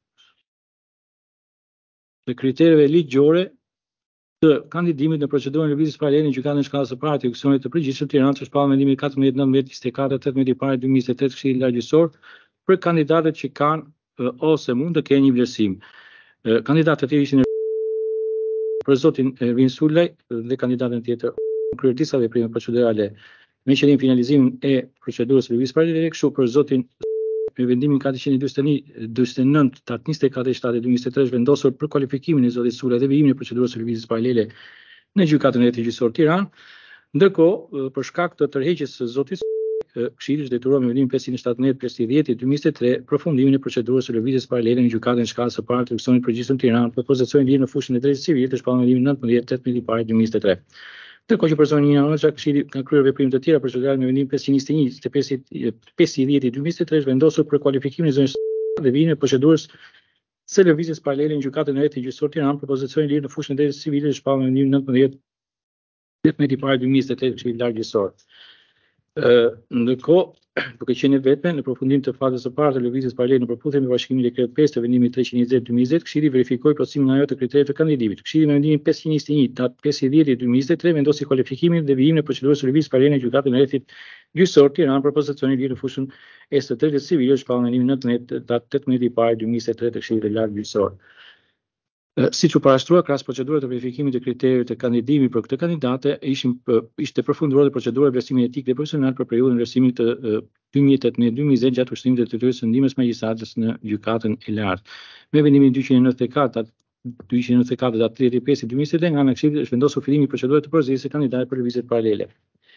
të kritereve ligjore të kandidimit në procedurën e lëvizjes paralele në gjykatën e shkallës së parë të Gjykatës së përgjithshme të Tiranës, shpallur me vendimin katërmbëdhjetë nëntëmbëdhjetë njëzet e katër tetëmbëdhjetë parë dy mijë e njëzet e tre të Këshillit Lartë Gjyqësor për kandidatët që kanë ose mund të kenë një vlerësim. Kandidatët e tjerë ishin për zotin Ervin Sulaj dhe kandidatën tjetër kryer disa veprime procedurale me qëllim finalizimin e procedurës së lëvizjes paralele, kështu për zotin me vendimin katërqind e dyzet e nëntë datë njëzet e katër shtatë dy mijë e njëzet e tre është vendosur për kualifikimin e zotit Sulaj dhe vijimin e procedurës së lëvizjes paralele në gjykatën e drejtë gjyqësore Tiranë. Ndërkohë, për shkak të tërheqjes së zotit Këshilli është detyruar me vendimin pesëqind e shtatëmbëdhjetë pesëdhjetë dy mijë e njëzet e tre përfundimin e procedurës së lëvizjes paralele në gjykatën e shkallës së parë të Gjykatës përgjithshme të Tiranës për pozicionin lirë në fushën e drejtë civile të shpallur me vendimin nëntëmbëdhjetë tetëmbëdhjetë parë dy mijë e njëzet e tre. Ndërkohë që personin një anësa Këshilli ka kryer veprime të tjera procedurale me vendimin pesëqind e njëzet e një pesëdhjetë dy mijë e njëzet e tre është vendosur për kualifikimin e zonës dhe vijimin e procedurës së lëvizjes paralele në gjykatën e drejtë gjyqësore Tiranë për pozicionin lirë në fushën e drejtë civile të shpallur me vendimin nëntëmbëdhjetë tetëmbëdhjetë parë dy mijë e njëzet e tre të Këshillit Lartë Gjyqësor. Ndërkohë, duke qenë vetme në përfundim të fazës së parë të lëvizjes paralele në përputhje me bashkimin e dekret pesë të vendimit treqind e njëzet dy mijë e njëzet, Këshilli verifikoi plotësimin e ajo të kriterit të kandidimit. Këshilli me vendimin pesëqind e njëzet e një datë pesëdhjetë dy mijë e njëzet e tre vendosi kualifikimin dhe vijimin e procedurës së lëvizjes paralele në gjykatën e drejtë gjyqësore Tiranë për pozicionin lirë në fushën e së drejtës civile shpallur me vendimin nëntëmbëdhjetë datë tetëmbëdhjetë parë dy mijë e njëzet e tre të Këshillit Lartë Gjyqësor. Siç u parashtrua, krahas procedurave të verifikimit të kritereve të kandidimit për këtë kandidate, ishin ishte përfunduar dhe procedura e vlerësimit etik dhe profesional për periudhën e vlerësimit të dy mijë e tetëmbëdhjetë dy mijë e njëzet gjatë ushtrimit të detyrimit të ndihmës magjistratës në gjykatën e lartë. Me vendimin dyqind e nëntëdhjetë e katër dyqind e nëntëdhjetë e katër datë tridhjetë e pesë dy mijë e njëzet e tre nga ana e Këshillit është vendosur fillimi i procedurës të përzierjes së kandidatëve për lëvizjet paralele.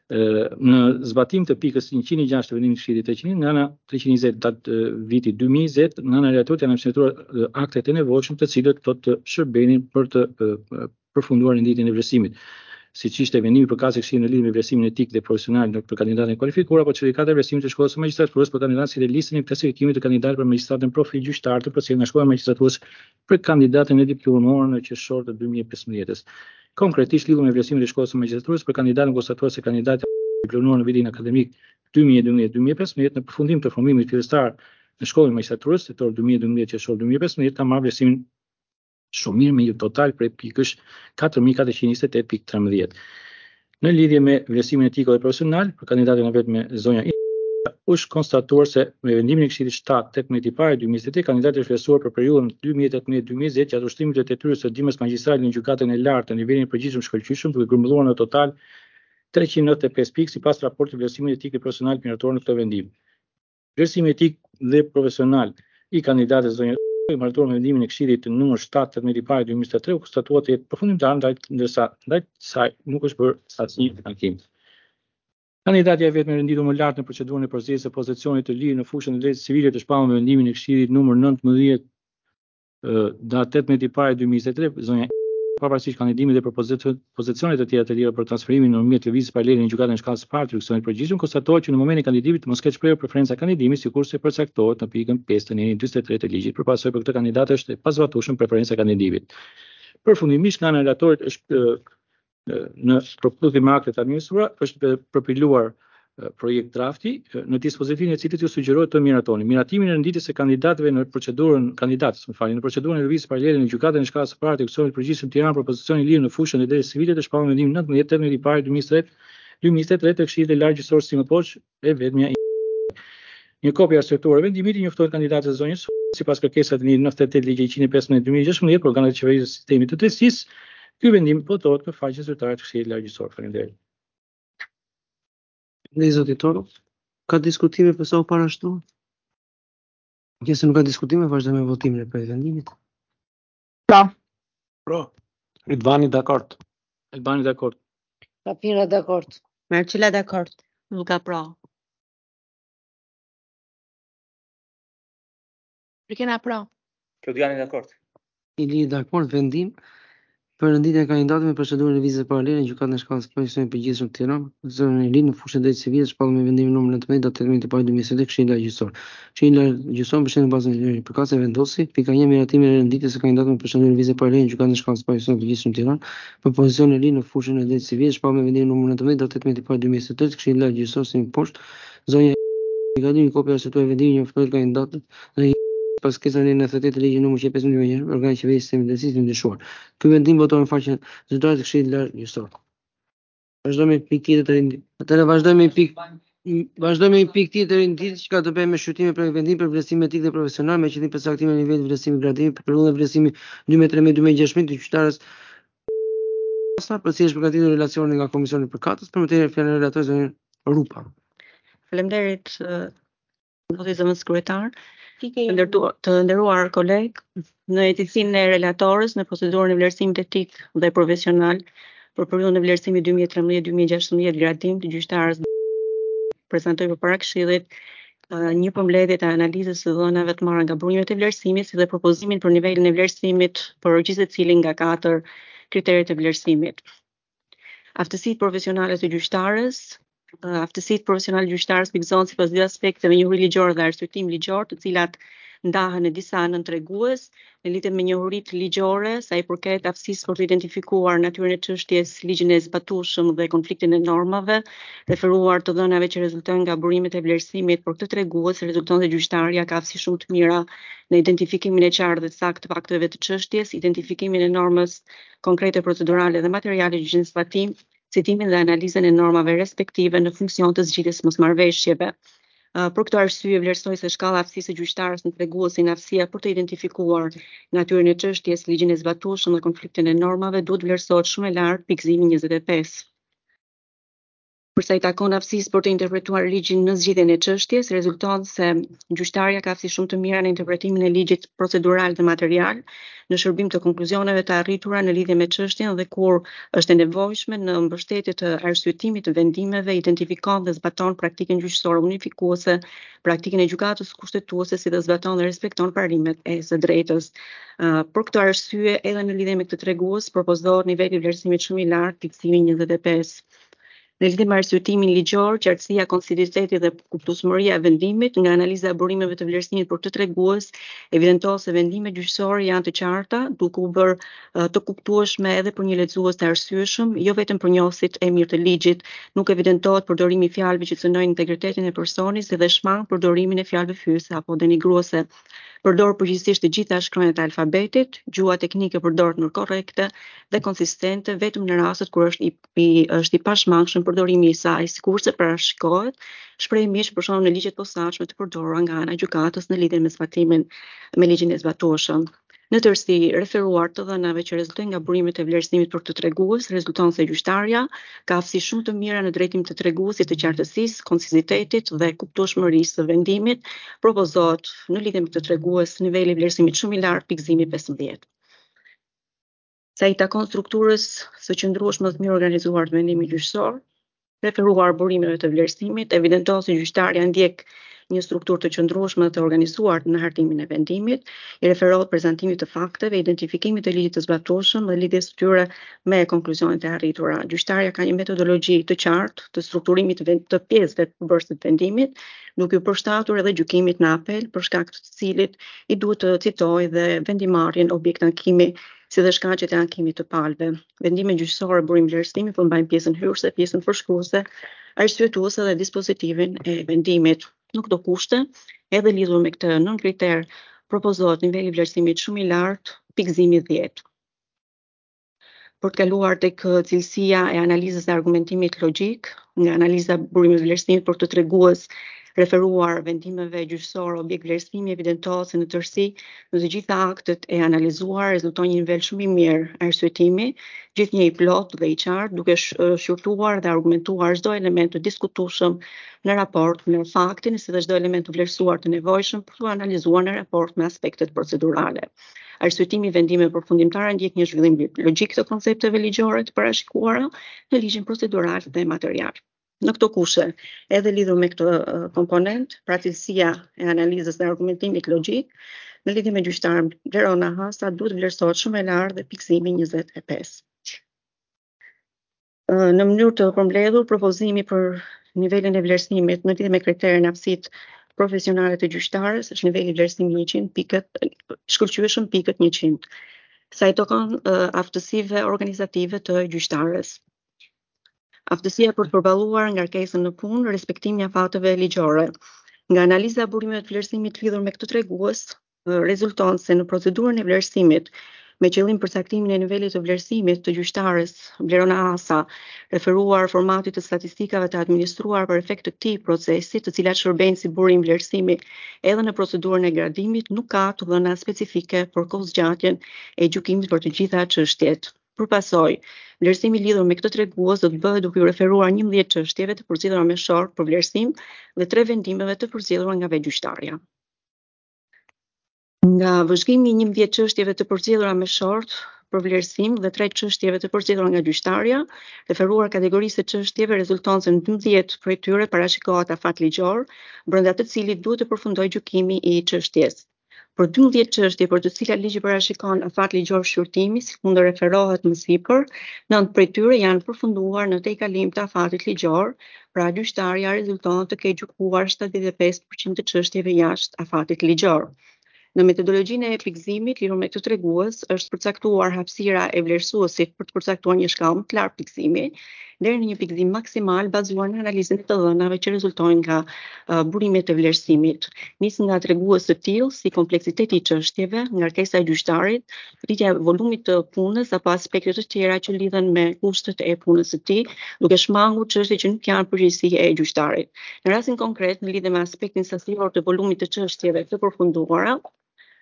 Në zbatim të pikës njëqind e gjashtë të vendimit të Këshillit treqind, nga ana treqind e njëzet datë viti dy mijë e njëzet, nga ana e relatorit janë implementuar aktet e nevojshme të cilët do të shërbenin për të përfunduar renditjen e vlerësimit, siç ishte vendimi përkatëse e Këshillit në lidhje me vlerësimin etik dhe profesional për kandidatën e kualifikuar apo certifikata e vlerësimit të shkollës së magjistraturës për kandidatët si dhe listën e klasifikimit të kandidatëve për magjistratën profil gjyqtar të përcjellur nga shkolla e magjistraturës për kandidatën e diplomor në qershor të dy mijë e pesëmbëdhjetë. Konkretisht lidhur me vlerësimin e shkollës së magjistraturës për kandidatën konstatuar se kandidati diplomuar në vitin akademik dy mijë e dymbëdhjetë dy mijë e pesëmbëdhjetë në përfundim të formimit fillestar në shkollën e magjistraturës tetor dy mijë e dymbëdhjetë qershor dy mijë e pesëmbëdhjetë ka marrë vlerësimin shumë mirë me një total prej pikësh katër mijë katëqind e njëzet e tetë pikë trembëdhjetë. Në lidhje me vlerësimin etik dhe profesional për kandidatën e vet me zonja I, është konstatuar se me vendimin e Këshillit shtatë tetëmbëdhjetë i parë dy mijë e njëzet e tre kandidati është vlerësuar për periudhën dy mijë e tetëmbëdhjetë dy mijë e njëzet gjatë ushtrimit të detyrës së ndihmës magjistrale në gjykatën e lartë në nivelin e përgjithshëm shkëlqyeshëm, duke grumbulluar në total treqind e nëntëdhjetë e pesë pikë sipas raportit të vlerësimit etik dhe profesional mirator në këtë vendim. Vlerësimi etik dhe profesional i kandidatës zonja I martuar me vendimin e Këshillit të numër shtatë tetëmbëdhjetë i parë dy mijë e njëzet e tre u konstatuar të jetë përfundimtar ndaj ndërsa ndaj saj nuk është bërë asnjë ankim. Kandidati e vetë me renditur më lart në procedurën e përzierjes së pozicionit të lirë në fushën e drejtës civile të shpallur me vendimin e Këshillit numër nëntëmbëdhjetë datë tetëmbëdhjetë i parë dy mijë e njëzet e tre, zonja pavarësisht kandidimit dhe për pozicionet të tjera të lira për transferimin në mjet lëvizjes paralele në gjykatën e shkallës së parë të Tribunalit përgjithshëm, konstatohet që në momentin e kandidimit mos ka shprehur preferenca kandidimi, sikurse përcaktohet në pikën pesë të njërin dyzet e tre të ligjit. Përpasoj për këtë kandidat është e pazbatueshme preferenca kandidimit. Përfundimisht nga ana e relatorit është në propozim me aktet administruara është përpiluar projekt drafti në dispozitivin e cilit ju sugjerohet të miratoni. Miratimin e renditjes së kandidatëve në procedurën kandidatës, më falni, në procedurën e lëvizjes paralele në gjykatën e shkallës së parë të Tribunalit përgjithshëm Tiranë për pozicionin lirë në fushën e drejtës civile të shpallur me vendimin nëntëmbëdhjetë tetëmbëdhjetë i parë dy mijë e njëzet e tre të Këshillit të Lartë Gjyqësor si më poshtë e vetmja I. Një kopje e arsyetruar e vendimit i njoftohet kandidatës zonjës sipas kërkesave të nëntëdhjetë e tetë ligj njëqind e pesëmbëdhjetë dy mijë e gjashtëmbëdhjetë për organet e qeverisë së sistemit të drejtësisë. Ky vendim votohet në faqen zyrtare të Këshillit të Lartë Gjyqësor. Faleminderit. Dhe zoti Toro, ka diskutime për sa u parashtrua? Nëse nuk ka diskutime, vazhdojmë me votimin e projektit vendimit. Pra. Pro. Ridvani dakord. Albani dakord. Sapira dakord. Marcela dakord. Luka pra. Rikena pra. Klodiani dakord. Ili dakord vendim për renditjen e kandidatëve me procedurën e lëvizjes paralele në gjykatën e shkallës së Komisionit të Përgjithshëm të Tiranës, zonën e linë në fushën e drejtës civile shpallur me vendimin numër nëntëmbëdhjetë datë tetëmbëdhjetë i parë dy mijë e njëzet e tre Këshilli Lartë Gjyqësor. Këshilli Lartë Gjyqësor mbështet në bazën e ligjit përkatëse vendosi pika një miratimin e renditjes së kandidatëve me procedurën e lëvizjes paralele në gjykatën e shkallës së Komisionit të Përgjithshëm të Tiranës për pozicionin e linë në fushën e drejtës civile shpallur me vendimin numër nëntëmbëdhjetë datë tetëmbëdhjetë i parë dy mijë e njëzet e tre Këshilli Lartë Gjyqësor si më poshtë. Zonja I një kopje arsyetruar e vendimit njoftohet kandidatët dhe pas kërkesave në nëntëdhjetë e tetë ligjit numër pesëmbëdhjetë dy mijë e njëzet, organi i qeverisë së sistemit të drejtësisë i ndryshuar. Ky vendim votohet në faqen zyrtare të Këshillit të Lartë Gjyqësor. Vazhdojmë me pikë tjetër të renditjes. Atëherë vazhdojmë me pikë vazhdojmë me pikë tjetër të renditjes që ka të bëjë me shqyrtimin e projektit vendim për vlerësim etik dhe profesional me qëllim përcaktimin e nivelit vlerësimi gradimi për periudhën e vlerësimit dy mijë e trembëdhjetë dy mijë e gjashtëmbëdhjetë të gjyqtarës për cilës përgatitur relacioni nga Komisioni i Përkatës për materie fjalën e relatorit zonë Rupa. Faleminderit zoti zëvendës kryetar. Të ndërtuar, të nderuar koleg, në etikësinë e relatorës në procedurën e vlerësimit etik dhe profesional për periudhën e vlerësimit dy mijë e trembëdhjetë dy mijë e gjashtëmbëdhjetë gradim të gjyqtarës prezantoi përpara Këshillit një përmbledhje të analizës së dhënave të marra nga burimet e vlerësimit si dhe propozimin për nivelin e vlerësimit për çdo cilin nga katër kriteret e vlerësimit. Aftësitë profesionale të gjyqtarës, aftësitë profesionale të gjyqtarës pikëzohen sipas dy aspekteve njohuri ligjore dhe arsyetim ligjor, të cilat ndahen në disa nëntregues në lidhje me njohuritë ligjore sa i përket aftësisë për të identifikuar natyrën e çështjes, ligjin e zbatueshëm dhe konfliktin e normave, referuar të dhënave që rezultojnë nga burimet e vlerësimit për këtë tregues, rezulton se gjyqtarja ka aftësi shumë të mira në identifikimin e qartë dhe të saktë të fakteve të çështjes, identifikimin e normës konkrete procedurale dhe materiale gjyqin zbatim, citimin dhe analizën e normave respektive në funksion të zgjidhjes mosmarrëveshjeve. Uh, për këtë arsye vlerësoj se shkalla aftësisë së gjyqtarës në treguesin aftësia për të identifikuar natyrën e çështjes, ligjin e zbatueshëm dhe konfliktin e normave duhet vlerësohet shumë e lartë pikëzimi njëzet e pesë. Për sa i takon aftësisë për të interpretuar ligjin në zgjidhjen e çështjes, rezulton se gjyqtarja ka aftësi shumë të mira në interpretimin e ligjit procedural dhe material, në shërbim të konkluzioneve të arritura në lidhje me çështjen dhe kur është e nevojshme në mbështetje të arsyetimit të vendimeve, identifikon dhe zbaton praktikën gjyqësore unifikuese, praktikën e gjykatës kushtetuese, si dhe zbaton dhe respekton parimet e së drejtës. Uh, për këtë arsye, edhe në lidhje me këtë tregues, propozohet niveli vlerësimit shumë i lartë, fiksimi njëzet e pesë. Në lidhje me arsyetimin ligjor, qartësia, konsistenci dhe kuptuesmëria e vendimit, nga analiza e burimeve të vlerësimit për të tregues, evidenton se vendimet gjyqësore janë të qarta, duke u bërë uh, të kuptueshme edhe për një lexues të arsyeshëm, jo vetëm për njohësit e mirë të ligjit. Nuk evidentohet përdorimi i fjalëve që cënojnë integritetin e personit, si dhe shmang përdorimin e fjalëve fyese apo denigruese. Përdor përgjithsisht të gjitha shkronjat e alfabetit, gjuha teknike përdoret në korrekte dhe konsistente vetëm në rastet kur është i, i është i pashmangshëm përdorimi i saj, sikurse parashikohet shprehimisht për shembull në ligjet posaçme të përdorura nga ana e gjykatës në lidhje me zbatimin me ligjin e zbatueshëm. Në tërësi, referuar të dhënave që rezultojnë nga burimet e vlerësimit për të tregues, rezulton se gjyqtarja ka aftësi shumë të mira në drejtim të treguesit, të qartësisë, konsistentetit dhe kuptueshmërisë së vendimit. Propozohet në lidhje me këtë tregues niveli vlerësimit shumë i lartë, pikëzimi pesëmbëdhjetë. Sa i takon strukturës së qëndrueshme të mirë organizuar të vendimit gjyqësor, referuar burimeve të vlerësimit, evidenton se gjyqtarja ndjek një strukturë të qëndrueshme të organizuar në hartimin e vendimit, i referohet prezantimit të fakteve, identifikimit të ligjit të zbatueshëm dhe lidhjes së tyre me konkluzionet e arritura. Gjyqtarja ka një metodologji të qartë të strukturimit të pjesëve të përbërësit të vendimit, duke u përshtatur edhe gjykimit në apel, për shkak të cilit i duhet të citojë dhe vendimarrjen objekt ankimi, si dhe shkaqet e ankimit të palëve. Vendimet gjyqësore burim vlerësimi përmbajnë pjesën hyrëse, pjesën përshkruese, arsyetuese dhe dispozitivin e vendimit. Në këto kushte, edhe lidhur me këtë nën kriter, propozohet niveli vlerësimit shumë i lartë, pikëzimi dhjetë. Për të kaluar tek cilësia e analizës dhe argumentimit logjik, nga analiza e burimit vlerësimit për të tregues referuar vendimeve gjyqësore, objekt vlerësimi evidentohet se në tërësi në të gjitha aktet e analizuar rezulton një nivel shumë i mirë arsyetimi, gjithnjë i plot dhe i qartë, duke shqyrtuar dhe argumentuar çdo element të diskutueshëm në raport me faktin, si dhe çdo element të vlerësuar të nevojshëm për të analizuar në raport me aspektet procedurale. Arsyetimi i vendimeve përfundimtare ndjek një zhvillim logjik të koncepteve ligjore të parashikuara në ligjin procedural dhe material. Në këto kushte, edhe lidhur me këtë uh, komponent, pra cilësia e analizës dhe argumentimit logjik, në lidhje me gjyqtarën Vlerona Hasa duhet vlerësohet shumë e lartë dhe pikëzimi njëzet e pesë. Uh, në mënyrë të përmbledhur, propozimi për nivelin e vlerësimit në lidhje me kriteret e aftësitë profesionale të gjyqtarës është niveli vlerësimi njëqind pikët, shkëlqyeshëm pikët njëqind. Sa i takon uh, aftësive organizative të gjyqtarës. Aftësia për të përballuar ngarkesën në punë, respektimi i afateve ligjore. Nga analiza e burimeve të vlerësimit lidhur me këtë tregues, rezulton se në procedurën e vlerësimit me qëllim përcaktimin e nivelit të vlerësimit të gjyqtarës Vlerona Hasa, referuar formatit të statistikave të administruar për efekt të këtij procesi, të cilat shërbejnë si burim vlerësimi edhe në procedurën e gradimit, nuk ka të dhëna specifike për kohëzgjatjen e gjykimit për të gjitha çështjet. Përpasoj, vlerësimi lidhur me këtë tregues do të bëhet duke u referuar njëmbëdhjetë çështjeve të përziera me short për vlerësim dhe tre vendimeve të përziera nga vetë gjyqtarja. Nga vëzhgimi i njëmbëdhjetë çështjeve të përziera me short për vlerësim dhe tre çështjeve të përziera nga gjyqtarja, referuar kategorisë së çështjeve rezulton se në dymbëdhjetë prej tyre parashikohet afat ligjor, brenda të cilit duhet të përfundojë gjykimi i çështjes. Për dymbëdhjetë çështje për të cilat ligji parashikon afat ligjor shqyrtimi, si mund të referohet më sipër, nëntë prej tyre janë përfunduar në tejkalim të afatit ligjor, pra gjyqtarja rezulton të ketë gjykuar shtatëdhjetë e pesë përqind të çështjeve jashtë afatit ligjor. Në metodologjinë e pikëzimit lidhur me këtë tregues është përcaktuar hapësira e vlerësuesit për të përcaktuar një shkallë më të lartë pikëzimi, deri në një pikëzim maksimal bazuar në analizën e të dhënave që rezultojnë nga uh, burimet e vlerësimit. Nis nga tregues të tillë si kompleksiteti i çështjeve, ngarkesa e gjyqtarit, rritja e volumit të punës apo aspekte të tjera që lidhen me kushtet e punës së tij, duke shmangur çështje që nuk janë përgjegjësi e gjyqtarit. Në rastin konkret, në lidhje me aspektin sasior të volumit të çështjeve të përfunduara,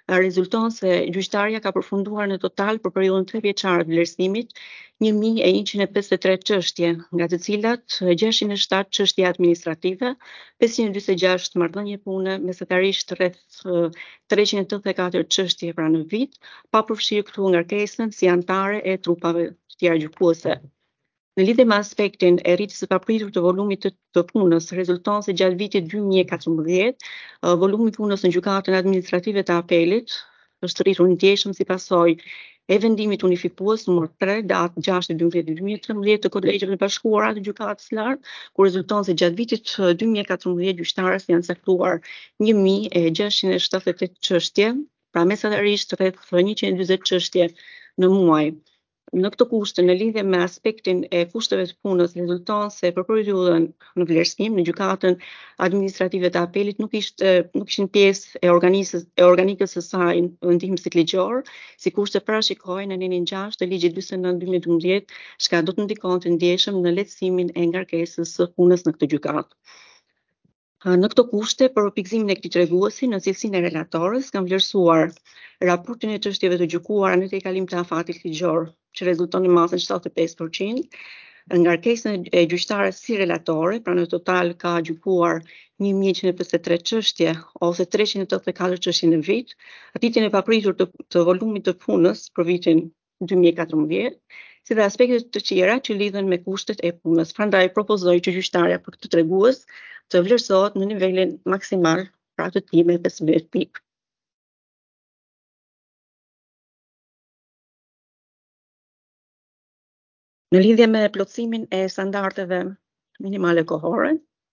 rezulton se gjyqtarja ka përfunduar në total për periudhën tre vjeçare të vlerësimit një mijë e njëqind e pesëdhjetë e tre çështje, nga të cilat gjashtëqind e shtatë çështje administrative, pesëqind e njëzet e gjashtë marrëdhënie pune, mesatarisht rreth treqind e tetëdhjetë e katër çështje pra në vit, pa përfshirë këtu ngarkesën si anëtare e trupave të tjera gjykuese. Në lidhje me aspektin e rritjes së papritur të volumit të, të punës, rezulton se gjatë vitit dy mijë e katërmbëdhjetë, volumi i punës në gjykatën administrative të apelit është rritur ndjeshëm si pasojë e vendimit unifikues numër tre datë gjashtë e dymbëdhjetë dy mijë e trembëdhjetë të Kolegjeve të Bashkuara të Gjykatës së Lartë, ku rezulton se gjatë vitit dy mijë e katërmbëdhjetë gjyqtarës janë caktuar një mijë e gjashtëqind e shtatëdhjetë e tetë çështje, pra mesatarisht rreth njëqind e dyzet çështje në muaj. Në këtë kushte, në lidhje me aspektin e kushteve të punës, rezulton se për periudhën në vlerësim në gjykatën administrative të apelit nuk ishte nuk ishin pjesë e organisës e organikës së saj ndihmësit ligjor, si kushte parashikohen në nenin gjashtë të ligjit njëzet e nëntë dy mijë e dymbëdhjetë, çka do të ndikonte ndjeshëm në lehtësimin e ngarkesës së punës në këtë gjykatë. Në këto kushte, për pikëzimin e këtij treguesi, në cilësinë e relatorës, kam vlerësuar raportin e çështjeve të gjykuara në tejkalim të afatit ligjor, që rezulton në masën shtatëdhjetë e pesë përqind, ngarkesën e gjyqtarës si relatore, pra në total ka gjykuar një mijë e njëqind e pesëdhjetë e tre çështje ose treqind e tetëdhjetë e katër çështje në vit, rritjen e papritur të, të volumit të punës për vitin dy mijë e katërmbëdhjetë, si dhe aspektet të tjera që lidhen me kushtet e punës. Prandaj propozoj që gjyqtarja për këtë tregues të vlerësohet në nivelin maksimal, pra të tij me pesëmbëdhjetë pikë. Në lidhje me plotësimin e standardeve minimale kohore,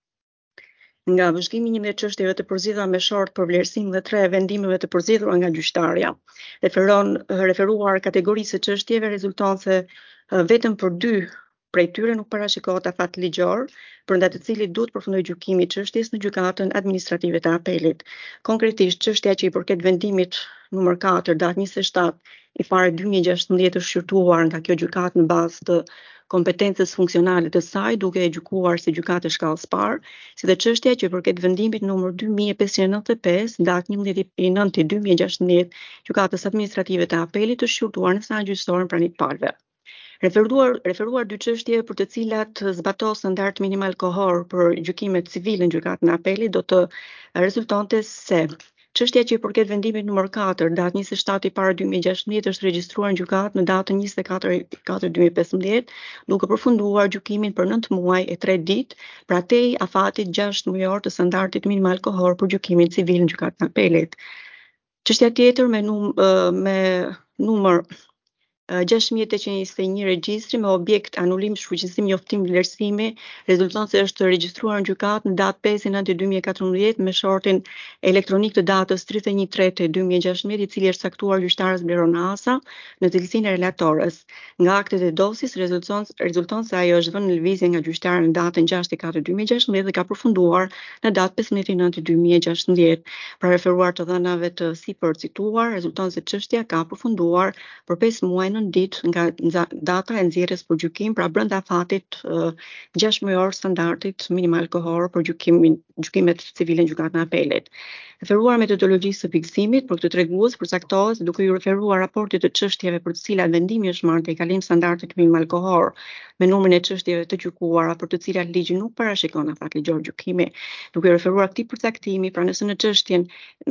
nga vëzhgimi i njëmbëdhjetë çështjeve të përzgjedhura me short për vlerësim dhe tre vendimeve të përzgjedhura nga gjyqtarja, referon referuar kategorisë së çështjeve, rezulton se vetëm për dy prej tyre nuk parashikohet afat ligjor, brenda të cilit duhet përfundojë gjykimi i çështjes në gjykatën administrative të apelit. Konkretisht, çështja që i përket vendimit numër katër datë njëzet e shtatë i fare dy mijë e gjashtëmbëdhjetë është shqyrtuar nga kjo gjykatë në bazë të kompetencës funksionale të saj, duke e gjykuar si gjykatë e shkallës parë, si dhe çështja që i përket vendimit numër dy mijë e pesëqind e nëntëdhjetë e pesë datë njëmbëdhjetë i nënti dy mijë e gjashtëmbëdhjetë, gjykatës administrative të apelit, është shqyrtuar në seancë gjyqësore në pranit palëve. Referuar, referuar dy çështje për të cilat zbatohet standard minimal kohor për gjykimet civile në gjykatën e apelit, do të rezultonte se çështja që i përket vendimit numër katër datë njëzet e shtatë i parë dy mijë e gjashtëmbëdhjetë është regjistruar në gjykatë në datën njëzet e katër i katër dy mijë e pesëmbëdhjetë, duke përfunduar gjykimin për nëntë muaj e tre ditë, pra tej afatit gjashtë mujor të standardit minimal kohor për gjykimin civil në gjykatën e apelit. Çështja tjetër me num me numër gjashtë mijë e tetëqind e njëzet e një regjistri me objekt anulim, shfuqizim, njoftim, vlerësimi, rezulton se është regjistruar në gjykatë në datë pesë i nënti dy mijë e katërmbëdhjetë me shortin elektronik të datës tridhjetë e një mbreti dy mijë e gjashtëmbëdhjetë, i cili është caktuar gjyqtarës Bleron Asa në cilësinë e relatorës. Nga aktet e dosjes rezulton rezulton se ajo është vënë në lëvizje nga gjyqtari në datën gjashtë i katërt dy mijë e gjashtëmbëdhjetë dhe ka përfunduar në datë pesëmbëdhjetë i nënti dy mijë e gjashtëmbëdhjetë. Pra referuar të dhënave të sipër cituar, rezulton se çështja ka përfunduar për pesë muaj nën ditë nga data e nxjerrjes për gjykim, pra brenda afatit gjashtë mujor standardit minimal kohor për gjykimin gjykimet civile në gjykatën e apelit. Referuar metodologjisë së pikëzimit për këtë tregues përcaktohet se duke ju referuar raportit të çështjeve për të cilat vendimi është marrë tejkalim standardit minimal kohor me numrin e çështjeve të gjykuara për të cilat ligji nuk parashikon afat ligjor gjykimi, duke referuar këtij përcaktimi, pra nëse në çështjen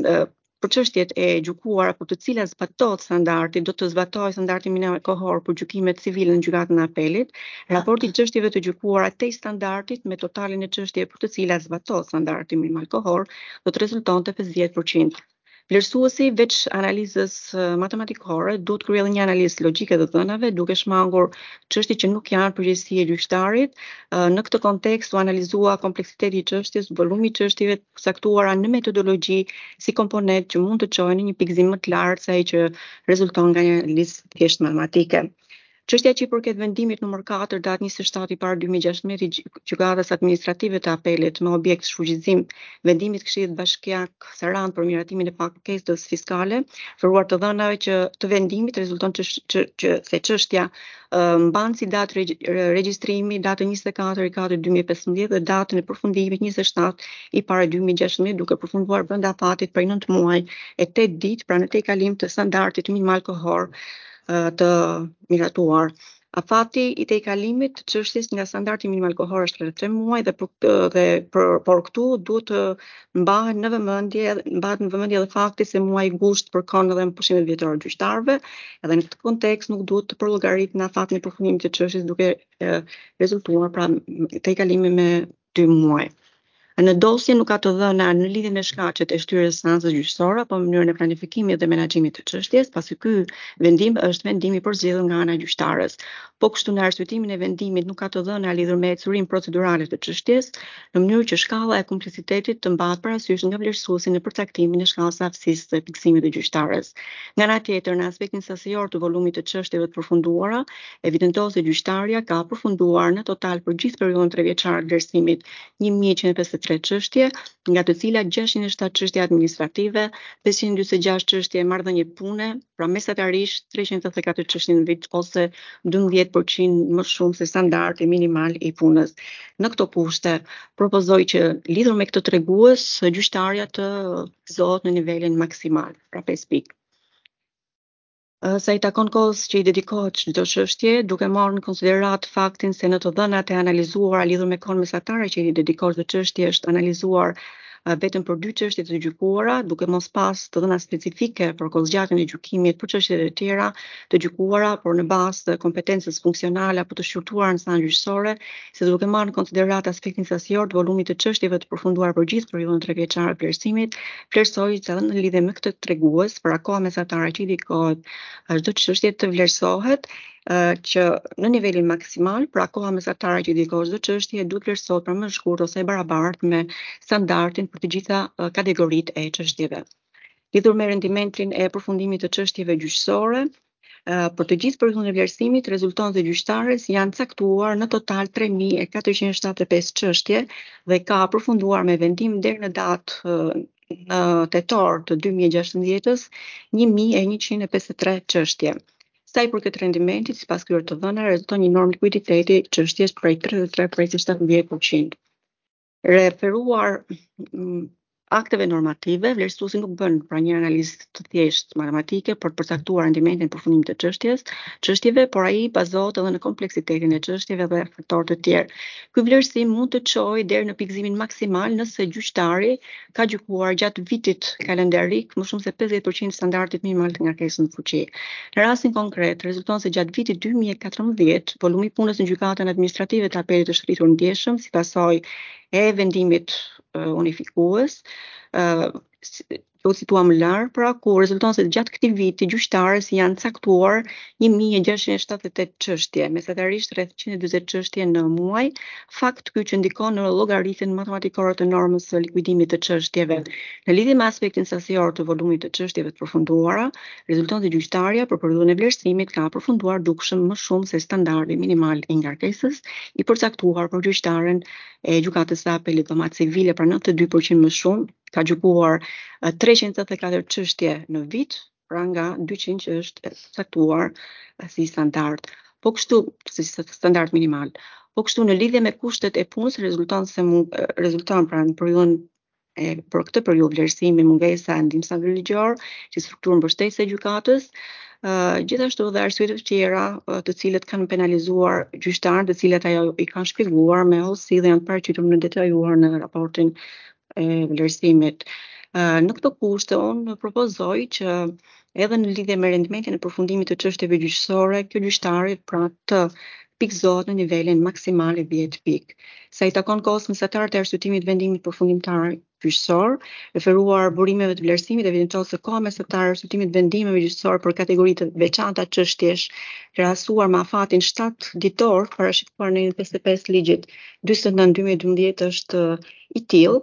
për çështjet e gjykuara për të cilat zbatohet standardi, do të zbatohet standardi minimal kohor për gjykimet civile në gjykatën e apelit, raporti i çështjeve të gjykuara tej standardit me totalin e çështjeve për të cilat zbatohet standardi minimal kohor, do të rezultonte pesëdhjetë përqind. Vlerësuesi veç analizës matematikore duhet kryejë një analizë logjike të dhënave, duke shmangur çështje që nuk janë përgjegjësi e gjyqtarit. Në këtë kontekst u analizua kompleksiteti i çështjes, volumi i çështjeve të përcaktuara në metodologji si komponent që mund të çojnë në një pikëzim më të lartë se ai që rezulton nga një analizë thjesht matematike. Çështja që i përket vendimit numër katër datë njëzet e shtatë i parë dy mijë e gjashtëdhjetë i gjykatës administrative të apelit me objekt shfuqizim vendimit Këshillit Bashkiak Sarand për miratimin e pakesës fiskale, ofruar të dhënave që të vendimit rezulton që, që, që se çështja uh, mban si datë reg, regjistrimi datën njëzet e katër i katër dy mijë e pesëmbëdhjetë dhe datën e përfundimit njëzet e shtatë i parë dy mijë e gjashtëdhjetë duke përfunduar brenda afatit për nëntë muaj e tetë ditë pra në tejkalim të standardit minimal kohor të miratuar. Afati i tejkalimit të çështjes nga standardi minimal kohor është rreth tre muaj dhe për dhe për por këtu duhet të mbahet në vëmendje mbahet në vëmendje edhe fakti se muaji gusht përkon edhe pushimet vjetore të gjyqtarëve, edhe në këtë kontekst nuk duhet të përllogaritet në afatin e përfundimit të çështjes duke e, rezultuar pra tejkalimi me dy muaj. Në dosje nuk ka të dhëna në lidhje me shkaqet e shtyrjes së seancës gjyqësore apo mënyrën e planifikimit dhe menaxhimit të çështjes, pasi ky vendim është vendim i përzgjedhur nga ana e gjyqtarës. Po kështu në arsyetimin e vendimit nuk ka të dhëna lidhur me ecurinë procedurale të çështjes, në mënyrë që shkalla e kompleksitetit të mbahet parasysh nga vlerësuesi në përcaktimin e shkallës së aftësisë së fiksimit të gjyqtarës. Nga ana tjetër, në aspektin sasior të volumit të çështjeve të përfunduara, evidentohet se gjyqtarja ka përfunduar në total për gjithë periudhën trevjeçare të vlerësimit një mijë e pesëdhjetë tre çështje, nga të cilat gjashtëqind e shtatë çështje administrative, pesëqind e njëzet e gjashtë çështje marrëdhënie pune, pra mesatarisht treqind e tetëdhjetë e katër çështje në vit ose dymbëdhjetë përqind më shumë se standardi minimal i punës. Në këto kushte, propozoj që lidhur me këtë tregues, gjyqtarja të gëzohet në nivelin maksimal, pra pesë pikë. Sa i takon kohës që i dedikohet çdo çështje, duke marrë në konsiderat faktin se në të dhënat e analizuara lidhur me kohën mesatare që i dedikohet çdo çështje është analizuar vetëm për dy çështje të gjykuara, duke mos pas të dhëna specifike për kohëzgjatjen e gjykimit për çështjet e tjera të gjykuara, por në bazë të kompetencës funksionale apo të shqyrtuara në stancë gjyqësore, se duke marrë në konsiderat aspektin sasior të volumit të çështjeve të përfunduar për gjithë periudhën trevjeçare të vlerësimit, vlerësoj se edhe në lidhje me këtë tregues, për koha mesatare që i dedikohet çdo çështje të vlerësohet që në nivelin maksimal, pra koha mesatare që i dedikohet çdo çështje duhet vlerësohet për më shkurt ose e barabartë me standardin për të gjitha kategoritë e çështjeve. Lidhur me rendimentin e përfundimit të çështjeve gjyqësore, për të gjithë periudhën e vlerësimit, rezultonat e gjyqtarës janë caktuar në total tre mijë e katërqind e shtatëdhjetë e pesë çështje dhe ka përfunduar me vendim deri në datë në tetor të dy mijë e gjashtëdhjetës një mijë e njëqind e pesëdhjetë e tre çështje. Sa i përket rendimentit, sipas këtyre të dhënave, rezulton një normë likuiditeti çështjes prej tridhjetë e tre prej shtatëdhjetë përqind. Referuar m, akteve normative, vlerësuesi nuk bën pra një analizë të thjeshtë matematike për të përcaktuar rendimentin e përfundimit të çështjes, çështjeve, por ai bazohet edhe në kompleksitetin e çështjeve dhe faktorë të tjerë. Ky vlerësim mund të çojë deri në pikëzimin maksimal nëse gjyqtari ka gjykuar gjatë vitit kalendarik më shumë se pesëdhjetë përqind standardit minimal të ngarkesës në fuqi. Në rastin konkret, rezulton se gjatë vitit dy mijë e katërmbëdhjetë, volumi i punës në gjykatën administrative të apelit është rritur ndjeshëm, si pasojë e vendimit uh, unifikues, uh, u situam larg, pra ku rezulton se gjatë këtij viti gjyqtarës janë caktuar një mijë e gjashtëqind e shtatëdhjetë e tetë çështje, mesatarisht rreth njëqind e dyzet çështje në muaj, fakt ky që ndikon në llogaritjen matematikore të normës së likuidimit të çështjeve. Në lidhje me aspektin sasior të volumit të çështjeve të përfunduara, rezulton se gjyqtarja për periudhën e vlerësimit ka përfunduar dukshëm më shumë se standardi minimal i ngarkesës i përcaktuar për gjyqtaren e gjykatës së apelit domat civile pra nëntëdhjetë e dy përqind më shumë, ka gjykuar treqind e tetëdhjetë e katër çështje në vit, pra nga dyqind që është caktuar si standard. Po kështu, si standard minimal. Po kështu në lidhje me kushtet e punës rezulton se mund, rezulton pra në periudhën e për këtë periudhë vlerësimi mungesa e ndihmësave ligjor, që strukturën mbështetëse e gjykatës, Uh, gjithashtu dhe arsyet të tjera uh, të cilët kanë penalizuar gjyqtarët, të cilat ajo i kanë shpjeguar me hollësi dhe janë paraqitur në detajuar në raportin e vlerësimit. Uh, në këtë kushte unë propozoj që edhe në lidhje me rendimentin e përfundimit të çështjeve gjyqësore, kjo gjyqtari pra të pikëzohet në nivelin maksimal e dhjetë pikë. Sa i takon kohës mesatare të arsyetimit vendimit përfundimtar gjyqësor, referuar burimeve të vlerësimit, evidentohet se koha mesatare e arsyetimit vendimeve gjyqësor për kategori të veçanta çështjesh, krahasuar me afatin shtatë ditor parashikuar në pesëdhjetë e pesë ligjit dyzet e nëntë dy mijë e dymbëdhjetë është i tillë,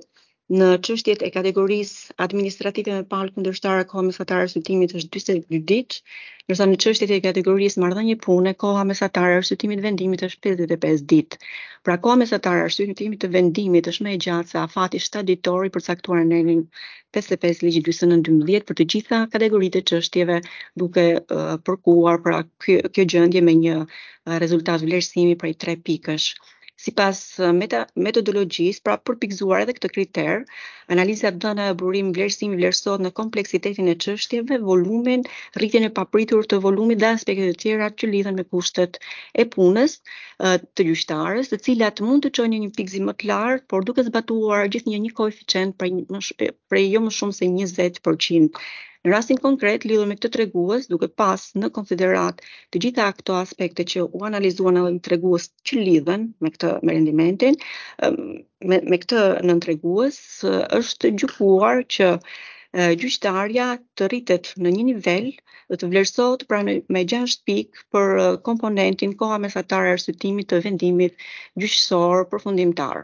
Në çështjet e kategorisë administrative me palë kundërshtare koha mesatare e arsyetimit është dyzet e dy ditë, ndërsa në çështjet e kategorisë marrëdhënie pune koha mesatare e arsyetimit të vendimit është pesëdhjetë e pesë ditë. Pra koha mesatare e arsyetimit të vendimit është më e gjatë se afati shtatë ditor i përcaktuar në nenin pesëdhjetë e pesë ligji gjysmë në dymbëdhjetë për të gjitha kategoritë e çështjeve, duke uh, përkuar pra kjo, kjo gjendje me një uh, rezultat vlerësimi prej tre pikësh. Sipas meta, metodologjisë, pra për pikëzuar edhe këtë kriter, analiza dhëna e burim vlerësimi vlerësohet në kompleksitetin e çështjeve, volumin, rritjen e papritur të volumit dhe aspektet e tjera që lidhen me kushtet e punës të gjyqtarës, të cilat mund të çojnë një pikëzim më të lartë, por duke zbatuar gjithnjë një koeficient prej, prej jo më shumë se njëzet përqind. Në rastin konkret, lidhur me këtë tregues, duke pas në konsiderat të gjitha këto aspekte që u analizuan në tregues që lidhen me këtë me rendimentin, me, me këtë nën tregues, është gjykuar që gjyqtarja të rritet në një nivel dhe të vlerësohet pra me gjashtë pikë për komponentin koha mesatare e arsyetimit të vendimit gjyqësor përfundimtar.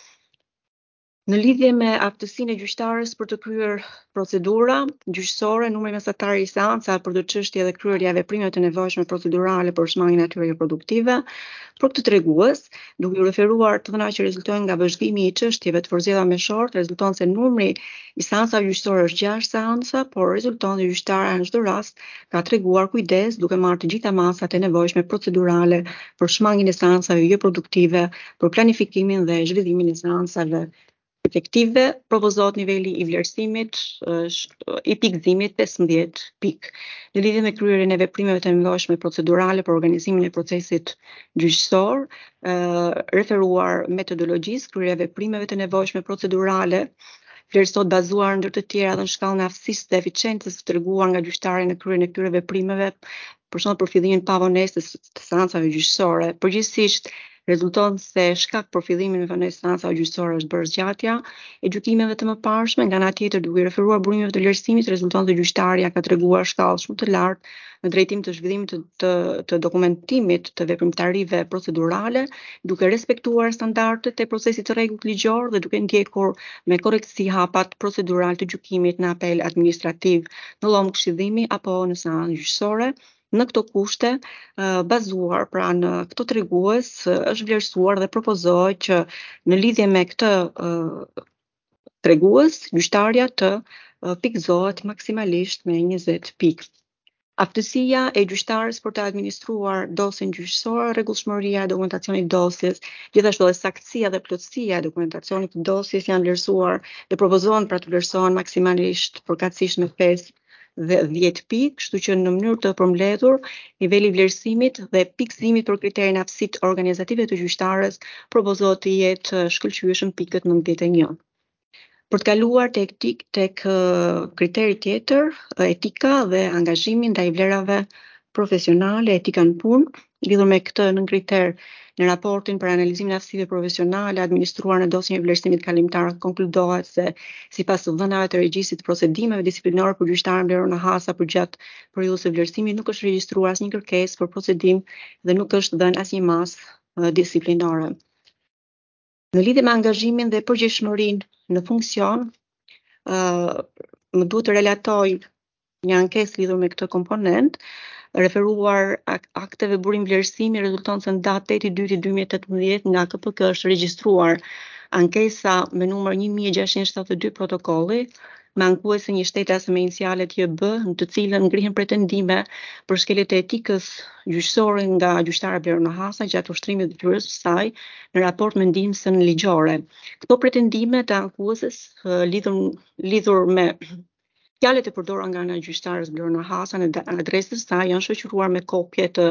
Në lidhje me aftësinë e gjyqtarës për të kryer procedura gjyqësore, numri mesatare i seancave për të çështje dhe kryerja e veprimeve të nevojshme procedurale për shmangjen e atyre jo produktive, për këtë tregues, duke u referuar të dhënave që rezultojnë nga vëzhgimi i çështjeve të përzgjedhura me short, rezulton se numri i seancave gjyqësore është gjashtë seanca, por rezulton se gjyqtarja në çdo rast ka treguar kujdes duke marrë të gjitha masat e nevojshme procedurale për shmangjen e seancave jo produktive, për planifikimin dhe zhvillimin e seancave efektive, propozohet niveli i vlerësimit i pikëzimit pesëmbëdhjetë pikë. Në lidhje me kryerjen e veprimeve të nevojshme procedurale për organizimin e procesit gjyqësor, referuar metodologjisë, kryerja e veprimeve të nevojshme procedurale vlerësohet bazuar ndër të tjera edhe në shkallën e aftësisë dhe eficiencës të treguar nga gjyqtari në kryen e këtyre veprimeve, për shembull për fillimin pa vonesë të seancave gjyqësore. Përgjithsisht, rezulton se shkak për fillimin e vonesë të seancave gjyqësore është bërë zgjatja e gjykimeve të mëparshme, nga ana tjetër duke referuar burimeve të vlerësimit, rezulton se gjyqtarja ka treguar shkallë shumë të lartë në drejtim të zhvillimit të, të, të dokumentimit të veprimtarive procedurale, duke respektuar standardet e procesit të rregullt ligjor dhe duke ndjekur me korrektësi hapat procedural të gjykimit në apel administrativ, në llom këshillimi apo në seancë gjyqësore. Në këto kushte, bazuar pra në këto tregues, është vlerësuar dhe propozohet që në lidhje me këtë tregues, gjyqtarja të pikëzohet maksimalisht me njëzet pikë. Aftësia e gjyqtarës për të administruar dosjen gjyqësore, rregullshmëria e dokumentacionit dosjes, gjithashtu edhe saktësia dhe plotësia e dokumentacionit të dosjes janë vlerësuar dhe propozohen pra të vlerësohen maksimalisht përkatësisht me pesë dhe dhjetë pikë, kështu që në mënyrë të përmbledhur, niveli i vlerësimit dhe pikëzimit për kriterin aftësitë organizative të gjyqtarës propozohet të jetë shkëlqyeshëm pikët nëntëdhjetë e një. Për të kaluar tek tek, tek kriteri tjetër, etika dhe angazhimi ndaj vlerave profesionale, etika në punë, lidhur me këtë nën kriter në raportin për analizimin e aftësive profesionale administruar në dosjen e vlerësimit kalimtar konkludohet se sipas dhënave të regjistrit të procedimeve disiplinore për gjyqtarën Vlerona Hasa përgjatë periudhës së vlerësimit nuk është regjistruar asnjë kërkesë për procedim dhe nuk është dhënë asnjë masë disiplinore. Në lidhje me angazhimin dhe përgjegjësinë në funksion, uh, më duhet të relatoj një ankesë lidhur me këtë komponent, referuar akteve burim vlerësimi rezulton se në datë tetë i dytë dy mijë e tetëmbëdhjetë nga K P K është regjistruar ankesa me numër një mijë e gjashtëqind e shtatëdhjetë e dy protokolli me ankuese një shtetas me inicialet J B, në të cilën ngrihen pretendime për shkeljet e etikës gjyqësore nga gjyqtara Vlerona Hasa gjatë ushtrimit të detyrës së saj në raport me ndihmësën ligjore. Këto pretendime të ankueses lidhur lidhur me fjalët e përdorura nga ana e gjyqtarës Vlerona Hasa në adresës saj janë shoqëruar me kopje të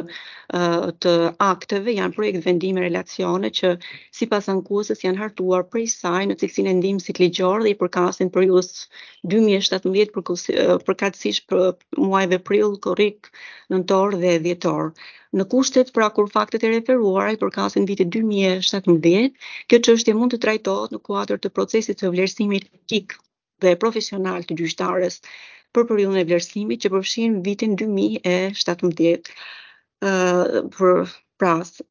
të akteve, janë projekt vendime relacione që sipas ankuesës janë hartuar prej saj në cilësinë e ndihmësit ligjor dhe i përkasin periudhës dy mijë e shtatëmbëdhjetë përkatësisht për muajve prill, korrik, nëntor dhe dhjetor. Në kushtet pra kur faktet e referuara i përkasin vitit dy mijë e shtatëmbëdhjetë, kjo çështje mund të trajtohet në kuadër të procesit të vlerësimit etik dhe profesional të gjyqtarës për periudhën e vlerësimit që përfshin vitin dy mijë e shtatëmbëdhjetë. Uh, për pra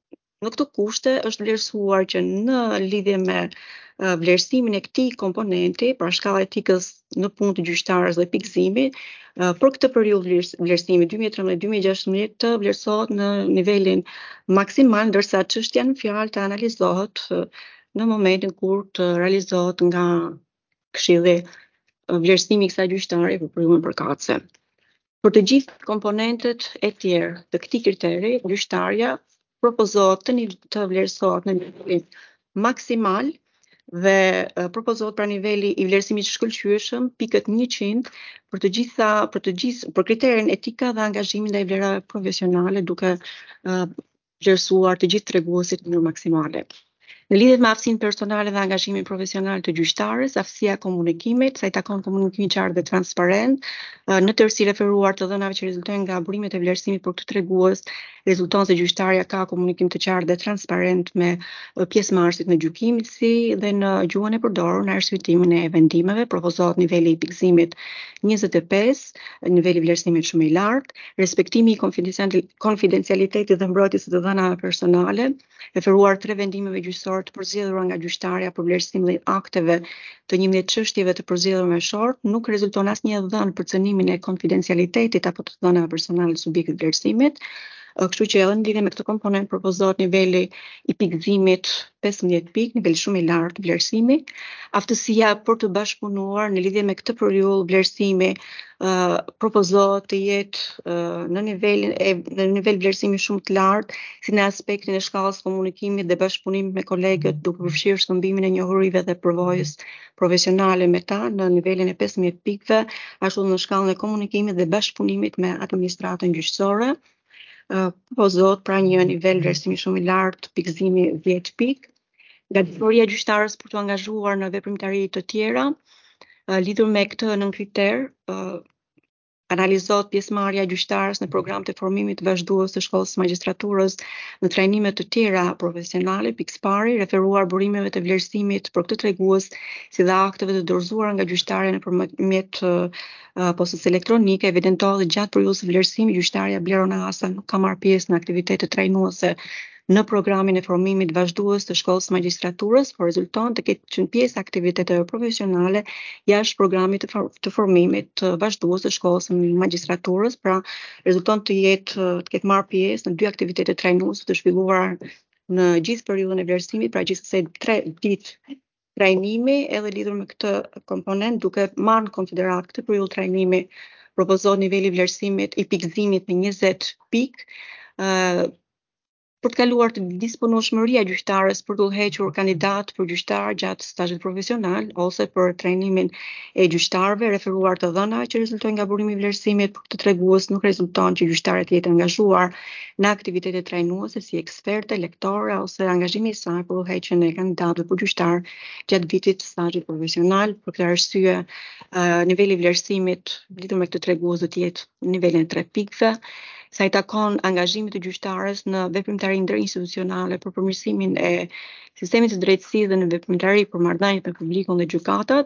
Në këto kushte është vlerësuar që në lidhje me uh, vlerësimin e këtij komponenti, pra shkalla etikës në punë të gjyqtarës dhe pikëzimi, uh, për këtë periudhë vlerës- vlerësimi dy mijë e trembëdhjetë dy mijë e gjashtëdhjetë të vlerësohet në nivelin maksimal, ndërsa çështja në fjalë të analizohet uh, në momentin kur të realizohet nga Këshilli uh, vlerësimi i kësaj gjyqtare për periudhën përkatëse. Për të gjithë komponentët e tjerë të këtij kriteri, gjyqtarja propozohet të, niv- të vlerësohet në nivelin maksimal dhe uh, propozohet pra niveli i vlerësimit shkëlqyeshëm pikët njëqind për të gjitha për të gjithë për kriterin etika dhe angazhimin ndaj vlerave profesionale duke uh, vlerësuar të gjithë treguesit në mënyrë maksimale. Në lidhje me aftësinë personale dhe angazhimin profesional të gjyqtarës, aftësia e komunikimit, sa i takon komunikimi i qartë dhe transparent, në tërësi referuar të dhënave që rezultojnë nga burimet e vlerësimit për këtë tregues, rezulton se gjyqtarja ka komunikim të qartë dhe transparent me pjesëmarrësit në gjykim, si dhe në gjuhën e përdorur në arsyetimin e vendimeve. Propozohet niveli i pikëzimit njëzet e pesë, niveli i vlerësimit shumë i lartë, respektimi i konfidencial- konfidencialitetit dhe mbrojtjes së të dhënave personale, referuar tre vendimeve gjyqësore të përzgjedhura nga gjyqtarja për vlerësim dhe akteve të njëmbëdhjetë çështjeve të përzgjedhura me short, nuk rezulton asnjë dhënë për cënimin e konfidencialitetit apo të dhënave personale të subjektit të vlerësimit. Kështu që edhe në lidhje me këtë komponent propozohet niveli i pikëzimit pesëmbëdhjetë pikë, nivel shumë i lartë vlerësimi. Aftësia për të bashkëpunuar në lidhje me këtë periudhë vlerësimi uh, propozohet të jetë uh, në nivelin e në nivel vlerësimi shumë të lartë, si në aspektin e shkallës komunikimit dhe bashkëpunimit me kolegët, duke përfshirë shkëmbimin e njohurive dhe përvojës profesionale me ta në nivelin e pesëmbëdhjetë pikëve, ashtu në shkallën e komunikimit dhe bashkëpunimit me administratën gjyqësore. Propozohet pra një nivel vlerësimi shumë i lartë, pikëzimi dhjetë pikë. Gatishmëria e gjyqtarës për të angazhuar në veprimtari të tjera, uh, lidhur me këtë nën kriter, uh, analizohet pjesëmarrja e gjyqtarës në programet e formimit të vazhdues të shkollës së magjistraturës në trajnime të tjera profesionale, pikë pari, referuar burimeve të vlerësimit për këtë tregues, si dhe akteve të dorëzuara nga gjyqtarja nëpërmjet uh, postës elektronike, evidentohet që gjatë periudhës së vlerësimit gjyqtarja Blerona Hasa nuk ka marrë pjesë në aktivitete trajnuese në programin e formimit vazhdues të shkollës së magjistraturës, por rezulton të ketë qenë pjesë aktiviteteve profesionale jashtë programit të, for të formimit të vazhdues të shkollës së magjistraturës, pra rezulton të jetë të ketë marrë pjesë në dy aktivitete trajnuese të zhvilluara në gjithë periudhën e vlerësimit, pra gjithsej tre ditë trajnimi, edhe lidhur me këtë komponent, duke marrë në konsiderat këtë periudhë trajnimi, propozohet niveli i vlerësimit i pikëzimit në njëzet pikë, uh, për të kaluar të disponueshmëria e gjyqtarës për të udhëhequr kandidat për gjyqtar gjatë stazhit profesional ose për trajnimin e gjyqtarëve, referuar të dhënave që rezultojnë nga burimi i vlerësimit për këtë tregues, nuk rezulton që gjyqtarët të jetë angazhuar në aktivitete trajnuese si eksperte, lektore ose angazhimi i saj për udhëheqjen e kandidatëve për gjyqtar gjatë vitit të stazhit profesional. Për këtë arsye, uh, niveli i vlerësimit lidhur me këtë tregues do të jetë në nivelin e tre pikëve. Sa i takon angazhimit të gjyqtarës në veprimtari ndërinstitucionale për përmirësimin e sistemit të drejtësisë dhe në veprimtari për marrëdhëniet me publikun dhe gjykatat,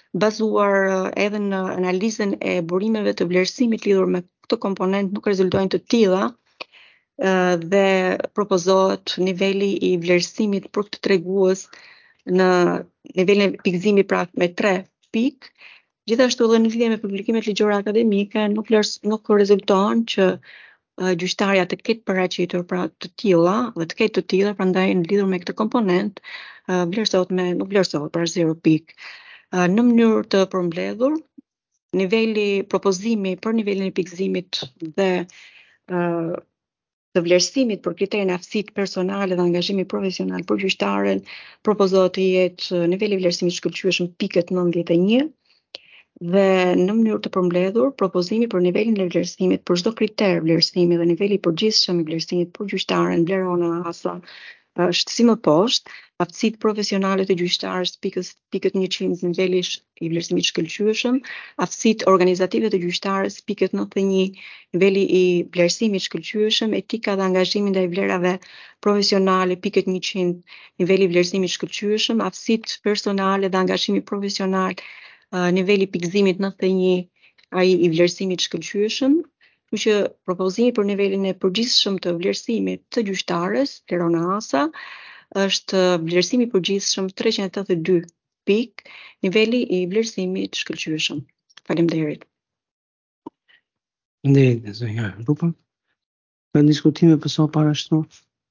bazuar edhe në analizën e burimeve të vlerësimit lidhur me këtë komponent, nuk rezultojnë të tilla dhe propozohet niveli i vlerësimit për këtë tregues në nivelin e pikëzimit pra me tre pikë. Gjithashtu edhe në lidhje me publikimet ligjore akademike nuk nuk rezulton që uh, gjyqtarja të ketë paraqitur pra të tilla dhe të ketë të tilla, prandaj në lidhur me këtë komponent uh, vlerësohet me nuk vlerësohet pra zero pikë. Uh, në mënyrë të përmbledhur, niveli propozimi për nivelin e pikëzimit dhe uh, të vlerësimit për kriterin e aftësitë personale dhe angazhimit profesional për gjyqtaren propozohet të jetë niveli i vlerësimit shkëlqyeshëm pikët nëntëdhjetë e një. Dhe në mënyrë të përmbledhur, propozimi për nivelin e vlerësimit për çdo kriter vlerësimi dhe niveli i përgjithshëm i vlerësimit për gjyqtaren Blerona Hasa është si më poshtë, aftësitë profesionale të gjyqtarës pikës pikët njëqind niveli i vlerësimit shkëlqyeshëm, aftësitë organizative të gjyqtarës pikët nëntëdhjetë e një niveli i vlerësimit shkëlqyeshëm, etika dhe angazhimi ndaj vlerave profesionale pikët njëqind niveli i vlerësimit shkëlqyeshëm, aftësitë personale dhe angazhimi profesional Uh, niveli i pikëzimit nëntëdhjetë e një ai i vlerësimit shkëlqyeshëm, Kështu që propozimi për nivelin e përgjithshëm të vlerësimit të gjyqtarës, Lerona Asa, është vlerësimi i përgjithshëm treqind e tetëdhjetë e dy pikë, niveli i vlerësimit shkëlqyeshëm. Faleminderit. Faleminderit, zonja Rupa. Ka diskutime për sa parashtu?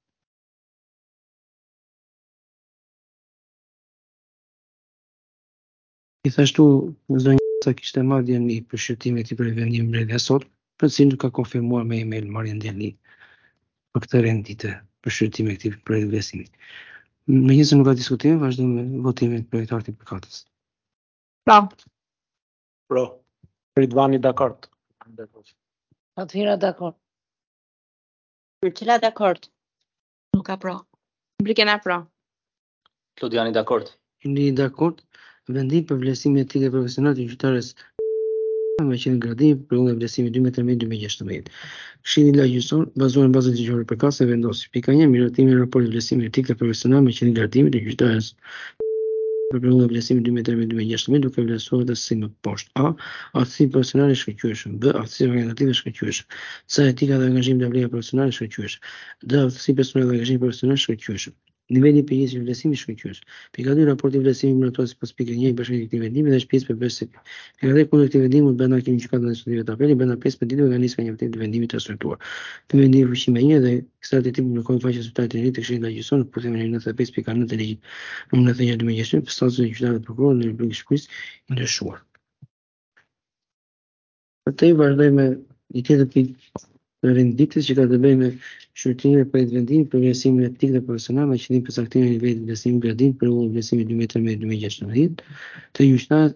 Gjithashtu, zonja Asa kishte marrë djeni për shqyrtimin e këtij prevendim mbledhja sot, për cilin ka konfirmuar me email marrjen djeni për këtë rendite për shqyrtimin e këtij prevendimi. Megjithëse nuk ka diskutime, vazhdojmë me votimin për projektin e përkatës. Pra, Pro. Ridvani dakord. Fatmira dakord. Mircela dakord. Nuk ka pra. Brikena pra. Klodiani dakord. Jeni dakord? Vendim për vlerësimin etik dhe profesional të gjyqtarës me qenë gradim për ullë e vlerësimit dy mijë e trembëdhjetë dy mijë e gjashtëmbëdhjetë. Këshilli Lagjësor, bazuar në bazën ligjore përkatëse vendosi: pika një miratimin e raportit vlerësimit etik dhe profesional me qenë gradimit të gjyqtarës për ullë e vlerësimit dy mijë e trembëdhjetë dy mijë e gjashtëmbëdhjetë duke vlerësuar të si më poshtë: A. Aftësi profesionale shkëlqyeshëm; B. Aftësi organizative shkëlqyeshëm; C. Etika dhe angazhimi dhe vlera profesionale shkëlqyeshëm; D. Aftësi personale dhe angazhimi profesional shkëlqyeshëm. Niveli i përgjegjësisë vlerësimit shkëlqyeshëm. Pika dy raporti vlerësimit miratuar sipas pikës një i bashkëngjitur këtij vendimi dhe është pjesë përbërëse. Pika tre kundër këtij vendimi mund bëhet akti gjykatës administrative të apelit brenda pesëmbëdhjetë ditëve nga nisja e njoftimit të vendimit të transmetuar. Ky vendim i fuqi me një dhe kësaj tip publikohet në faqen e zyrtarit të ri të Këshillit Lagjësor në përputhje me nëntëdhjetë e pesë pikë nëntë të ligjit numër nëntëdhjetë e gjashtë dy mijë e gjashtëmbëdhjetë për statusin e gjyqtarit dhe prokurorit në Republikën e Shqipërisë i ndryshuar. Atë vazhdoj me një tjetër pikë të renditës që ka të bëjë me shqyrtimin e projektit vendimi për vlerësimin etik dhe profesional me qëllim përcaktimin e nivelit të vlerësimit gradim për ullë vlerësimit dy mijë e trembëdhjetë dy mijë e gjashtëmbëdhjetë të gjyqtarët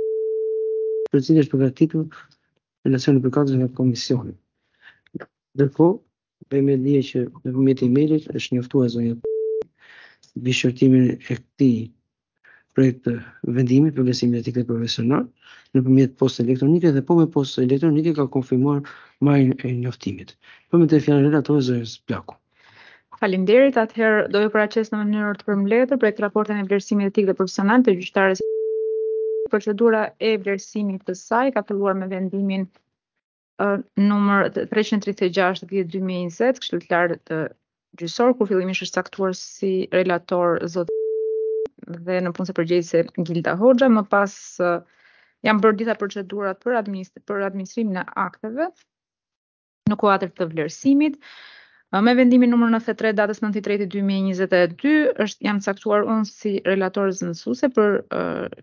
për cilë është përgatitur relacioni e përkatës nga komisioni. Ndërkohë, bëjmë dije që nëpërmjet emailit është njoftuar zonja mbi shqyrtimin e këtij projekt të vendimit për vlerësimin etik dhe profesional nëpërmjet postës elektronike dhe po me postën elektronike ka konfirmuar marrjen e njoftimit. Po me të fjalën relatorës zonjës Plaku. Faleminderit. Atëherë do ju paraqes në mënyrë të përmbledhur projekt raportin e vlerësimit etik dhe profesional të gjyqtarës. Procedura e vlerësimit të saj ka filluar me vendimin uh, numër treqind e tridhjetë e gjashtë dhjetë dy mijë e njëzet, këshilltar të gjyqësor, kur fillimisht është caktuar si relator zot dhe në punëse përgjegjëse Gilda Hoxha, më pas uh, janë bërë gjitha procedurat për, administ për administrimin e akteve në kuadër të vlerësimit. Uh, me vendimin numër nëntëdhjetë e tre datës nëntë i tretë dy mijë e njëzet e dy është jam caktuar unë si relator zënësuese për uh,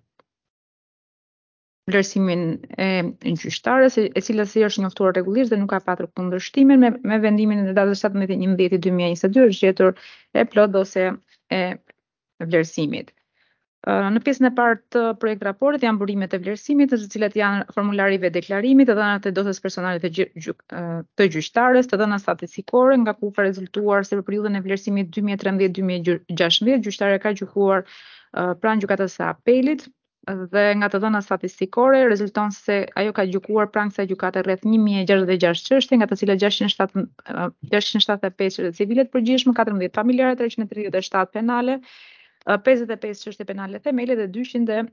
vlerësimin e gjyqtarës, e cila si është njoftuar rregullisht dhe nuk ka patur kundërshtimin. Me, me vendimin e datës shtatëmbëdhjetë e njëmbëdhjetë dy mijë e njëzet e dy është gjetur e plot dosja e vlerësimit. Në pjesën e parë të projekt raportit janë burimet e vlerësimit, të cilat janë formulari i deklarimit, të dhënat e dosjes personale të, gjy të gjyqtarës, të dhëna statistikore, nga ku ka rezultuar se për periudhën e vlerësimit dy mijë e trembëdhjetë dy mijë e gjashtëmbëdhjetë gjyqtarja ka gjykuar uh, pranë gjykatës së apelit dhe nga të dhëna statistikore rezulton se ajo ka gjykuar pranë kësaj gjykate rreth një mijë e gjashtëdhjetë e gjashtë çështje, nga të cilat gjashtëqind e shtatëdhjetë e pesë çështje civile të përgjithshme, katërmbëdhjetë familjare, treqind e tridhjetë e shtatë penale, pesëdhjetë e pesë çështje penale themele dhe dyqind e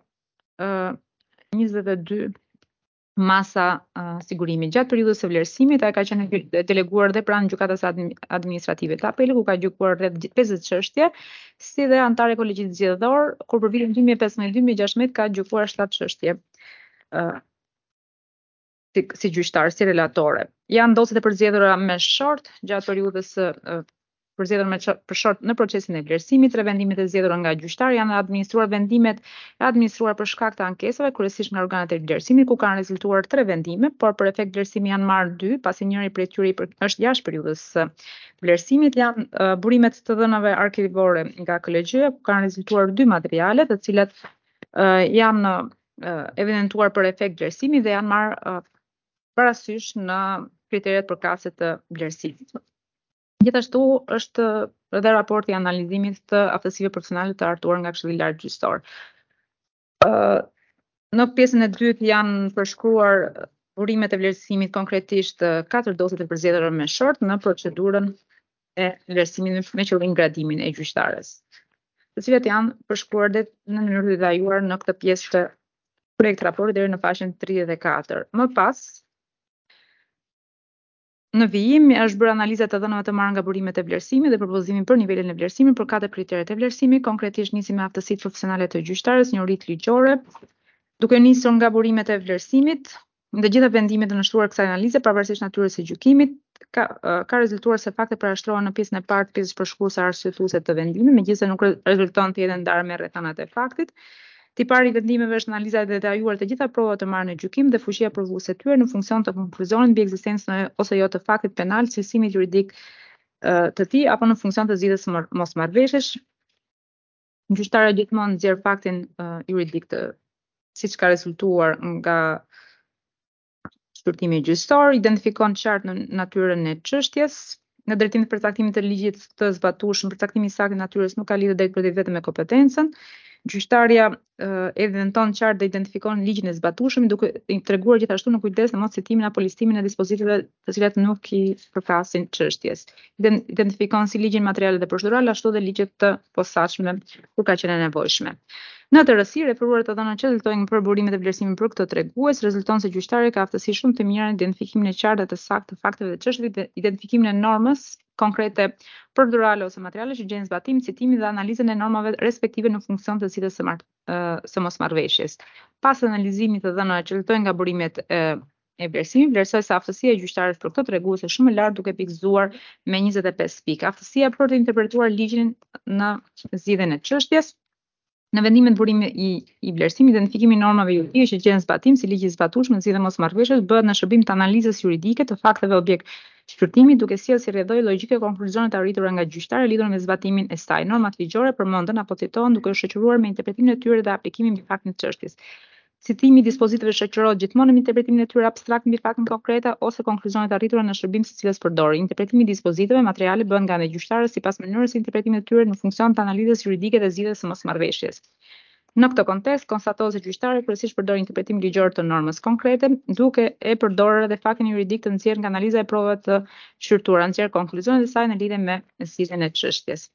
njëzet e dy masa uh, sigurimi. Gjatë periudhës së vlerësimit, ai ka qenë deleguar dhe pranë gjykatës administrative të apelit, ku ka gjykuar rreth pesëdhjetë çështje, si dhe antar e kolegjit zgjedhor, kur për vitin dy mijë e pesëmbëdhjetë dy mijë e gjashtëmbëdhjetë ka gjykuar shtatë çështje uh, si, si gjyqtar, si relatore. Janë dosjet e përzgjedhura me short gjatë periudhës së uh, përzgjedhur me për short në procesin e vlerësimit. Tre vendimet e zgjedhura nga gjyqtar janë administruar vendimet e administruar për shkak të ankesave, kryesisht nga organet e vlerësimit, ku kanë rezultuar tre vendime, por për efekt vlerësimi janë marrë dy, pasi njëri prej tyre është jashtë periudhës së vlerësimit. Janë uh, burimet të dhënave arkivore nga K L G, ku kanë rezultuar dy materiale, të cilat uh, janë uh, evidentuar për efekt vlerësimi dhe janë marrë uh, parasysh në kriteret përkatëse të vlerësimit. Gjithashtu është edhe raporti i analizimit të aftësive profesionale të hartuar nga Këshilli Lart Gjyqësor. Në pjesën e dytë janë përshkruar burimet e vlerësimit, konkretisht katër dosjet e përzgjedhura me short në procedurën e vlerësimit me qëllim gradimin e gjyqtarës, të cilat janë përshkruar dhe në mënyrë të detajuar në këtë pjesë të projekt raportit deri në faqen tridhjetë e katër. Më pas Në vijim është bërë analiza të dhënave të marrë nga burimet e vlerësimit dhe propozimin për nivelin e vlerësimit për katër kriteret e vlerësimit, konkretisht nisi me aftësitë profesionale të gjyqtarës, njohuritë ligjore, duke nisur nga burimet e vlerësimit. Në gjitha vendimet e nështruar kësaj analize, pavarësisht natyrës së gjykimit, ka, ka rezultuar se faktet përjashtrohen në pjesën e parë të pjesës përshkruese arsyetuese të vendimit, megjithëse nuk rezulton të jetë ndarë me rrethanat e faktit. Tipari i vendimeve është analiza e detajuar të gjitha provat të marrë në gjykim dhe fuqia provuese e tyre në funksion të konkluzionit mbi ekzistencën ose jo të faktit penal, cilësimit juridik të tij apo në funksion të zgjidhjes së mosmarrëveshjesh. Gjyqtarja gjithmonë nxjerr faktin juridik të siç ka rezultuar nga shpërtimi gjyqësor, identifikon qartë në natyrën e çështjes. Në drejtim të përcaktimit të ligjit të zbatueshëm, përcaktimi i saktë i natyrës nuk ka lidhje drejt për drejt vetëm me kompetencën. Gjyqtarja evidenton qartë dhe identifikon ligjin e zbatueshëm, duke i treguar gjithashtu në kujdes në mos citimin apo listimin e dispozitivave të cilat nuk i përkasin çështjes. Identifikon si ligjin materiale dhe procedural, ashtu dhe ligjet të posaçme kur ka qenë nevojshme. Në të rësi, referuar të dhëna që rezultojnë për burimet e vlerësimit për këtë tregues, rezulton se gjyqtari ka aftësi shumë të mira në identifikimin e qartë dhe të saktë të fakteve dhe çështjeve dhe identifikimin e normës konkrete procedurale ose materiale që gjejnë zbatim, citimin dhe analizën e normave respektive në funksion të zgjidhjes së, së mosmarrëveshjes. Pas analizimit të dhënave që rezultojnë nga burimet e e vlerësimit, vlerësoj se aftësia e gjyqtarit për këtë tregues është shumë e lartë duke pikëzuar me njëzet e pesë pikë. Aftësia për të interpretuar ligjin në zgjidhjen e çështjes. Në vendimin e burimit i, i vlerësimit, identifikimi i normave juridike që gjen zbatim si ligji i zbatueshëm dhe mosmarrëveshjes bëhet në shërbim të analizës juridike të fakteve objekt shpërtimit, duke sjellë si rrjedhoj logjike konkluzionet e arritura nga gjyqtari lidhur me zbatimin e saj. Normat ligjore përmenden apo citohen duke u shoqëruar me interpretimin e tyre dhe aplikimin mbi faktin e çështjes. Citimi i dispozitivave shoqërohet gjithmonë me interpretimin e tyre abstrakt mbi faktin konkret ose konkluzionet arritura në shërbim të cilës përdor. Interpretimi i dispozitivave materiale bën nga gjyqtarët sipas mënyrës së interpretimit të tyre në funksion të analizës juridike dhe zgjidhjes së mosmarrëveshjes. Në këtë kontekst, konstatohet se gjyqtari kryesisht përdor interpretim ligjor të normës konkrete, duke e përdorur edhe faktin juridik të nxjerrë nga analiza e provave të shqyrtuara, nxjerr konkluzionet e saj në lidhje me zgjidhjen e çështjes.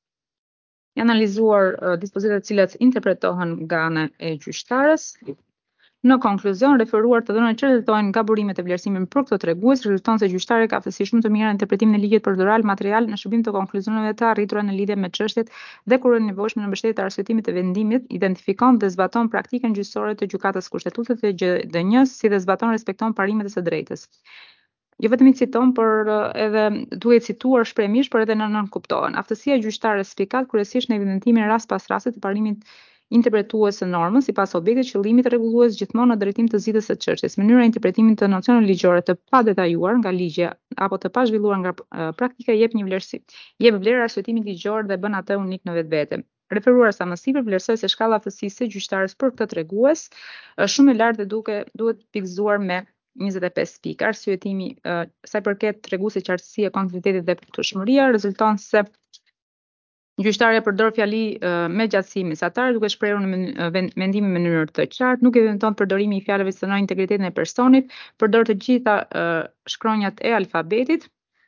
Janë analizuar uh, dispozitivat të cilat interpretohen nga ana e gjyqtarës. Në konkluzion, referuar të dhënat që rezultojnë nga burimet e vlerësimit për këtë tregues, rezulton se gjyqtari ka aftësi shumë të mira në interpretimin e ligjit procedural material në shërbim të konkluzioneve të arritura në lidhje me çështjet dhe kur është nevojshme në mbështetje të arsyetimit të vendimit, identifikon dhe zbaton praktikën gjyqësore të gjykatës kushtetuese të G D N-s, si dhe zbaton respekton parimet e së drejtës. Jo vetëm i citon, por edhe duhet cituar shprehimisht, por edhe në nën kuptohen. Aftësia e gjyqtarës spikat kryesisht në evidentimin rast pas rasti të parimit interpretues së normës sipas objektit qëllimit rregullues gjithmonë në drejtim të zgjidhjes së çështjes. Mënyra e interpretimit të nocioneve ligjore të padetajuar nga ligje apo të pa zhvilluar nga uh, praktika jep një vlerësi, jep vlerë arsyetimit ligjor dhe bën atë unik në vetvete. Referuar sa më sipër, vlerësoj se shkalla aftësisë së gjyqtarës për këtë tregues është shumë e lartë dhe duke duhet pikëzuar me njëzet e pesë pikë. Arsyetimi uh, sa i përket treguesit qartësia, kontinuitetit dhe plotëshmëria rezulton se gjyqtarja përdor fjali uh, me gjatësi mesatare duke shprehur në uh, mendimin në mënyrë të qartë, nuk evidenton përdorimi i fjalëve që synojnë integritetin e personit, përdor të gjitha uh, shkronjat e alfabetit.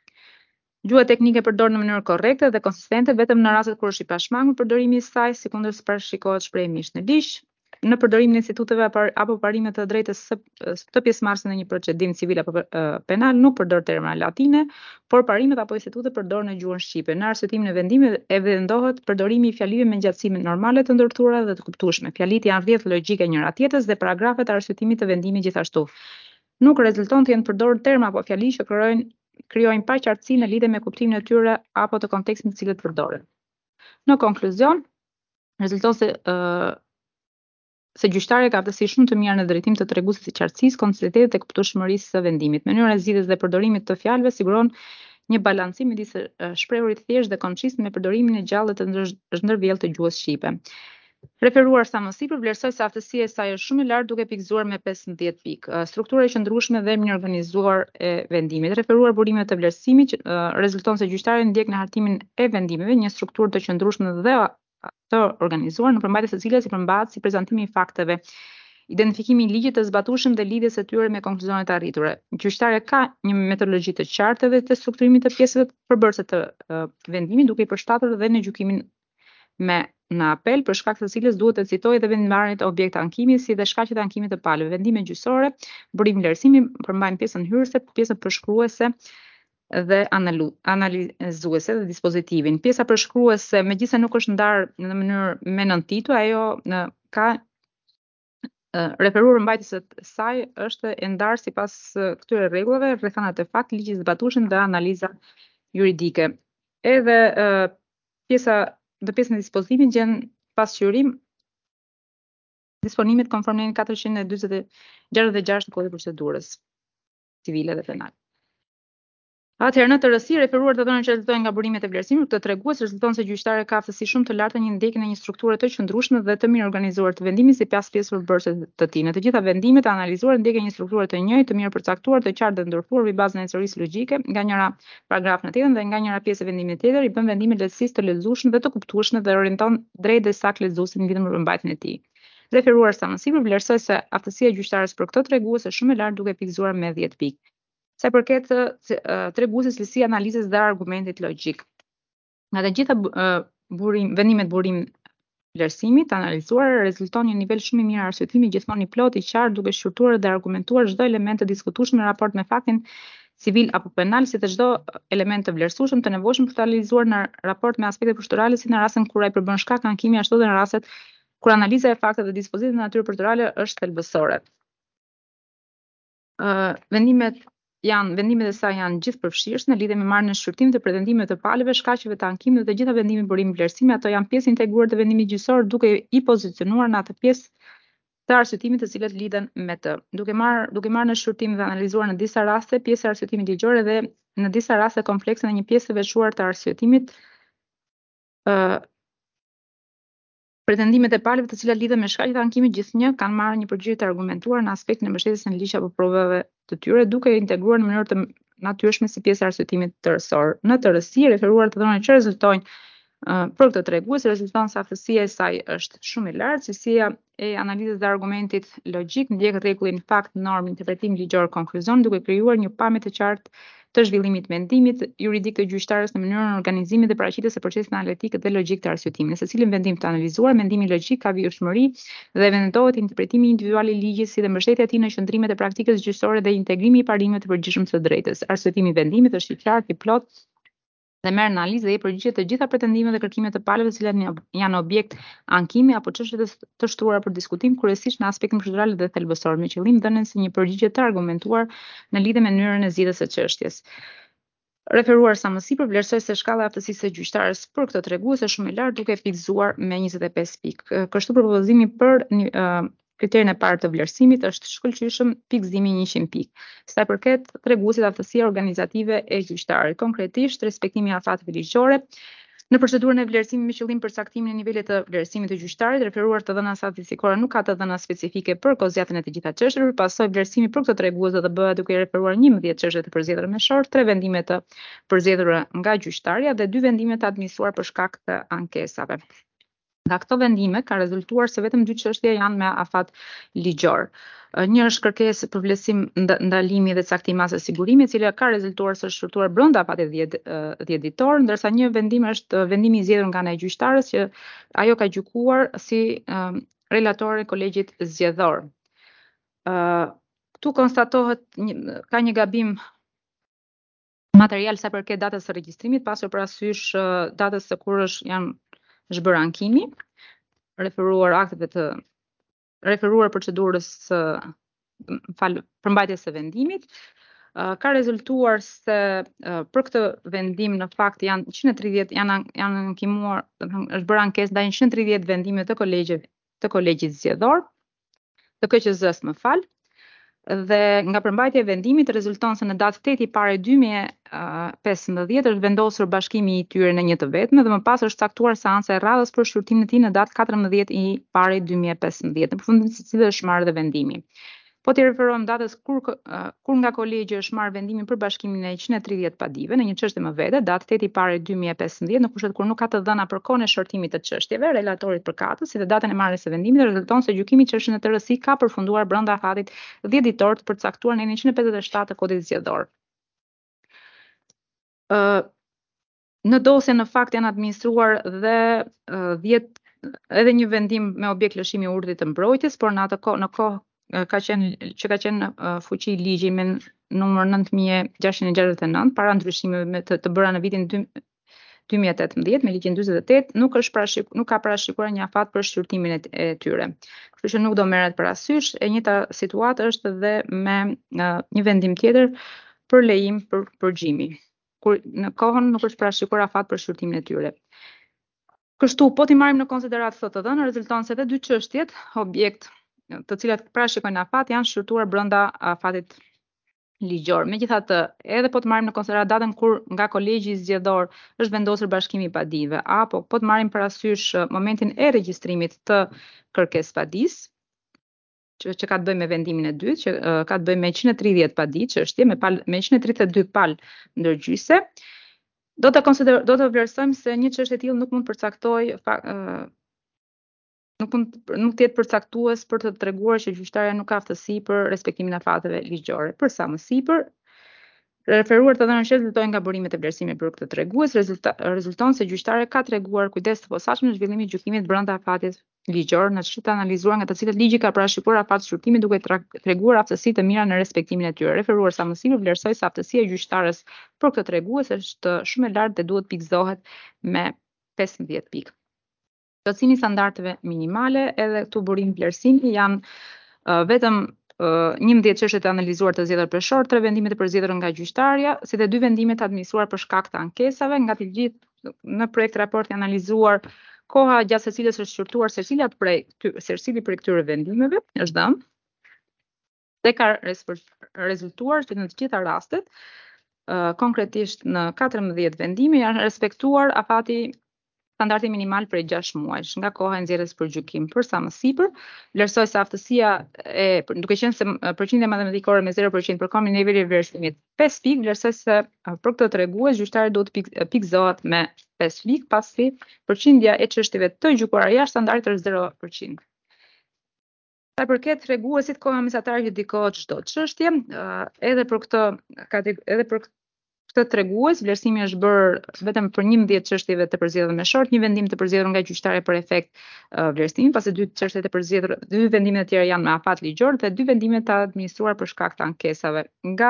Gjuha teknike përdor në mënyrë korrekte dhe konsistente vetëm në rastet kur është i pashmangur përdorimi i saj, sikundër parashikohet shprehimisht në ligj. Në përdorimin e instituteve apo parimet të drejtës të pjesëmarrësit në një procedim civil apo penal nuk përdor terma latine, por parimet apo institutet përdor në gjuhën shqipe. Në arsyetimin e vendimit evidentohet përdorimi i fjalive me ngjatësime normale të ndërtuara dhe të kuptueshme. Fjalit janë rrjedh logjike njëra tjetrës dhe paragrafet e arsyetimit të vendimit gjithashtu. Nuk rezulton të jenë përdorur terma apo fjali që krijojnë krijojnë paqartësi në lidhje me kuptimin e tyre apo të kontekstit në cilët përdoren. Në konkluzion, rezulton se uh, se gjyqtarja ka aftësi shumë të mira në drejtim të treguesit të qartësisë, kontinuitetit dhe kuptueshmërisë së vendimit. Mënyra e zgjidhjes dhe përdorimit të fjalëve siguron një balancim midis shprehurit thjesht dhe koncist me përdorimin e gjallë të ndërvjellë të gjuhës shqipe. Referuar sa më sipër, vlerësoj se aftësia e saj është shumë e lartë duke pikëzuar me pesëmbëdhjetë pikë. Struktura e qëndrueshme dhe mirë organizuar e vendimit. Referuar burimet të vlerësimit, rezulton se gjyqtari ndjek në hartimin e vendimeve një strukturë të qëndrueshme dhe të organizuar në përmbajtjes së cilës i përmbahet si prezantimi i fakteve, identifikimi i ligjit të zbatueshëm dhe lidhjes së tyre me konkluzionet arritura. Gjyqtarja ka një metodologji të qartë dhe të strukturimit të pjesëve përbërëse të uh, vendimit, duke i përshtatur dhe në gjykimin me në apel, për shkak të cilës duhet të citojë edhe vendimmarrjen e objekt ankimi si dhe shkaqet e ankimit të palëve. Vendime gjyqësore, burim vlerësimi përmbajnë pjesën hyrëse, pjesën përshkruese dhe analu, analizuese dhe dispozitivin. Pjesa përshkruese, megjithëse nuk është ndarë në mënyrë me nën titull, ajo në, ka referuar mbajtjes së saj është e ndarë sipas këtyre rregullave, rrethanat e fakt, ligjit zbatueshëm dhe analiza juridike. Edhe uh, pjesa në pjesën e dispozitivit gjen pasqyrim disponimit konform në katërqind gjashtëdhjetë e gjashtë të kodit të procedurës civile dhe penale. Atëherë në tërësi referuar të dhënat që rezultojnë nga burimet e vlerësimit, këtë tregues rezulton se gjyqtari ka aftësi shumë të lartë në një ndjekje në një strukture të qëndrueshme dhe të mirë organizuar të vendimit si pas pjesë përbërëse të tij. Në të gjitha vendimet analizuar ndjekja një strukture të njëjtë, të mirë përcaktuar, të qartë dhe ndërtuar mbi bazën e teorisë logjike, nga njëra paragraf në tjetrën dhe nga njëra pjesë e vendimit tjetër, i bën vendimin lehtësisë të lexueshëm dhe të kuptueshëm dhe orienton drejt dhe saktë lexuesin në lidhje me përmbajtjen e tij. Referuar sa më sipër, vlerësoj se aftësia e gjyqtares për këtë tregues është shumë e lartë duke pikëzuar me dhjetë pikë. Sa i përket treguesit cilësi analizës dhe argumentit logjik. Nga të gjitha burim, vendimet burim vlerësimit analizuar rezulton një nivel shumë i mirë arsyetimi, gjithmonë i plotë, i qartë, duke shqyrtuar dhe argumentuar çdo element të diskutueshëm në raport me faktin civil apo penal, si dhe çdo element të vlerësueshëm të nevojshëm për të analizuar në raport me aspekte procedurale, si në rastin kur ai përbën shkak ankimi, ashtu edhe në rastet kur analiza e fakteve dhe dispozitave në natyrë procedurale është thelbësore. Uh, vendimet janë vendimet e saj janë gjithë përfshirëse në lidhje me marrjen në shqyrtim të pretendimeve të palëve, shkaqeve të ankimit dhe të gjitha vendimet burimi vlerësimi, ato janë pjesë integruar të vendimit gjyqësor, duke i pozicionuar në atë pjesë të arsyetimit të cilët lidhen me të. Duke marrë duke marrë në shqyrtim dhe analizuar në disa raste pjesë e arsyetimit ligjor dhe në disa raste komplekse në një pjesë të veçuar të arsyetimit, uh, pretendimet e palëve të cilat lidhen me shkaqet e ankimit gjithnjë kanë marrë një përgjigje të argumentuar në aspektin e mbështetjes në ligj apo provave të tyre, duke integruar në mënyrë të natyrshme si pjesë e arsyetimit tërësor. Në tërësi, referuar të dhënat që rezultojnë uh, për këtë tregues rezulton se aftësia e saj është shumë e lartë, cilësia e analizës dhe argumentit logjik ndjek rregullin fakt, normë, interpretim ligjor, konkluzion, duke krijuar një pamje të qartë të zhvillimit mendimit juridik të gjyqtarës në mënyrën organizimit dhe paraqitjes së procesit analitik dhe logjik të arsyetimit. Në secilin vendim të analizuar, mendimi logjik ka vjeshmëri dhe vendohet interpretimi individual i ligjit si dhe mbështetja e tij në qëndrimet e praktikës gjyqësore dhe integrimi i parimeve të përgjithshëm të drejtës. Arsyetimi i vendimit është i qartë, i plotë dhe merr në analizë dhe i përgjigje të gjitha pretendimet dhe kërkimet të palëve të cilat janë objekt ankimi apo çështje të shtruara për diskutim, kryesisht në aspektin procedural dhe thelbësor, me qëllim dhënien si një përgjigje të argumentuar në lidhje me mënyrën e zgjidhjes së çështjes. Referuar sa më sipër, vlerësoj se shkalla e aftësisë së gjyqtares për këtë tregues është shumë e lartë duke pikëzuar me njëzet e pesë pikë. Kështu propozimi për uh, kriterin e parë të vlerësimit është shkëlqyeshëm pikëzimi njëqind pikë. Sa i përket treguesit aftësia organizative e gjyqtarit, konkretisht respektimi i afateve ligjore në procedurën e vlerësimit me qëllim përcaktimin e nivelit të vlerësimit të gjyqtarit, referuar të dhëna statistikore nuk ka të dhëna specifike për kozjatën e të gjitha çështjeve, pasoj vlerësimi për këtë tregues do të bëhet duke referuar njëmbëdhjetë çështje të përzgjedhura me short, tre vendime të përzgjedhura nga gjyqtarja dhe dy vendime të administruar për shkak të ankesave. Nga këto vendime ka rezultuar se vetëm dy çështje janë me afat ligjor. Një është kërkesë për vlerësim ndalimi dhe caktim masë sigurimi, e cila ka rezultuar se është shkruar brenda afatit dhjetë ditor, ndërsa një vendim është vendimi i zgjedhur nga ana e gjyqtarës që ajo ka gjykuar si um, relator e kolegjit zgjedhor. Uh, Ktu konstatohet një, ka një gabim material sa përket datës së regjistrimit, pasur parasysh uh, datës së kur është janë është bërë ankimi, referuar akteve të referuar procedurës së fal përmbajtjes së vendimit. Uh, ka rezultuar se uh, për këtë vendim në fakt janë njëqind e tridhjetë janë janë ankimuar, është bërë ankesë ndaj njëqind e tridhjetë vendime të kolegjit të kolegjit zgjedhor, të K Q Z-s, më fal. Dhe nga përmbajtja e vendimit rezulton se në datë tetë i parë dy mijë e pesëmbëdhjetë është vendosur bashkimi i tyre në një të vetme dhe më pas është caktuar seanca e radhës për shqyrtimin e tij në datë katërmbëdhjetë i parë dy mijë e pesëmbëdhjetë. Në përfundim se cilë është marrë dhe vendimi. Po t'i referohem datës kur, uh, kur nga kolegji është marrë vendimin për bashkimin e njëqind e tridhjetë padive në një çështje më vete, datë tetë i parë dy mijë e pesëmbëdhjetë, në kushtet kur nuk ka të dhëna për kohën e shortimit të çështjeve, relatorit përkatës, si dhe datën e marrjes së vendimit, rezulton se gjykimi i çështjes në tërësi ka përfunduar brenda afatit dhjetë ditor të përcaktuar në njëqind e pesëdhjetë e shtatë të kodit zgjedhor. Uh, në dosje në fakt janë administruar dhe uh, dhjetë edhe një vendim me objekt lëshimi i urdhrit të mbrojtjes, por në atë kohë në kohë ka qenë që ka qenë uh, fuqi ligji me numër nëntë mijë gjashtëqind e gjashtëdhjetë e nëntë para ndryshimeve me të, të bëra në vitin dy mijë e tetëmbëdhjetë me ligjin dyzet e tetë, nuk është parashik, nuk ka parashikuar një afat për shqyrtimin e, e tyre. Kështu që nuk do merret parasysh. E njëjta situatë është edhe me uh, një vendim tjetër për lejim për përgjimi, kur në kohën nuk është parashikuar afat për shqyrtimin e tyre. Kështu, po t'i marrim në konsiderat këtë të dhënë, rezulton se edhe dy çështjet, objekt të cilat parashikojnë afat janë shqyrtuar brenda afatit ligjor. Megjithatë, edhe po të marrim në konsiderat datën kur nga kolegji zgjedhor është vendosur bashkimi i padive, apo po të marrim parasysh momentin e regjistrimit të kërkesë padis, që, që ka të bëjë me vendimin e dytë, që uh, ka të bëjë me njëqind e tridhjetë padi, çështje me pal, me njëqind e tridhjetë e dy palë ndërgjyse, do të konsider, do të vlerësojmë se një çështje e tillë nuk mund përcaktojë uh, nuk mund nuk të jetë përcaktues për të treguar që gjyqtarja nuk ka aftësi për respektimin e afateve ligjore. Për sa më sipër, referuar të dhënën që rezultojnë nga burimet e vlerësimit për këtë tregues, rezulta, rezulton se gjyqtarja ka treguar kujdes të posaçëm në zhvillimin e gjykimit brenda afatit ligjor, në çështje të analizuar nga të cilët ligji ka parashikuar afat shqyrtimi duke treguar aftësi të mira në respektimin e tyre. Referuar sa më sipër vlerësoj se aftësia e gjyqtarës për këtë tregues është shumë e lartë dhe duhet pikëzohet me pesëmbëdhjetë pikë. Plotësimi i standardeve minimale, edhe këtu burim vlerësimi janë uh, vetëm uh, njëmbëdhjetë çështje të analizuar të zgjedhur përshor, tre vendime të përzgjedhura nga gjyqtarja, si dhe dy vendime të administruar për shkak të ankesave, nga të gjithë në projekt raporti analizuar koha gjatë së cilës është shqyrtuar secila prej secili prej këtyre vendimeve është dhënë dhe ka rezultuar që në të gjitha rastet, uh, konkretisht në katërmbëdhjetë vendime janë respektuar afati standardi minimal për gjashtë muajsh nga koha e nxjerrjes për gjykim. Për sa më sipër, vlerësoj se aftësia e duke qenë se përqindja matematikore me zero përqind përkon me nivelin e vlerësimit pesë pikë, vlerësoj se për këtë tregues gjyqtari duhet pik, pikëzohet me pesë pikë, pasi përqindja e çështjeve të gjykuara jashtë standardit është zero përqind. Sa i përket treguesit, koha mesatare që dedikohet çdo çështje, edhe për këtë edhe për këtë tregues, vlerësimi është bërë vetëm për njëmbëdhjetë çështjeve të përzgjedhura me short, një vendim të përzgjedhur nga gjyqtarja për efekt uh, vlerësimi, pasi dy çështjet e përzgjedhura, dy vendimet e tjera janë me afat ligjor dhe dy vendime të administruar për shkak të ankesave. Nga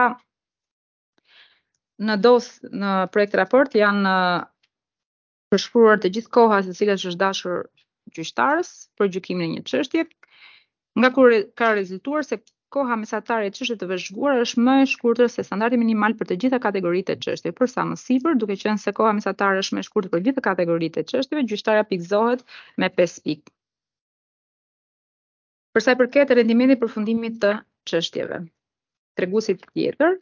në dos në projekt raport janë uh, përshkruar të gjithë kohat të cilat është dashur gjyqtarës për gjykimin e një çështje, nga kur ka rezultuar se koha mesatare e çështjeve të vëzhguara është më e shkurtër se standardi minimal për të gjitha kategoritë e çështjeve. Për sa më sipër, duke qenë se koha mesatare është më e shkurtër për gjithë kategoritë e çështjeve, gjyqtarja pikëzohet me pesë pikë. Për sa i përket rendimentit përfundimit të çështjeve, treguesi tjetër,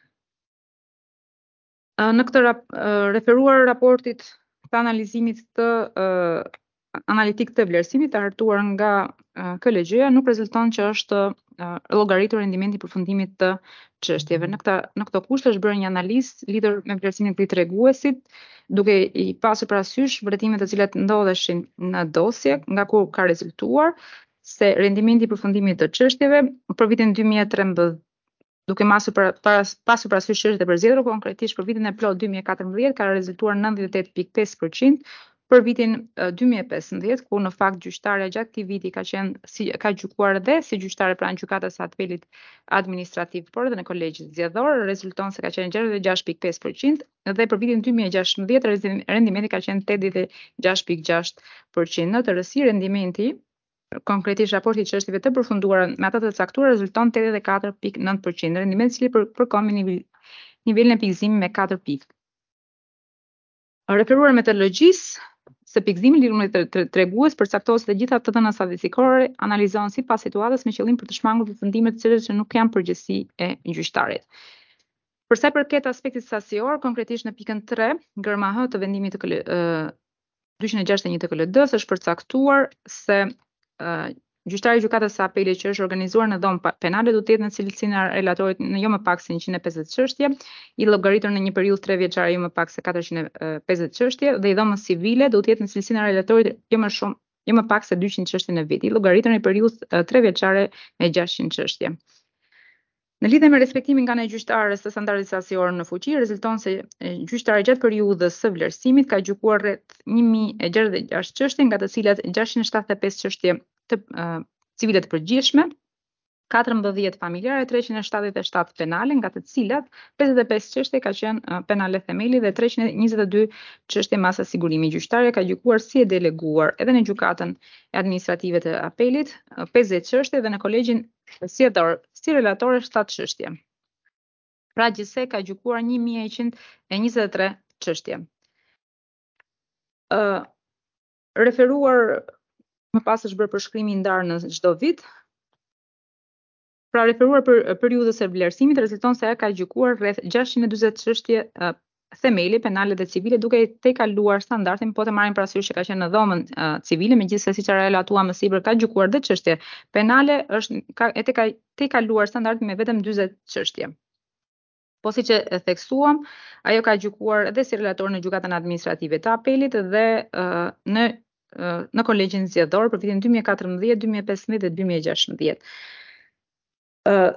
në këtë rap, referuar raportit të analizimit të uh, analitik të vlerësimit të hartuar nga uh, K L G-ja nuk rezulton që është uh, llogaritur rendimenti përfundimit të çështjeve. Në këtë në këto kushte është bërë një analizë lidhur me vlerësimin e këtij treguesi, duke i pasur parasysh vërtetimet të cilat ndodheshin në dosje, nga ku ka rezultuar se rendimenti përfundimit të çështjeve për vitin dy mijë e trembëdhjetë, duke masur para, para, pasur parasysh çështjet e përzgjedhura, konkretisht për vitin e plot dy mijë e katërmbëdhjetë ka rezultuar nëntëdhjetë e tetë pikë pesë përqind, për vitin uh, dy mijë e pesëmbëdhjetë, ku në fakt gjyqtarja gjatë këtij viti ka qenë si ka gjykuar dhe si gjyqtare pranë gjykatës së apelit administrativ, por edhe në kolegjin zgjedhor, rezulton se ka qenë gjashtëdhjetë e gjashtë pikë pesë përqind dhe për vitin dy mijë e gjashtëmbëdhjetë rendimenti ka qenë tetëdhjetë e gjashtë pikë gjashtë përqind. Në të rësi rendimenti, konkretisht raporti i çështjeve të përfunduara me ata të caktuara rezulton tetëdhjetë e katër pikë nëntë përqind, rendiment i cili përkon me nivel, nivelin e pikëzimit me katër pikë. Referuar metodologjisë së pikëzimit lidhur me të tregues përcaktohet se të gjitha të dhënat statistikore analizohen sipas situatës me qëllim për të shmangur përfundimet të cilët që nuk janë përgjegjësi e gjyqtarit. Për sa i përket aspektit sasior, konkretisht në pikën tre, gërma H të vendimit të dyqind e gjashtëdhjetë e një të K L D-s është përcaktuar se uh, gjyqtari i gjykatës së apelit që është organizuar në dhomë penale do të jetë në cilësinë e relatorit në jo më pak se njëqind e pesëdhjetë çështje, i llogaritur në një periudhë tre vjeçare jo më pak se katërqind e pesëdhjetë çështje dhe i dhomës civile do të jetë në cilësinë e relatorit jo më shumë jo më pak se dyqind çështje në vit, i llogaritur në një periudhë tre vjeçare me gjashtëqind çështje. Në lidhje me respektimin nga ne gjyqtarës të standardizacior në fuqi, rezulton se gjyqtari gjatë periudhës së vlerësimit ka gjykuar rreth një mijë e gjashtëdhjetë e gjashtë çështje, nga të cilat gjashtëqind e shtatëdhjetë e pesë çështje të uh, civile të përgjithshme, katërmbëdhjetë familjare, treqind e shtatëdhjetë e shtatë penale, nga të cilat pesëdhjetë e pesë çështje ka qenë uh, penale themeli dhe treqind e njëzet e dy çështje masa sigurimi. Gjyqtarja ka gjykuar si e deleguar edhe në gjykatën administrative të apelit uh, pesëdhjetë çështje dhe në kolegjin zgjedhor si relatore shtatë çështje. Pra gjithsej ka gjykuar një mijë e njëqind e njëzet e tre çështje. Uh, referuar më pas është bërë përshkrimi i ndarë në çdo vit. Pra referuar për periudhës së vlerësimit rezulton se ajo ka gjykuar rreth gjashtëqind e dyzet çështje uh, themeli, penale dhe civile, duke te kaluar standardin, po të marrim parasysh që ka qenë në dhomën uh, civile, megjithëse siç e relatuam më sipër ka gjykuar dhe çështje penale, është ka e te ka te kaluar standardin me vetëm dyzet çështje. Po siç e theksuam, ajo ka gjykuar edhe si relator në gjykatën administrative të apelit dhe uh, në uh, në kolegjin zgjedhor për vitin dy mijë e katërmbëdhjetë, dy mijë e pesëmbëdhjetë dhe dy mijë e gjashtëmbëdhjetë. Uh,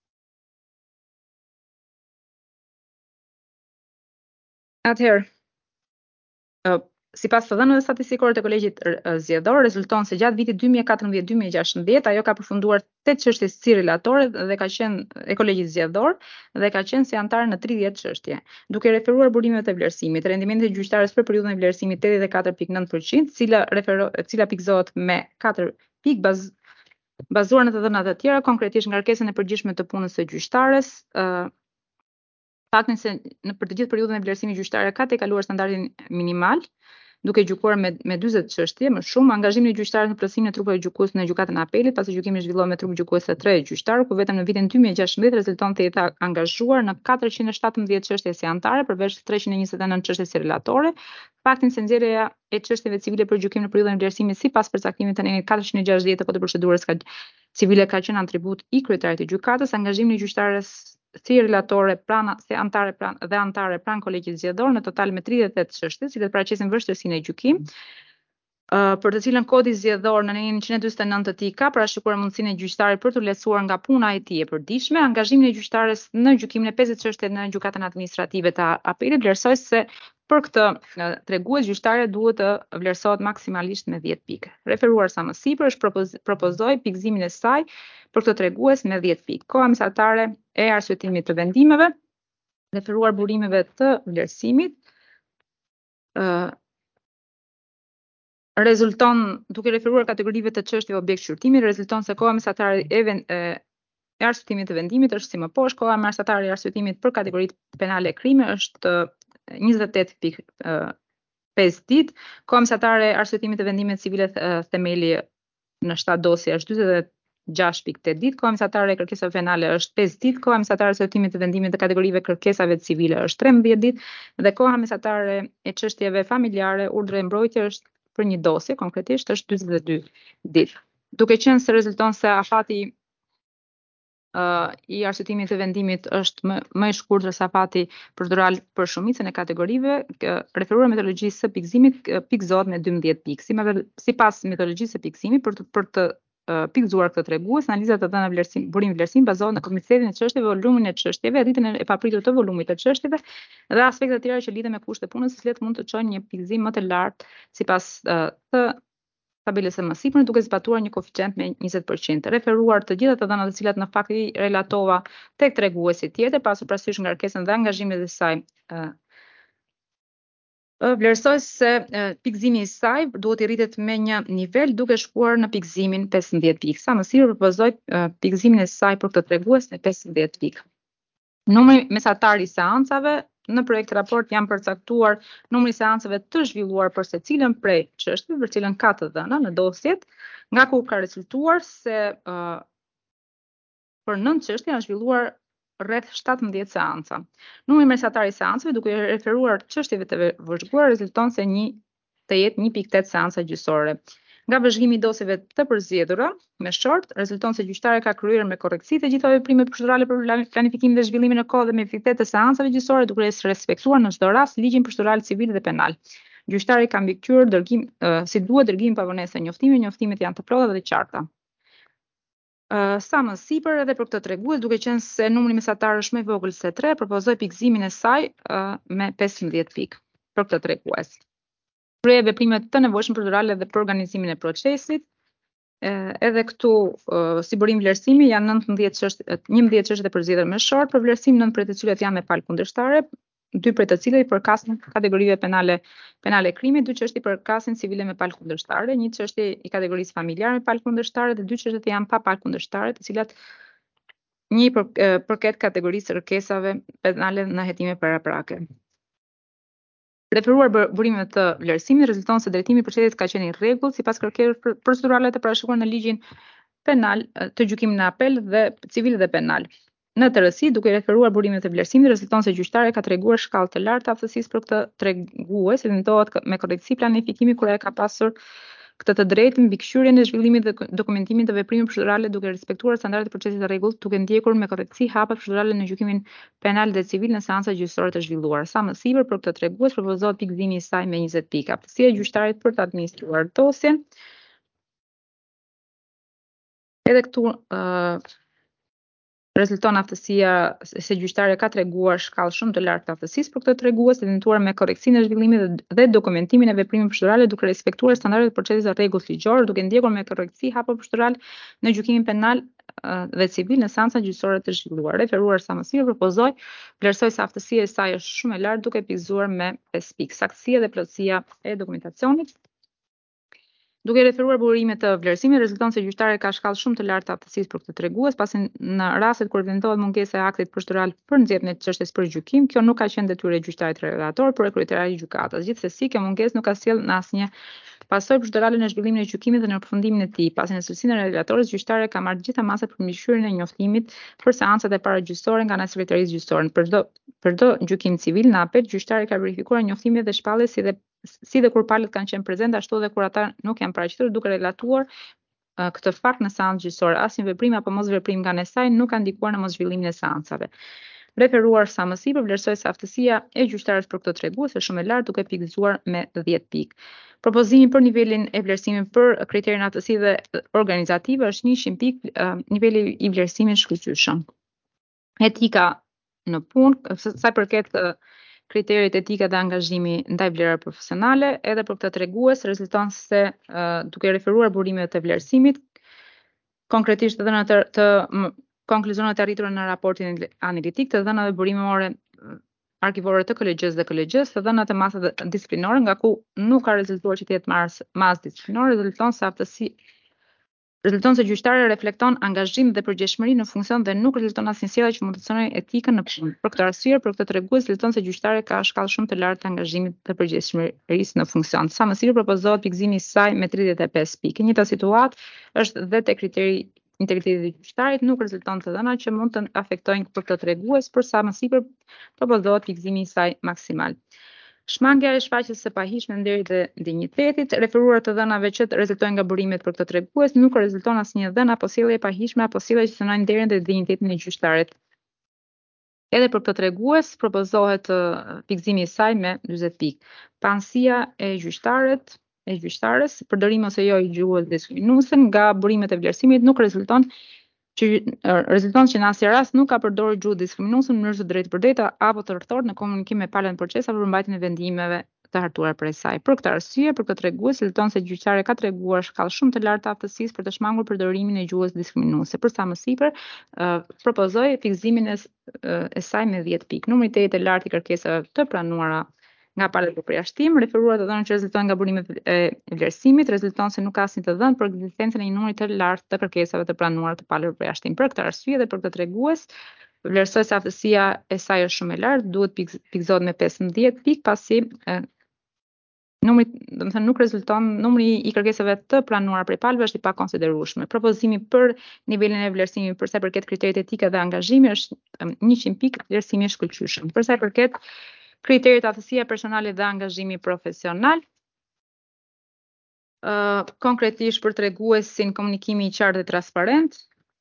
Atëherë, uh, sipas të dhënave statistikore të kolegjit zgjedhor, rezulton se gjatë vitit dy mijë e katërmbëdhjetë dy mijë e gjashtëmbëdhjetë ajo ka përfunduar tetë çështje si relatore dhe ka qenë e kolegjit zgjedhor dhe ka qenë si antar në tridhjetë çështje. Duke referuar burimeve të vlerësimit, rendimenti i gjyqtarës për periudhën e vlerësimit tetëdhjetë e katër pikë nëntë përqind, cila refero, cila pikëzohet me katër pikë baz, bazuar në të dhënat e tjera, konkretisht ngarkesën e përgjithshme të punës së gjyqtarës, uh, faktin se në për të gjithë periudhën e vlerësimit gjyqtarja ka tejkaluar standardin minimal, duke gjykuar me me dyzet çështje më shumë, angazhimin e gjyqtarës në plotësimin e trupave gjykues në gjykatën e apelit, pasi gjykimi zhvillohet me trup gjykues të tre gjyqtarë, ku vetëm në vitin dy mijë e gjashtëmbëdhjetë rezulton se jeta angazhuar në katërqind e shtatëmbëdhjetë çështje si antare, përveç treqind e njëzet e nëntë çështje si relatore, faktin se nxjerrja e çështjeve civile për gjykim në periudhën e vlerësimit sipas përcaktimit të nenit katërqind e gjashtëdhjetë të kodit të procedurës ka civile ka qenë atribut i kryetarit të gjykatës, angazhimi i gjyqtarës si relatore prana se antare pran dhe antare pran kolegjit zgjedhor në total me tridhjetë e tetë çështje, cilat paraqesin vështirësinë e gjykim, uh, për të cilën kodi zgjedhor në nenin njëqind e dyzet e nëntë të tij ka parashikuar mundësinë e gjyqtarit për të lehtësuar nga puna e tij e përditshme, angazhimin e gjyqtarës në gjykimin e pesëdhjetë çështje në gjykatën administrative të apelit, vlerësoj se për këtë tregues gjyqtarja duhet të vlerësohet maksimalisht me dhjetë pikë. Referuar sa më sipër, është propoz, propozoj pikëzimin e saj për këtë tregues me dhjetë pikë. Koha mesatare e arsyetimit të vendimeve, referuar burimeve të vlerësimit, uh, rezulton, duke referuar kategorive të çështjeve objekt shqyrtimi, rezulton se koha mesatare e, ven, e, e arsyetimit të vendimit është si më poshtë, koha mesatare e arsyetimit për kategoritë penale e krime është njëzet e tetë pikë pesë ditë, koha mesatare e arsyetimit të vendimit civile themeli në shtatë dosje është dyzet e gjashtë pikë tetë ditë, koha mesatare e kërkesave penale është pesë ditë, koha mesatare e arsyetimit të vendimit të kategorive kërkesave civile është trembëdhjetë ditë dhe koha mesatare e çështjeve familjare, urdhre e mbrojtje është për një dosje konkretisht është dyzet e dy ditë. Duke qenë se rezulton se afati Uh, i arsyetimit të vendimit është më, më i shkurtër se afati procedural për shumicën e kategorive, referuar metodologjisë së pikëzimit pikëzohet me dymbëdhjetë pikë. Si sipas metodologjisë së pikëzimit për të për të uh, pikëzuar këtë tregues, analiza të dhënave vlerësim, burim vlerësim bazohet në komunitetin e çështjeve, volumin e çështjeve, rritjen e papritur të volumit të çështjeve dhe aspekte të tjera që lidhen me kushtet e punës, të cilat mund të çojnë një pikëzim më të lartë sipas uh, të tabelës së mësipër, duke zbatuar një koeficient me njëzet përqind. Referuar të gjitha të dhënat të cilat në fakt i relatova tek treguesi tjetër, pasur parasysh ngarkesën dhe angazhimin e saj. Uh, vlerësoj se uh, pikëzimi i saj duhet i rritet me një nivel duke shkuar në pikëzimin pesëmbëdhjetë pikë. Sa më sipër propozoj uh, pikëzimin e saj për këtë tregues në pesëmbëdhjetë pikë. Numri mesatar i seancave. Në projekt raport janë përcaktuar numri i seancave të zhvilluar për secilën prej çështjeve për cilën ka të dhëna në dosjet, nga ku ka rezultuar se uh, për nëntë çështje janë zhvilluar rreth shtatëmbëdhjetë seanca. Numri mesatar i seancave, duke referuar çështjeve të vëzhguara, rezulton se një të jetë një pikë tetë seanca gjyqësore. Nga vëzhgimi i dosjeve të përzgjedhura me short, rezulton se gjyqtarja ka kryer me korrektësi të gjitha veprimet procedurale për planifikimin dhe zhvillimin e kohë dhe me efektet të seancave gjyqësore, duke respektuar në çdo rast ligjin procedural civil dhe penal. Gjyqtari ka mbikëqyrë dërgim uh, si duhet dërgimin pa vonesë njoftime, njoftimet janë të plotta dhe të qarta. Uh, sa më sipër edhe për këtë tregues, duke qenë se numri mesatar është më i vogël se tre, propozoj pikëzimin e saj uh, me pesëmbëdhjetë pikë për këtë tregues. Krye veprimet të nevojshme procedurale dhe për organizimin e procesit. Uh, edhe këtu uh, si burim vlerësimi janë nëntëmbëdhjetë çështje, njëmbëdhjetë çështje të përzgjedhura me short për vlerësim, nëntë prej të cilat janë me palë kundërshtare, dy prej të cilat i përkasin kategorive penale penale krimit, dy çështje i përkasin civile me palë kundërshtare, një çështje i kategorisë familjare me palë kundërshtare dhe dy çështje janë pa palë kundërshtare, të cilat një për, përket kategorisë kërkesave penale në hetime paraprake. Referuar burimet të vlerësimit rezulton se drejtimi i procesit ka qenë i rregullt sipas kërkesave procedurale të parashikuara në ligjin penal të gjykimit në apel dhe civil dhe penal. Në tërësi, duke referuar burimet të vlerësimit, rezulton se gjyqtare ka treguar shkallë të lartë të aftësisë për këtë tregues, që tentohet me korrektësi planifikimi kur ai ka pasur këtë të drejtë mbi këshyrjen e zhvillimit dhe dokumentimit të veprimeve procedurale duke respektuar standardet e procesit të rregullt, duke ndjekur me korrektësi hapat procedurale në gjykimin penal dhe civil në seanca gjyqësore të zhvilluara. Sa më sipër për këtë tregues propozohet pikëzimi i saj me njëzet pikë. Aftësia e gjyqtarit për të administruar dosjen. Edhe këtu uh, rezulton aftësia se gjyqtare ka treguar shkallë shumë të lartë të aftësisë për këtë tregues, të tentuar me korrektësinë e zhvillimit dhe dokumentimin e veprimeve procedurale duke respektuar standardet e procesit të rregullt ligjor, duke ndjekur me korrektësi hapa procedural në gjykimin penal uh, dhe civil në seanca gjyqësore të zhvilluara. Referuar sa më sipër propozoj vlerësoj se aftësia e saj është shumë e lartë duke pikëzuar me pesë pikë. Saktësia dhe plotësia e dokumentacionit. Duke referuar burimet të vlerësimit, rezulton se gjyqtare ka shkallë shumë të lartë të aftësisë për këtë tregues, pasi në rastet kur evidentohet mungesa e aktit procedural për nxjerrjen e çështjes për gjykim, kjo nuk ka qenë detyrë e gjyqtarit relator, por e kryetarit të gjykatës. Gjithsesi, kjo mungesë nuk ka sjellë në asnjë pasojë procedurale në zhvillimin e gjykimit dhe në përfundimin e tij, pasi në cilësinë e relatorit gjyqtare ka marrë gjitha masat për mbikëqyrjen e njoftimit për seancat e paragjyqësore nga ana e sekretarisë gjyqësore. Për çdo për çdo gjykim civil në apel, gjyqtari ka verifikuar njoftimet dhe shpalljes si dhe si dhe kur palët kanë qenë prezente, ashtu edhe kur ata nuk janë paraqitur, duke relatuar uh, këtë fakt në seancë gjyqësore. Asnjë veprim apo mos veprim nga ana e saj nuk ka ndikuar në mos zhvillimin e seancave. Referuar sa më sipër, vlerësoj se aftësia e gjyqtarit për këtë tregues është shumë e lartë, duke pikëzuar me dhjetë pikë. Propozimi për nivelin e vlerësimit për kriterin aftësi dhe organizative është njëqind pikë, uh, niveli i vlerësimit shkëlqyeshëm. Etika në punë, sa i përket uh, kriterit etika dhe angazhimi ndaj vlerave profesionale, edhe për këtë tregues rezulton se uh, duke referuar burimet të vlerësimit, konkretisht të dhënat të, të konkluzionet e arritura në raportin analitik, të dhënat e burimore arkivore të K L G-s dhe K L G-s, të dhënat e masave disiplinore, nga ku nuk ka rezultuar që të jetë masë disiplinore, rezulton se aftësi Rezulton se gjyqtari reflekton angazhim dhe përgjegjësi në funksion dhe nuk rezulton asnjë sjellje që mund të cënojë etikën në punë. Për këtë arsye, për këtë tregues rezulton se gjyqtari ka shkallë shumë të lartë të angazhimit dhe përgjegjësisë në funksion. Sa më sipër propozohet pikëzimi i saj me tridhjetë e pesë pikë. Njëta situatë është dhe te kriteri integriteti i gjyqtarit, nuk rezulton të dhëna që mund të afektojnë për këtë tregues, por sa më sipër propozohet pikëzimi i saj maksimal. Shmangja e shfaqjes së pahishme nderit dhe dinjitetit, referuar të dhënave që rezultojnë nga burimet për këtë tregues, nuk rezulton asnjë dhënë apo sjellje e pahishme apo sjellje që cënojnë nderin dhe dinjitetin e gjyqtarit. Edhe për këtë tregues propozohet uh, pikëzimi i saj me dyzet pikë. Panësia e gjyqtarit, e gjyqtares, përdorimi ose jo i gjuhës diskriminuese nga burimet e vlerësimit nuk rezulton që rezulton që në asnjë rast nuk ka përdorur gjuhë diskriminuese në mënyrë të drejtë për drejtë apo të rrethort në komunikim me palën e procesit apo përmbajtjen e vendimeve të hartuara prej saj. Për këtë arsye, për këtë tregues rezulton se gjyqtari ka treguar shkallë shumë të lartë të aftësisë për të shmangur përdorimin e gjuhës diskriminuese. Për sa më sipër, uh, propozoj pikëzimin e, uh, e saj me dhjetë pikë. Numri tetë i lartë i kërkesave të pranuara nga palët për përjashtim, referuar të dhënat që rezultojnë nga burimet e vlerësimit, rezulton se nuk ka asnjë të dhënë për ekzistencën e një numri të lartë të kërkesave të pranuara të palët për përjashtim. Për këtë arsye dhe për këtë tregues, vlerësoj se aftësia e saj është shumë e lartë, duhet pikëzohet me pesëmbëdhjetë pikë, pasi e, numri, do të thënë, nuk rezulton numri i kërkesave të pranuara prej palëve është i pakonsiderueshëm. Propozimi për nivelin e vlerësimit për sa i përket kriteret etike dhe angazhimi është njëqind pikë, vlerësimi i shkëlqyeshëm. Për sa i përket kriterit aftësia personale dhe angazhimi profesional, uh, konkretisht për treguesin komunikimi i qartë dhe transparent,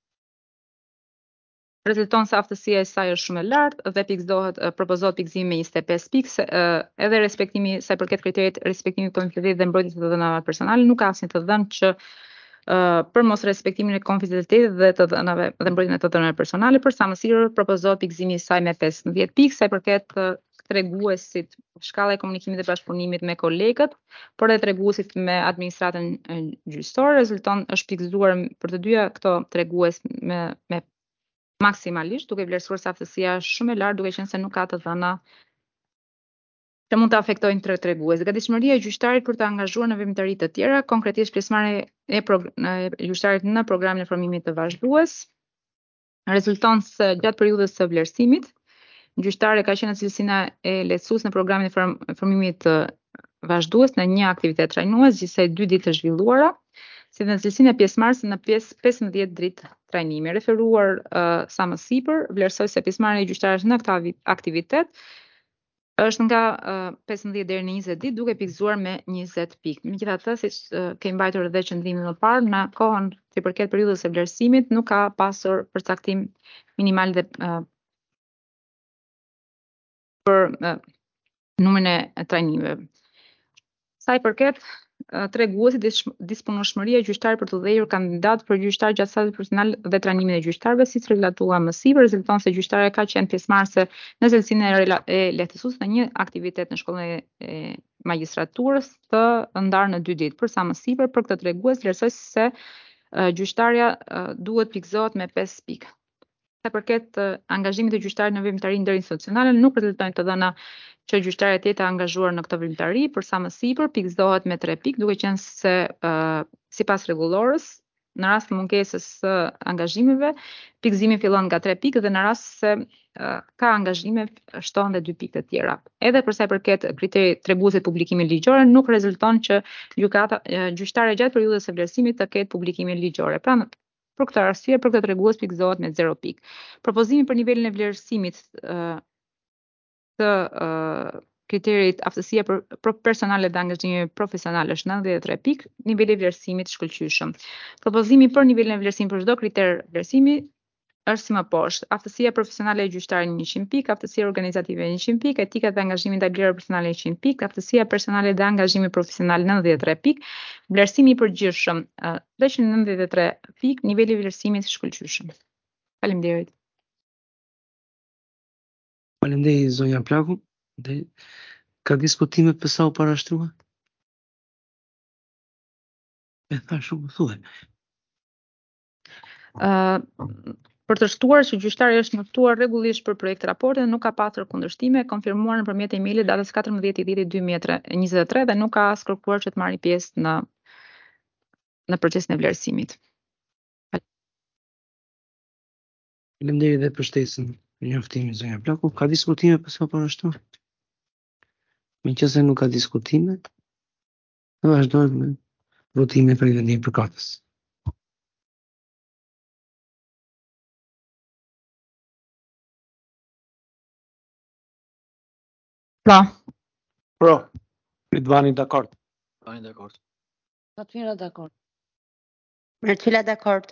rezulton se aftësia e saj është shumë e lartë dhe pikëzohet uh, propozohet pikëzimi me njëzet e pesë pikë, se, uh, edhe respektimi sa i përket kriterit respektimi komitetit dhe mbrojtjes së dhënave personale, nuk ka asnjë të dhënë që uh, për mos respektimin e konfidencialitetit dhe të dhënave dhe mbrojtjen e të dhënave personale. Për samësirë propozohet pikëzimi i saj me pesëmbëdhjetë pikë sa i përket uh, treguesit, shkalla e komunikimit dhe bashkëpunimit me kolegët, por edhe treguesit me administratën e gjyqësore. Rezulton është pikëzuar për të dyja këto tregues me, me maksimalisht, duke vlerësuar se aftësia është shumë e lartë, duke qenë se nuk ka të dhëna që mund të afektojnë tre tregues. Gatishmëria e gjyqtarit për të angazhuar në veprimtari të tjera, konkretisht pjesëmarrja e, e gjyqtarit në programin e formimit të vazhdues, rezulton se gjatë periudhës së vlerësimit, gjyqtari ka qenë në cilësinë e lehtësues në programin e form, formimit të vazhdues në një aktivitet trajnues, gjithsej dy ditë të zhvilluara, si dhe në cilësinë e pjesëmarrëse në pjesë pesëmbëdhjetë dritë trajnimi. Referuar uh, sa më sipër, vlerësoj se pjesëmarrja e gjyqtarit në këtë aktivitet është nga uh, pesëmbëdhjetë deri në njëzet ditë, duke pikëzuar me njëzet pikë. Megjithatë, siç uh, kemi mbajtur edhe qëndrimin më parë, në kohën që i përket periudhës së vlerësimit, nuk ka pasur përcaktim minimal dhe uh, për uh, numrin e trajnimeve. Sa i përket uh, treguesit, disponueshmëria e gjyqtarit për të dhënur kandidat për gjyqtar gjatë stazit profesional dhe trajnimin e gjyqtarëve, siç relatuar më sipër, rezulton se gjyqtarja ka qenë pjesëmarrëse në cilësinë e, e lehtësues në një aktivitet në shkollën e, e magjistraturës të ndarë në dy ditë. Për sa më sipër, për këtë tregues vlerësoj se uh, gjyqtarja uh, duhet pikëzohet me pesë pikë. Sa përket uh, angazhimit të gjyqtarit në veprimtari ndërinstitucionale, nuk rezultojnë të dhëna që gjyqtarja të jetë angazhuar në këtë veprimtari. Për sa më sipër, pikëzohet me tre pikë, duke qenë se uh, sipas rregullorës, në rast të mungesës së angazhimeve, pikëzimi fillon nga tre pikë dhe në rast se uh, ka angazhime shtohen dhe dy pikë të tjera. Edhe për sa i përket kriterit treguesit publikimin ligjor, nuk rezulton që gjykata uh, gjyqtarja gjatë periudhës së vlerësimit të ketë publikimin ligjor. Pra, për këtë arsye, për këtë tregues pikëzohet me zero pikë. Propozimi për nivelin e vlerësimit uh, të uh, kriterit aftësia për, për personale dhe angazhime profesionale është nëntëdhjetë e tre pikë, niveli i vlerësimit shkëlqyeshëm. Propozimi për nivelin e vlerësimit për çdo kriter vlerësimi është si më poshtë: aftësia profesionale e gjyqtarit njëqind pikë, aftësia organizative njëqind pikë, etika dhe angazhimi ndaj vlerave personale njëqind pikë, aftësia personale dhe angazhimi profesional nëntëdhjetë e tre pikë, vlerësimi i përgjithshëm uh, treqind e nëntëdhjetë e tre pikë, niveli i vlerësimit shkëlqyeshëm. Faleminderit. Faleminderit zonja Plaku. Dhe ka diskutime për sa u parashtrua? E tha shumë, thuaj. Uh, për të shtuar që gjyqtari është njoftuar rregullisht për projekt raporti dhe nuk ka pasur kundërshtime, konfirmuar nëpërmjet emailit datës katërmbëdhjetë dhjetor dy mijë e njëzet e tre dhe nuk ka as kërkuar që të marrë pjesë në në procesin e vlerësimit. Faleminderit dhe për shtesën e njoftimit zonja Plaku. Ka diskutime për sa u parashtrua? Meqense nuk ka diskutime, ne vazhdojmë me votimin për vendimin e përkatës. Pra. Pro. Ridvani dakord. Ridvani dakord. Fatmira dakord. Marcela dakord.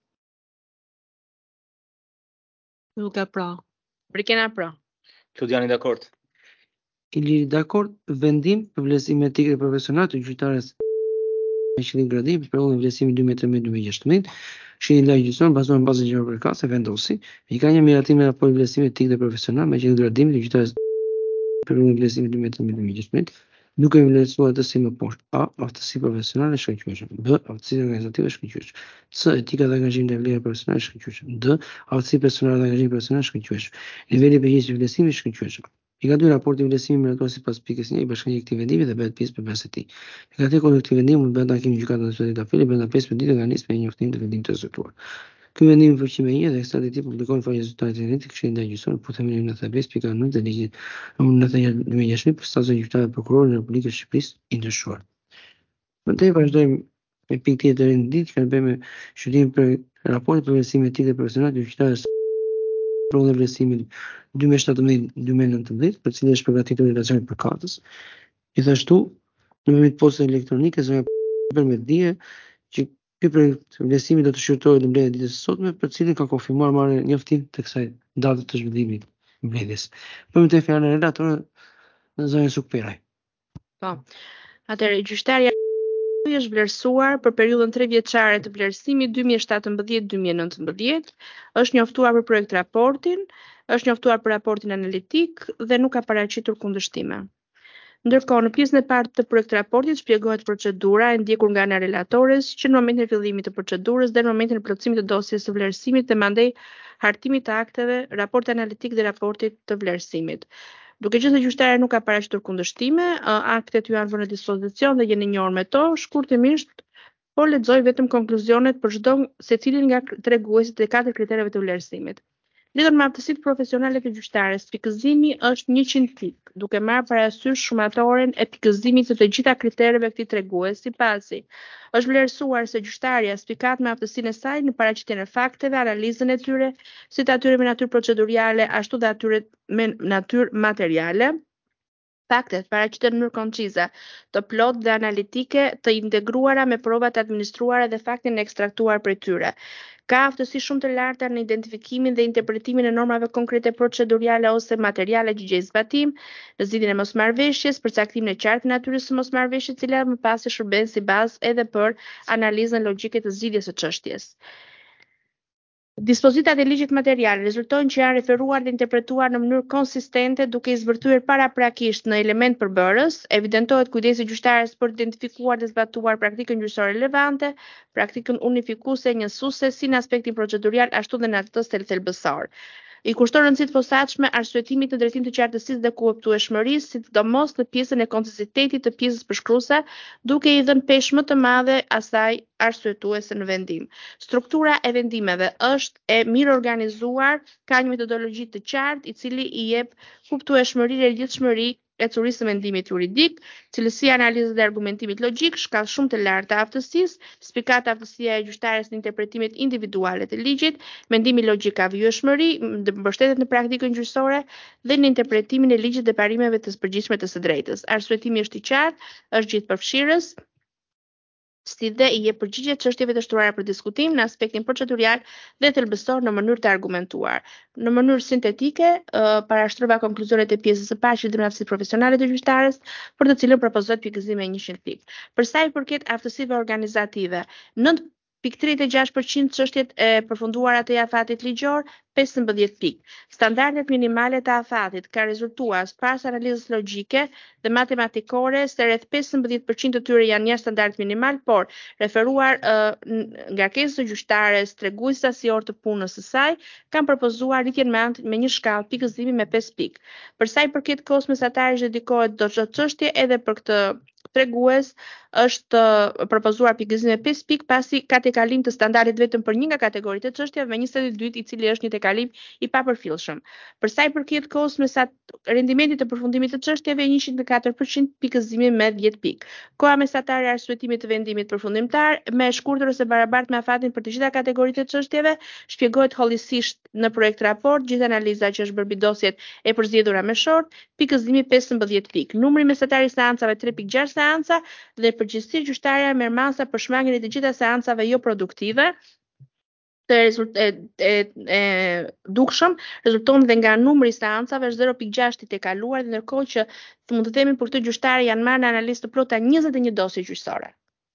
Luka pra. Brikena pra. Klodiani dakord. Iliri dakord, vendim për vlerësimin etik dhe profesional të gjyqtarës me qëllim gradim për periudhën e vlerësimit dy mijë e trembëdhjetë dy mijë e gjashtëdhjetë, Këshilli i Lartë Gjyqësor bazohen në bazën ligjore përkatëse vendosi me ka një miratim në raport vlerësimit etik dhe profesional me qëllim gradim të gjyqtarës për periudhën e vlerësimit dy mijë e trembëdhjetë dy mijë e gjashtëdhjetë, duke vlerësuar atë si më poshtë: A. Aftësi profesionale shkëlqyeshëm; B. Aftësi organizative shkëlqyeshëm; C. Etika dhe angazhimi ndaj vlerave personale shkëlqyeshëm; D. Aftësi personale dhe angazhimi profesional shkëlqyeshëm; niveli i përgjegjësisë së vlerësimit shkëlqyeshëm. I ka dy raporti vlerësimi miratuar sipas pikës një i bashkëngjitur këtij vendimi dhe bëhet pjesë përmes së tij. Në këtë kohë këtij vendimi mund bëhet takim në gjykatën nacionale të apelit brenda pesëmbëdhjetë ditë nga nismja e njoftimit të vendimit të zyrtuar. Ky vendim i fuqishëm e një dhe ekstraditi publikohen në faqen e zyrtarit të internetit Këshillit ndaj gjyqësor për themelin e nëntëdhjetë e pesë pikë nëntë të ligjit numër nëntëdhjetë dy mijë e gjashtëdhjetë për stazën gjyqtare prokurorë në Republikën e Shqipërisë i ndryshuar. Mëtej vazhdojmë me pikë tjetër në ditë që kanë bërë me shërimin për raportin për vlerësimin etik dhe profesional të gjyqtarës për e vlerësimit dy mijë e shtatëmbëdhjetë dy mijë e nëntëmbëdhjetë, për cilën është përgatitur relacioni përkatës. Gjithashtu, në mënyrë postës elektronike zonja përmet dije që ky projekt vlerësimi do të shqyrtohet në mbledhjen e ditës së sotme, për cilën ka konfirmuar marrjen njoftim të kësaj date të zhvillimit të mbledhjes. Për më të fjalën relatorë në zonjën Sukperaj. Po. Atëherë gjyqtarja është vlerësuar për periudhën tre vjeçare të vlerësimit dy mijë e shtatëmbëdhjetë dy mijë e nëntëmbëdhjetë, është njoftuar për projekt raportin, është njoftuar për raportin analitik dhe nuk ka paraqitur kundërshtime. Ndërkohë, në pjesën e parë të projekt raportit shpjegohet procedura e ndjekur nga ana relatores që në momentin e fillimit të procedurës dhe në momentin e plotësimit të dosjes së vlerësimit dhe mandej hartimit të akteve, raporti analitik dhe raportit të vlerësimit. Duke qenë se gjyqtarja nuk ka paraqitur kundërshtime, aktet ju janë vënë në dispozicion dhe jeni njohur me to, shkurtimisht po lexoj vetëm konkluzionet për çdo secilin nga treguesit e katër kritereve të vlerësimit. Lidhur me aftësitë profesionale të gjyqtares, pikëzimi është njëqind pikë, duke marrë parasysh shumatoren e pikëzimit të të gjitha kritereve këtij treguesi, pasi është vlerësuar se gjyqtarja spikat me aftësinë e saj në paraqitjen e fakteve, analizën e tyre, si të atyre me natyrë procedurale, ashtu dhe atyre me natyrë materiale. Faktet paraqiten në mënyrë koncize, të plotë dhe analitike, të integruara me provat administruara dhe faktin e ekstraktuar prej tyre. Ka aftësi shumë të larta në identifikimin dhe interpretimin e normave konkrete procedurale ose materiale që gjejnë zbatim, në zgjidhjen e mosmarrëveshjes, përcaktimin e qartë të natyrës së mosmarrëveshjes, e cila më pas shërben si bazë edhe për analizën logjike të zgjidhjes së çështjes. Dispozitat e ligjit material rezultojnë që janë referuar dhe interpretuar në mënyrë konsistente duke i zbërthyer paraprakisht në element përbërës, evidentohet kujdesi gjyqtares për identifikuar dhe zbatuar praktikën gjyqësore relevante, praktikën unifikuese njësuese si në aspektin procedurial ashtu dhe në atë thelbësor. I kushton rëndësi të posaçme arsyetimit në drejtim të qartësisë dhe kuptueshmërisë, sidomos në pjesën e konsistentetit të pjesës përshkruese, duke i dhënë peshë më të madhe asaj arsyetuese në vendim. Struktura e vendimeve është e mirë organizuar, ka një metodologji të qartë, i cili i jep kuptueshmëri dhe lidhshmëri e curisë së mendimit juridik, cilësia e analizës dhe argumentimit logjik, shkallë shumë të lartë të aftësisë, spikat aftësia e gjyqtares në interpretimet individuale të ligjit, mendimi logjik ka vijshmëri, mbështetet në praktikën gjyqësore dhe në interpretimin e ligjit dhe parimeve të përgjithshme të së drejtës. Arsyetimi është i qartë, është gjithëpërfshirës, si dhe i jep përgjigje çështjeve të shtruara për diskutim në aspektin procedurial dhe thelbësor në mënyrë të argumentuar. Në mënyrë sintetike, uh, parashtrova konkluzionet e pjesës së parë që lidhen me aftësitë profesionale të gjyqtares, për të cilën propozohet pikëzimi me njëqind pikë. Për sa i përket aftësive organizative, nëntë pikë tridhjetë e gjashtë përqind çështjet e përfunduara të afatit ligjor, pesëmbëdhjetë pikë. Standardet minimale të afatit ka rezultuar pas analizës logjike dhe matematikore se rreth pesëmbëdhjetë përqind të tyre janë jashtë standardit minimal, por referuar uh, ngarkesës së gjyqtares, tregues sasior të punës së saj, kanë propozuar rritjen me anë me një shkallë pikëzimi me pesë pikë. Për sa i përket kohës mesatare që dedikohet çdo çështje, edhe për këtë tregues është propozuar pikëzim me pesë pikë pasi ka tejkalim të standardit vetëm për një nga kategoritë të çështjeve me njëzet e dytë i cili është një tejkalim i papërfillshëm. Për sa i përket kohës mesat rendimentit të përfundimit të çështjeve njëqind e katër përqind pikëzimi me dhjetë pikë. Koha mesatare e arsyetimit të vendimit përfundimtar me shkurtër ose barabartë me afatin për të gjitha kategoritë të çështjeve shpjegohet hollistisht në projekt raport, gjithë analiza që është bërë mbi dosjet e përzgjedhura me short, pikëzimi pesëmbëdhjetë pikë. Numri mesatar i seancave tre pikë gjashtë seanca dhe përgjithësisht gjyqtarja merr masa për shmangjen e të gjitha seancave jo produktive të rezult e, e, e dukshëm rezulton dhe nga numri i seancave është zero pikë gjashtë i tejkaluar, dhe ndërkohë që mund të themi për këtë gjyqtarë janë marrë në analizë të plota njëzet e një dosje gjyqësore.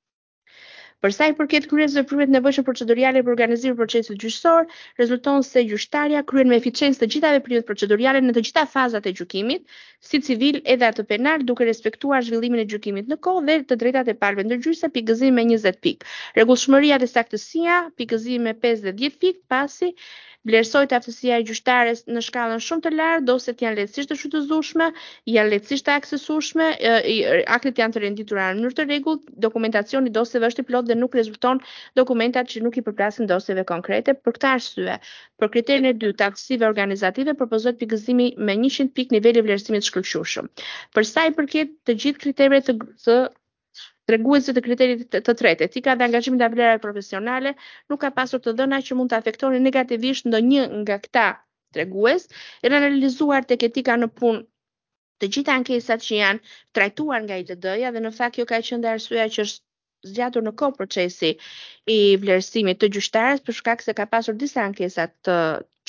Për sa i përket kryerjes së veprimeve të nevojshme procedurale për organizimin e procesit gjyqësor, rezulton se gjyqtarja kryen me eficiencë të gjitha veprimet procedurale në të gjitha fazat e gjykimit, si civil edhe atë penal, duke respektuar zhvillimin e gjykimit në kohë dhe të drejtat e palëve ndërgjyqëse, pikëzimi me njëzet pikë. Rregullshmëria dhe saktësia, pikëzimi me pesë dhe dhjetë pikë, pasi vlerësohet aftësia e gjyqtares në shkallën shumë të lartë, dosjet janë lehtësisht të shfrytëzueshme, janë lehtësisht të aksesueshme, aktet janë të renditura në mënyrë të rregullt, dokumentacioni i dosjeve është i plotë dhe nuk rezulton dokumentat që nuk i përplasin dosjeve konkrete. Për këtë arsye, për kriterin e dytë të aftësive organizative propozohet pikëzimi me njëqind pikë niveli i vlerësimit të shkëlqyeshëm. Për sa i përket të gjithë kritereve të, të treguesit të kriterit të, të tretë, etika dhe angazhimi ndaj vlerave profesionale, nuk ka pasur të dhëna që mund të afektonin negativisht ndonjë nga këta tregues, janë analizuar tek etika në punë të gjitha ankesat që janë trajtuar nga I T D-ja dhe në fakt kjo ka qenë arsyeja që është zgjatur në kohë procesi i vlerësimit të gjyqtares për shkak se ka pasur disa ankesa të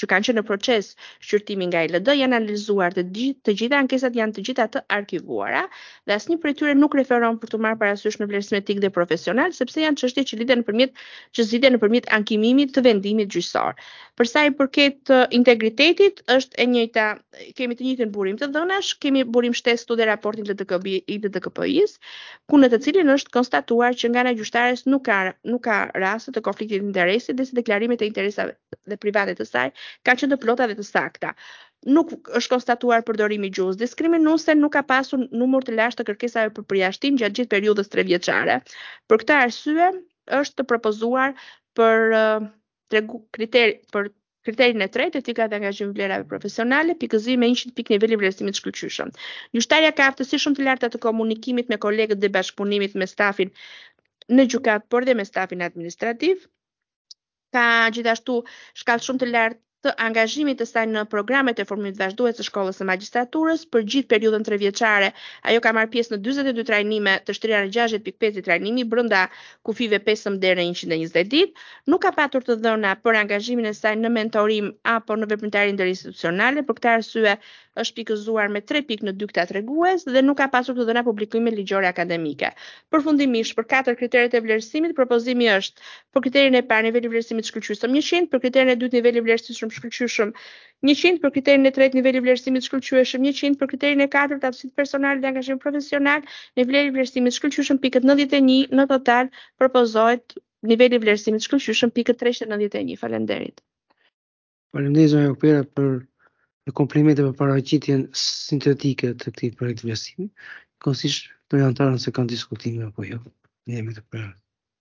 që kanë qenë në proces shqyrtimi nga I L D janë analizuar të gjithë të gjitha ankesat janë të gjitha të arkivuara dhe asnjë prej tyre nuk referon për të marrë parasysh në vlerësim etik dhe profesional sepse janë çështje që lidhen nëpërmjet që zgjidhen nëpërmjet ankimimit të vendimit gjyqësor. Për sa I përket uh, integritetit është e njëjta, kemi të njëjtin burim të dhënash, kemi burim shtestu dhe raportin L D K B I L D K P I-s, ku në të cilin është konstatuar që nga ana gjyqtares nuk ka nuk ka raste të konfliktit të interesit dhe se deklarimet e interesave dhe private të saj kanë qenë të plota dhe të sakta. Nuk është konstatuar përdorimi i gjuhës diskriminuese, nuk ka pasur numër të lartë të kërkesave për përjashtim gjatë gjithë periudhës trevjeçare. Për këtë arsye është të propozuar për uh, tregu kriteri për kriterin e tretë, etika dhe angazhimi vlerave profesionale, pikëzi me njëqind pikë niveli vlerësimit shkëlqyeshëm. Gjyqtarja ka aftësi shumë të larta të komunikimit me kolegët dhe bashkëpunimit me stafin në gjykatë, por dhe me stafin administrativ. Ka gjithashtu shkallë shumë të lartë të angazhimit të saj në programet e formimit vazhdues të shkollës së magjistraturës për gjithë periudhën trevjeçare. Ajo ka marrë pjesë në dyzet e dy trajnime të shtrirja në gjashtëdhjetë pikë pesë trajnimi brenda kufive pesëmbëdhjetë deri në njëqind e njëzet ditë. Nuk ka patur të dhëna për angazhimin e saj në mentorim apo në veprimtari interinstitucionale, për këtë arsye është pikëzuar me tre pikë në dy këta tregues dhe nuk ka pasur të dhëna publikime ligjore akademike. Përfundimisht, për katër kriteret e vlerësimit, propozimi është për kriterin e parë niveli vlerësimit shkëlqyeshëm njëqind, për kriterin e dytë niveli vlerësimit shkëlqyeshëm njëqind, për kriterin e tretë niveli vlerësimit shkëlqyeshëm njëqind, për kriterin e katërt aftësitë personale dhe angazhim profesional, niveli vlerësimit shkëlqyeshëm pikët nëntëdhjetë e një, në total propozohet niveli vlerësimit shkëlqyeshëm pikët treqind e nëntëdhjetë e një. Faleminderit. Faleminderit zonja Opera për në komplimente për paraqitjen sintetike të këtij projekti vlerësimi. Kosisht do janë antarë se kanë diskutime apo jo. Ne jemi të prerë.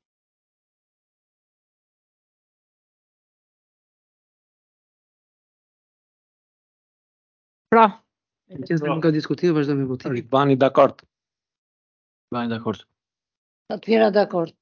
Pra, Nëse nuk ka diskutime, vazhdojmë me votimin. Bani dakord. Bani dakord. Të tjera dakord.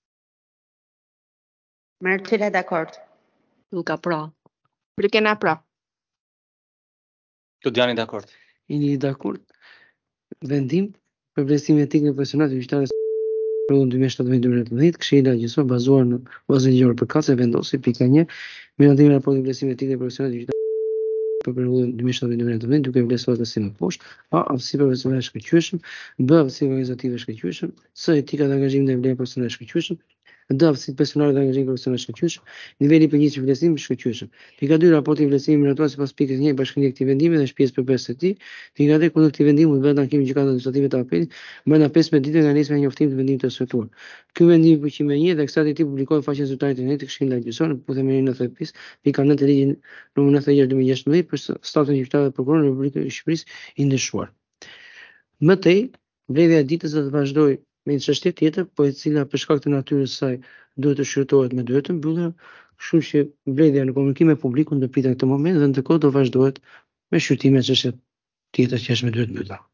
Marcela dakord. Luka pra. Brikena pra. Klodiani dakord. Jeni dakord? Vendim për vlerësimin etik dhe profesional të gjyqtarës periudhën dy mijë e shtatëdhjetë deri në dy mijë e nëntëdhjetë, Këshilla Gjyqësore bazuar në bazën ligjore përkatëse vendosi pika një miratimin e raportit vlerësimit etik dhe profesional të gjyqtarës për periudhën dy mijë e shtatëdhjetë deri në dy mijë e nëntëdhjetë, duke vlerësuar të si më poshtë: A. Aftësi profesionale shkëlqyeshëm, B. Aftësi organizative shkëlqyeshëm, C. Etika dhe angazhimi ndaj vlerave profesionale shkëlqyeshëm, D. Aftësitë personale dhe angazhimi profesional shkëlqyeshëm, niveli i përgjithshëm i vlerësimit shkëlqyeshëm. Pika dy raporti i vlerësimit miratuar sipas pikës një bashkëngjitur këtij vendimi dhe shpjegjes përpesë së tij. Pika tre kundër këtij vendimi mund bëhet ankimi gjykatës administrative të apelit brenda pesëmbëdhjetë ditë nga nisma e njoftimit të vendimit të shtuar. Ky vendim i përgjithshëm një dhe eksakti i tij publikohet në faqen zyrtare të internetit të Këshillit Gjyqësor në përputhje me nëntëdhjetë pesë pika nëntë e ligjit numër nëntëdhjetë dy mijë e gjashtëmbëdhjetë për statutin e gjyqtarëve dhe prokurorëve në Republikën e Shqipërisë i ndryshuar. Më tej, mbledhja e ditës do të vazhdojë me një çështje tjetër, po e cila për shkak të natyrës së saj duhet të shqyrtohet me dyert të mbyllura, kështu që mbledhja në komunikim me publikun do pritet në këtë moment dhe ndërkohë do vazhdohet me shqyrtime çështje tjetër që është me dyert të mbyllura.